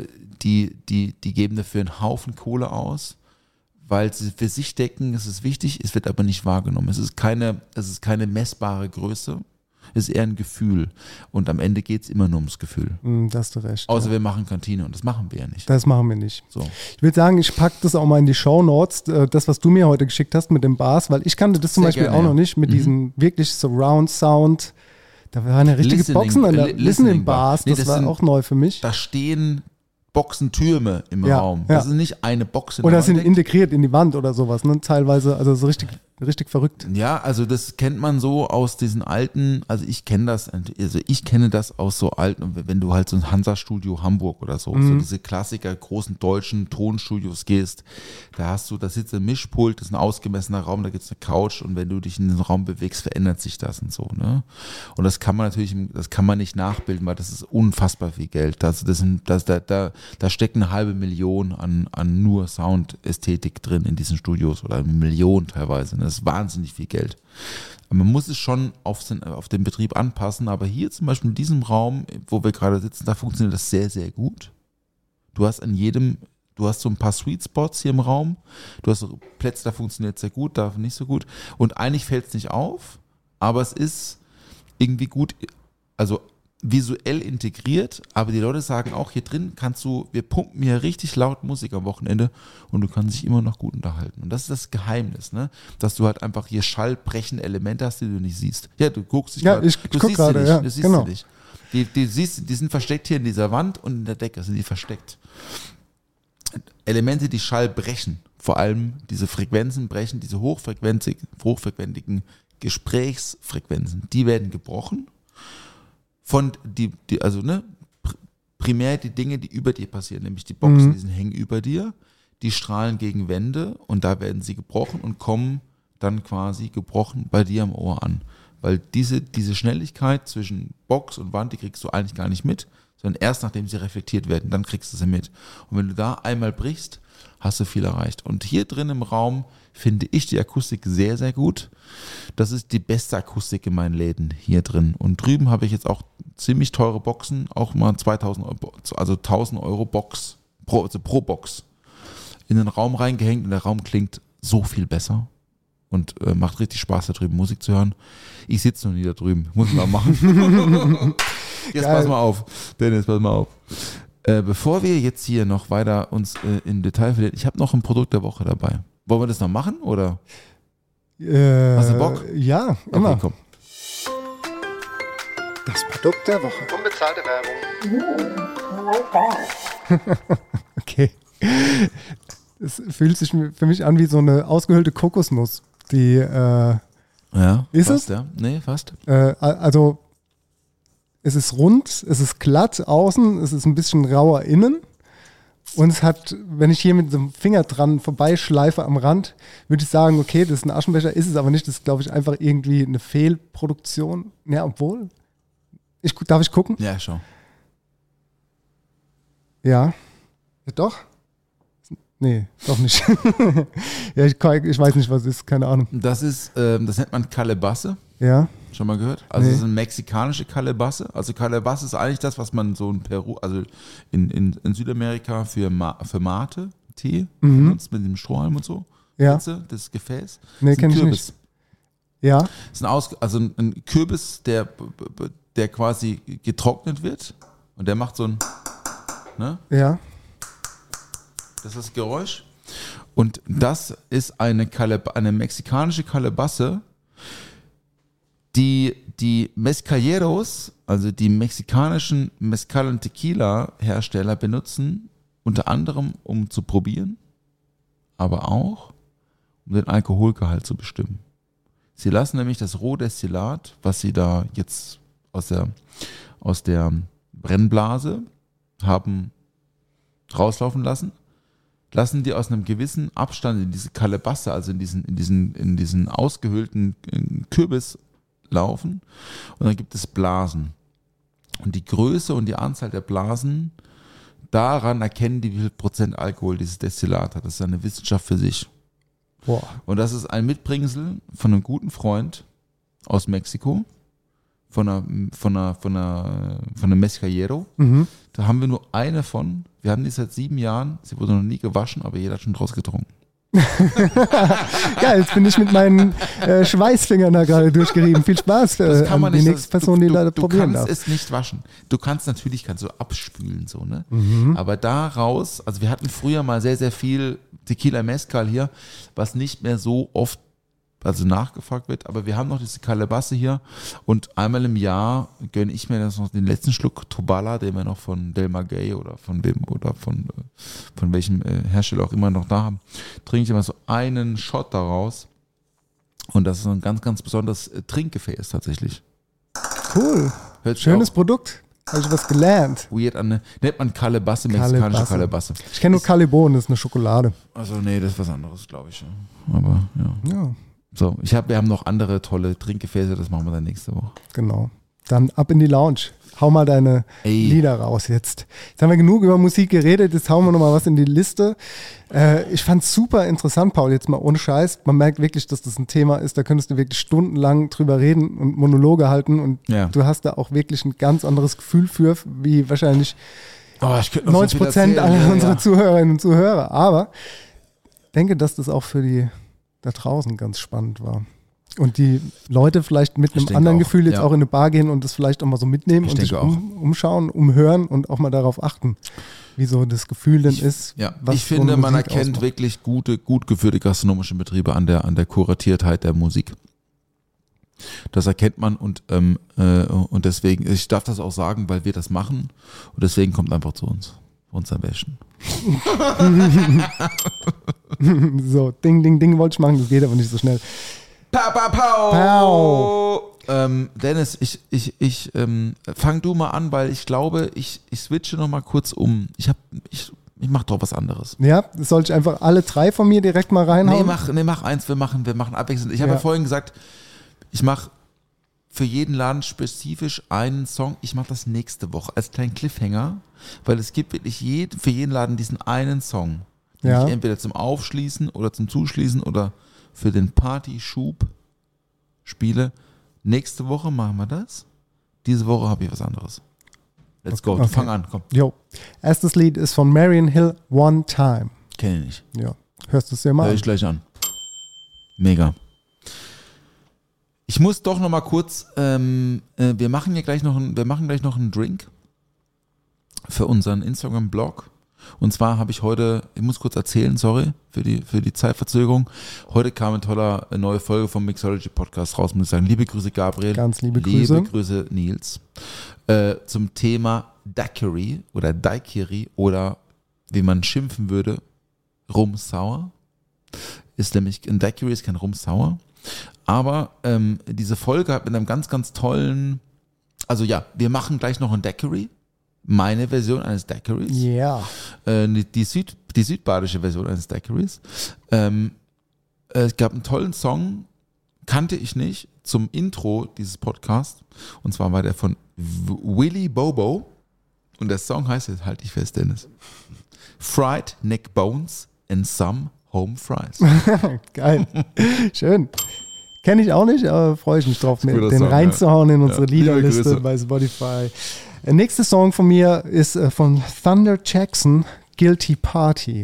E: geben dafür einen Haufen Kohle aus, weil sie für sich denken, es ist wichtig, es wird aber nicht wahrgenommen. Es ist keine messbare Größe, es ist eher ein Gefühl. Und am Ende geht es immer nur ums Gefühl.
C: Da hast du recht.
E: Außer wir machen Kantine und das machen wir ja nicht.
C: Das machen wir nicht.
E: So.
C: Ich würde sagen, ich packe das auch mal in die Shownotes, das, was du mir heute geschickt hast mit den Bars, weil ich kannte das zum
E: Sehr
C: Beispiel
E: gerne,
C: auch noch
E: ja.
C: nicht, mit diesem wirklich Surround Sound. Da waren ja richtige
E: Listening-
C: Boxen an der
E: Listening
C: Listening
E: Bar.
C: Bars,
E: Nee,
C: das
E: das
C: war
E: sind-
C: auch neu für mich.
E: Da stehen Boxentürme im
C: Ja,
E: Raum.
C: ja.
E: Das ist nicht eine Box in
C: Oder
E: der
C: sind
E: Wand.
C: integriert in die Wand oder sowas, ne? Teilweise, also so richtig verrückt.
E: Ja, also das kennt man so aus diesen alten, also ich kenne das aus so alten, wenn du halt so ein Hansa-Studio Hamburg oder so diese Klassiker, großen deutschen Tonstudios gehst, da sitzt ein Mischpult, das ist ein ausgemessener Raum, da gibt es eine Couch und wenn du dich in den Raum bewegst, verändert sich das und so, ne? Und das kann man natürlich, das kann man nicht nachbilden, weil das ist unfassbar viel Geld. Da steckt 500.000 an nur Soundästhetik drin in diesen Studios oder 1 Million teilweise. Das ist wahnsinnig viel Geld. Man muss es schon auf den Betrieb anpassen, aber hier zum Beispiel in diesem Raum, wo wir gerade sitzen, da funktioniert das sehr, sehr gut. Du hast so ein paar Sweet Spots hier im Raum, du hast so Plätze, da funktioniert es sehr gut, da nicht so gut und eigentlich fällt es nicht auf, aber es ist irgendwie gut, also visuell integriert, aber die Leute sagen auch, hier drin wir pumpen hier richtig laut Musik am Wochenende und du kannst dich immer noch gut unterhalten. Und das ist das Geheimnis, ne? Dass du halt einfach hier schallbrechende Elemente hast, die du nicht siehst. Ja, du guckst dich
C: Ja, ich guck gerade, ja,
E: du siehst
C: genau.
E: sie nicht. Die sind versteckt hier in dieser Wand und in der Decke sind die versteckt. Elemente, die Schall brechen, vor allem diese Frequenzen brechen, diese hochfrequentigen Gesprächsfrequenzen, die werden gebrochen. Von primär die Dinge, die über dir passieren, nämlich die Boxen, die hängen über dir, die strahlen gegen Wände und da werden sie gebrochen und kommen dann quasi gebrochen bei dir am Ohr an. Weil diese Schnelligkeit zwischen Box und Wand, die kriegst du eigentlich gar nicht mit, sondern erst nachdem sie reflektiert werden, dann kriegst du sie mit. Und wenn du da einmal brichst, hast du viel erreicht. Und hier drin im Raum finde ich die Akustik sehr, sehr gut. Das ist die beste Akustik in meinen Läden hier drin. Und drüben habe ich jetzt auch ziemlich teure Boxen, auch mal 2.000 Euro, also 1.000 Euro Box, pro Box, in den Raum reingehängt und der Raum klingt so viel besser und macht richtig Spaß, da drüben Musik zu hören. Ich sitze noch nie da drüben, muss ich mal machen. Jetzt
C: Geil.
E: pass mal auf, Dennis, pass mal auf. Bevor wir jetzt hier noch weiter uns im Detail verlieren, ich habe noch ein Produkt der Woche dabei. Wollen wir das noch machen oder? Hast du Bock?
C: Ja, immer.
E: Okay, komm.
C: Das Produkt der Woche.
G: Unbezahlte Werbung.
C: Okay. Es fühlt sich für mich an wie so eine ausgehöhlte Kokosnuss. Die,
E: Ja.
C: Ist
E: fast,
C: es?
E: Ja. Nee, fast.
C: also es ist rund, es ist glatt außen, es ist ein bisschen rauer innen. Und es hat, wenn ich hier mit so einem Finger dran vorbeischleife am Rand, würde ich sagen, okay, das ist ein Aschenbecher, ist es aber nicht. Das ist, glaube ich, einfach irgendwie eine Fehlproduktion. Ja, obwohl. Darf ich gucken?
E: Ja, schau.
C: Ja. Doch? Nee, doch nicht. Ja, ich weiß nicht, was es ist, keine Ahnung.
E: Das nennt man Calebasse.
C: Ja.
E: Schon mal gehört? Also
C: Nee.
E: das ist eine mexikanische Calebasse. Also Calebasse ist eigentlich das, was man so in Peru, also in Südamerika für Mate-Tee benutzt, mit dem Strohhalm und so.
C: Ja.
E: Kennst du das Gefäß?
C: Nee,
E: Das ist ein
C: kenn ich
E: Kürbis.
C: nicht. Ja.
E: Das ist ein Kürbis, der quasi getrocknet wird und der macht so ein, ne?
C: Ja.
E: Das ist das Geräusch. Und das ist eine mexikanische Calebasse, die Mezcaleros, also die mexikanischen Mezcal- und Tequila-Hersteller benutzen, unter anderem um zu probieren, aber auch um den Alkoholgehalt zu bestimmen. Sie lassen nämlich das Rohdestillat, was sie da jetzt aus der Brennblase haben rauslaufen lassen, lassen die aus einem gewissen Abstand in diese Kalebasse, also in diesen ausgehöhlten Kürbis laufen und dann gibt es Blasen. Und die Größe und die Anzahl der Blasen, daran erkennen die, wie viel Prozent Alkohol dieses Destillat hat. Das ist eine Wissenschaft für sich.
C: Boah.
E: Und das ist ein Mitbringsel von einem guten Freund aus Mexiko, von einer Mezcalero. Da haben wir nur eine von. Wir haben die seit 7 Jahren. Sie wurde noch nie gewaschen, aber jeder hat schon draus getrunken.
C: Ja, jetzt bin ich mit meinen Schweißfingern da gerade durchgerieben. Viel Spaß
E: Das kann man
C: an die
E: nicht.
C: nächste Person, die leider probieren darf.
E: Du kannst es nicht waschen. Du kannst so abspülen, so, ne? Aber daraus, also wir hatten früher mal sehr, sehr viel Tequila Mezcal hier, was nicht mehr so oft nachgefragt wird, aber wir haben noch diese Kalebasse hier und einmal im Jahr gönne ich mir das noch den letzten Schluck Tobala, den wir noch von Del Maguey oder von welchem Hersteller auch immer noch da haben, trinke ich immer so einen Shot daraus und das ist ein ganz, ganz besonderes Trinkgefäß tatsächlich.
C: Cool. Schönes Produkt. Habe ich was gelernt.
E: Weird nennt man Kalebasse, mexikanische Kalebasse.
C: Ich kenne nur Calibon, das ist eine Schokolade.
E: Also nee, das ist was anderes, glaube ich. Aber ja. So, wir haben noch andere tolle Trinkgefäße, das machen wir dann nächste Woche.
C: Genau. Dann ab in die Lounge. Hau mal deine Lieder raus jetzt. Jetzt haben wir genug über Musik geredet, jetzt hauen wir nochmal was in die Liste. Ich fand es super interessant, Paul, jetzt mal ohne Scheiß. Man merkt wirklich, dass das ein Thema ist, da könntest du wirklich stundenlang drüber reden und Monologe halten und du hast da auch wirklich ein ganz anderes Gefühl für, wie wahrscheinlich 90% aller unserer Zuhörerinnen und Zuhörer. Aber ich denke, dass das auch für die da draußen ganz spannend war. Und die Leute vielleicht mit einem anderen Gefühl jetzt auch in eine Bar gehen und das vielleicht auch mal so mitnehmen und sich umschauen, umhören und auch mal darauf achten, wie so das Gefühl denn ist.
E: Ja, ich finde, man erkennt wirklich gut geführte gastronomische Betriebe an der Kuratiertheit der Musik. Das erkennt man und deswegen, ich darf das auch sagen, weil wir das machen und deswegen kommt einfach zu uns am besten.
C: So, Ding, Ding, Ding wollte ich machen, das geht aber nicht so schnell.
E: Pow. Dennis, ich fang du mal an, weil ich glaube, ich switche noch mal kurz um. Ich mache doch was anderes.
C: Ja, soll ich einfach alle 3 von mir direkt mal reinhauen?
E: Mach eins, wir machen abwechselnd. Ich habe ja vorhin gesagt, ich mache für jeden Laden spezifisch einen Song. Ich mache das nächste Woche als kleinen Cliffhanger, weil es gibt wirklich für jeden Laden diesen einen Song, den ich entweder zum Aufschließen oder zum Zuschließen oder für den Partyschub spiele. Nächste Woche machen wir das. Diese Woche habe ich was anderes. Let's go. Fang an, komm.
C: Jo. Erstes Lied ist von Marion Hill, One Time.
E: Kenn ich nicht.
C: Ja. Hörst du es dir mal an?
E: Hör ich gleich an. Mega. Ich muss doch noch mal kurz, wir machen gleich noch einen Drink für unseren Instagram-Blog. Und zwar habe ich heute, ich muss kurz erzählen, sorry für die Zeitverzögerung. Heute kam eine tolle neue Folge vom Mixology Podcast raus, muss ich sagen. Liebe Grüße, Gabriel.
C: Ganz liebe Grüße.
E: Liebe Grüße, Nils. Zum Thema Daiquiri oder wie man schimpfen würde, Rum-Sauer. Ist nämlich, ein Daiquiri ist kein Rum-Sauer. Aber diese Folge hat mit einem ganz, ganz tollen, also ja, wir machen gleich noch ein Daiquiri. Meine Version eines Daiquiris.
C: Ja.
E: Die südbadische Version eines Daiquiris. Es gab einen tollen Song, kannte ich nicht, zum Intro dieses Podcasts. Und zwar war der von Willy Bobo. Und der Song heißt, jetzt halte ich fest, Dennis, Fried Neck Bones and Some Home Fries.
C: Geil. Schön. Kenne ich auch nicht, aber freue ich mich drauf, den
E: Song,
C: reinzuhauen in unsere Liederliste
E: Grüße
C: bei Spotify. Der nächste Song von mir ist von Thunder Jackson, Guilty Party.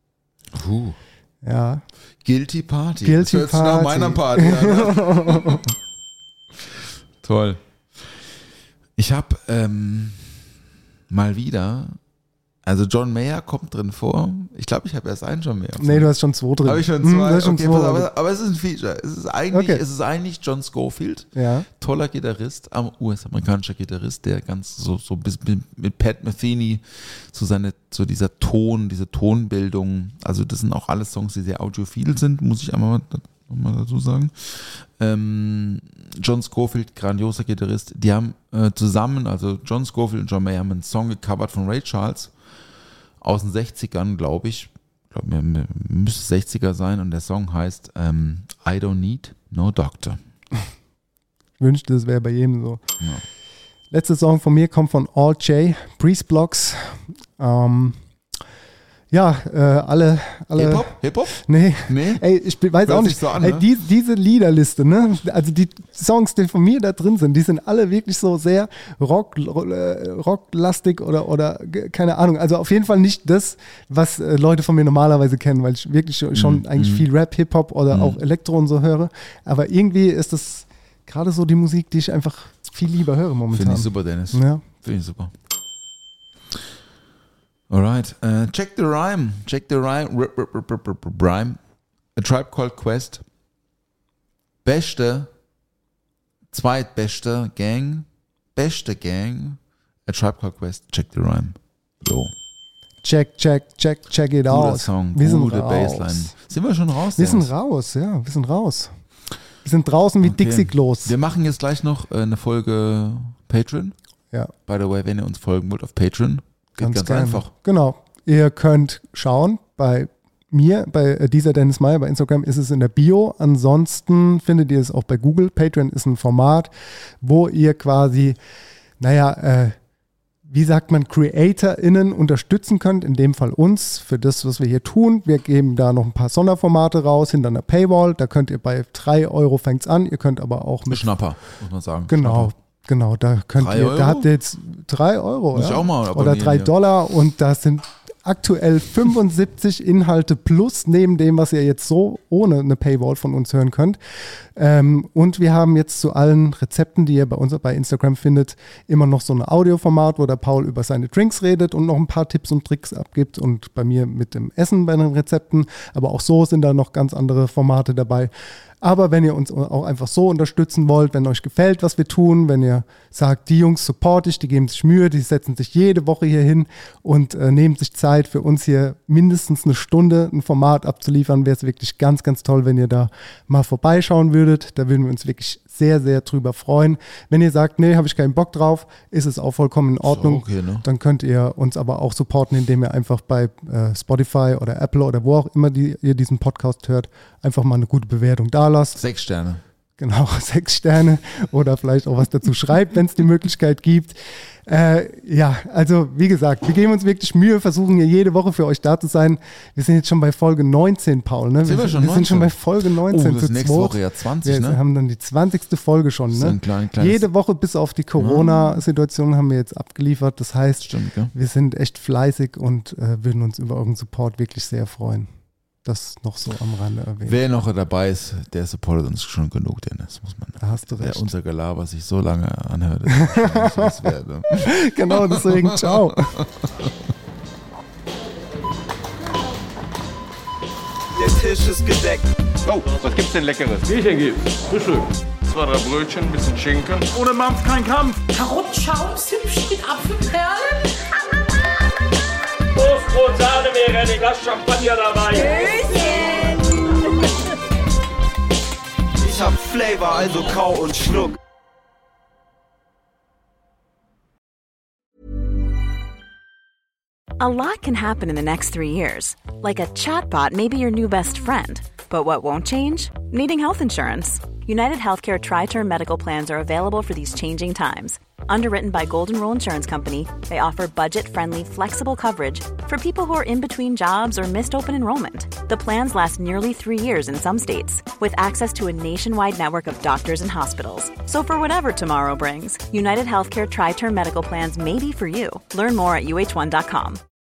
C: Ja.
E: Guilty Party.
C: Guilty
E: das hört sich nach meiner Party an. Ne? Toll. Ich habe mal wieder, also John Mayer kommt drin vor. Ich glaube, ich habe erst einen John Mayer.
C: Nee, du hast schon 2 drin.
E: Habe ich schon 2?
C: Okay,
E: aber es ist ein Feature. Es ist eigentlich John Scofield.
C: Ja.
E: Toller Gitarrist, US-amerikanischer Gitarrist, der ganz so bis mit Pat Metheny diese Tonbildung, also das sind auch alles Songs, die sehr audiophil sind, muss ich einmal muss man dazu sagen. John Scofield, grandioser Gitarrist, die haben zusammen, also John Scofield und John Mayer, haben einen Song gecovert von Ray Charles aus den 60ern, glaube ich. Ich glaube, müsste 60er sein und der Song heißt I Don't Need No Doctor.
C: Ich wünschte, das wäre bei jedem so.
E: Ja.
C: Letzter Song von mir kommt von All J, Breeze Blocks. Alle.
E: Hip-Hop?
C: Nee.
E: Nee?
C: Ey, ich weiß
E: Hört
C: auch
E: sich
C: nicht.
E: so an,
C: Ey,
E: ne?
C: diese Liederliste, ne? Also die Songs, die von mir da drin sind, die sind alle wirklich so sehr rocklastig oder keine Ahnung. Also auf jeden Fall nicht das, was Leute von mir normalerweise kennen, weil ich wirklich schon eigentlich viel Rap, Hip-Hop oder auch Elektro und so höre. Aber irgendwie ist das gerade so die Musik, die ich einfach viel lieber höre momentan.
E: Finde ich super, Dennis.
C: Ja.
E: Finde ich super. Alright. Check the Rhyme. Rhyme. A Tribe Called Quest. Zweitbeste Gang. Beste Gang. A Tribe Called Quest. Check the Rhyme. So.
C: Check it
E: Guter
C: out.
E: Song.
C: Wir sind
E: Gute
C: raus.
E: Bassline. Sind wir schon raus?
C: Wir sind
E: Dennis?
C: raus, ja. Wir sind raus. Wir sind draußen wie
E: Okay.
C: Dixie-Klos.
E: Wir machen jetzt gleich noch eine Folge Patreon.
C: Ja.
E: By the way, wenn ihr uns folgen wollt auf Patreon, geht ganz
C: gerne.
E: einfach.
C: Genau. Ihr könnt schauen bei mir, bei dieser Dennis Meyer, bei Instagram ist es in der Bio. Ansonsten findet ihr es auch bei Google. Patreon ist ein Format, wo ihr quasi, wie sagt man, CreatorInnen unterstützen könnt, in dem Fall uns, für das, was wir hier tun. Wir geben da noch ein paar Sonderformate raus, hinter einer Paywall. Da könnt ihr bei 3 Euro fängt's an. Ihr könnt aber auch mit
E: Schnapper, muss man sagen.
C: Genau, da könnt
E: 3
C: ihr,
E: Euro?
C: da habt ihr jetzt 3 Euro
E: Muss ich auch mal
C: oder
E: abonnieren,
C: $3 und da sind aktuell 75 Inhalte plus neben dem, was ihr jetzt so ohne eine Paywall von uns hören könnt. Und wir haben jetzt zu allen Rezepten, die ihr bei uns bei Instagram findet, immer noch so ein Audioformat, wo der Paul über seine Drinks redet und noch ein paar Tipps und Tricks abgibt und bei mir mit dem Essen bei den Rezepten. Aber auch so sind da noch ganz andere Formate dabei. Aber wenn ihr uns auch einfach so unterstützen wollt, wenn euch gefällt, was wir tun, wenn ihr sagt, die Jungs support ich, die geben sich Mühe, die setzen sich jede Woche hier hin und nehmen sich Zeit für uns hier mindestens eine Stunde ein Format abzuliefern, wäre es wirklich ganz, ganz toll, wenn ihr da mal vorbeischauen würdet. Da würden wir uns wirklich sehr, sehr drüber freuen. Wenn ihr sagt, nee, habe ich keinen Bock drauf, ist es auch vollkommen in Ordnung.
E: okay, ne?
C: Dann könnt ihr uns aber auch supporten, indem ihr einfach bei Spotify oder Apple oder wo auch immer ihr diesen Podcast hört, einfach mal eine gute Bewertung da lasst.
E: 6 Sterne.
C: Genau, 6 Sterne oder vielleicht auch was dazu schreibt, wenn es die Möglichkeit gibt. Also wie gesagt, wir geben uns wirklich Mühe, versuchen hier jede Woche für euch da zu sein. Wir sind jetzt schon bei Folge 19, Paul. Ne?
E: Sind wir schon
C: sind schon
E: 19?
C: bei Folge 19.
E: Oh, das ist
C: zu
E: nächste
C: zweit.
E: Woche ja 20,
C: Wir
E: ne?
C: haben dann die 20. Folge schon.
E: Das ist
C: Ne?
E: ein kleines-
C: Jede Woche bis auf die Corona-Situation haben wir jetzt abgeliefert. Das heißt,
E: Stimmt, gell?
C: wir sind echt fleißig und würden uns über euren Support wirklich sehr freuen. Das noch so am Rande erwähnt.
E: Wer noch dabei ist, der supportet uns schon genug, Dennis, muss man.
C: Da hast du recht.
E: Wer unser Gelaber sich so lange anhört, ist wahrscheinlich was wert, ne?
C: Genau, deswegen ciao.
G: Der Tisch ist gedeckt.
H: Oh, was gibt's denn Leckeres? Bierchen gibt's. Frühstück. 2, 3 Brötchen, bisschen Schinken.
D: Ohne Mampf kein Kampf.
I: Karottenschaum, Zimtschnitt, Apfelperlen.
H: Toastbrot, Sahne wäre ein Glas Champagner dabei.
G: Ich hab Flavor, also kau und schluck.
J: A lot can happen in the next 3 years. Like a chatbot may be your new best friend. But what won't change? Needing health insurance. United Healthcare Tri-Term Medical Plans are available for these changing times. Underwritten by Golden Rule Insurance Company, they offer budget-friendly, flexible coverage for people who are in between jobs or missed open enrollment. The plans last nearly 3 years in some states, with access to a nationwide network of doctors and hospitals. So for whatever tomorrow brings, United Healthcare Tri-Term Medical Plans may be for you. Learn more at uh1.com.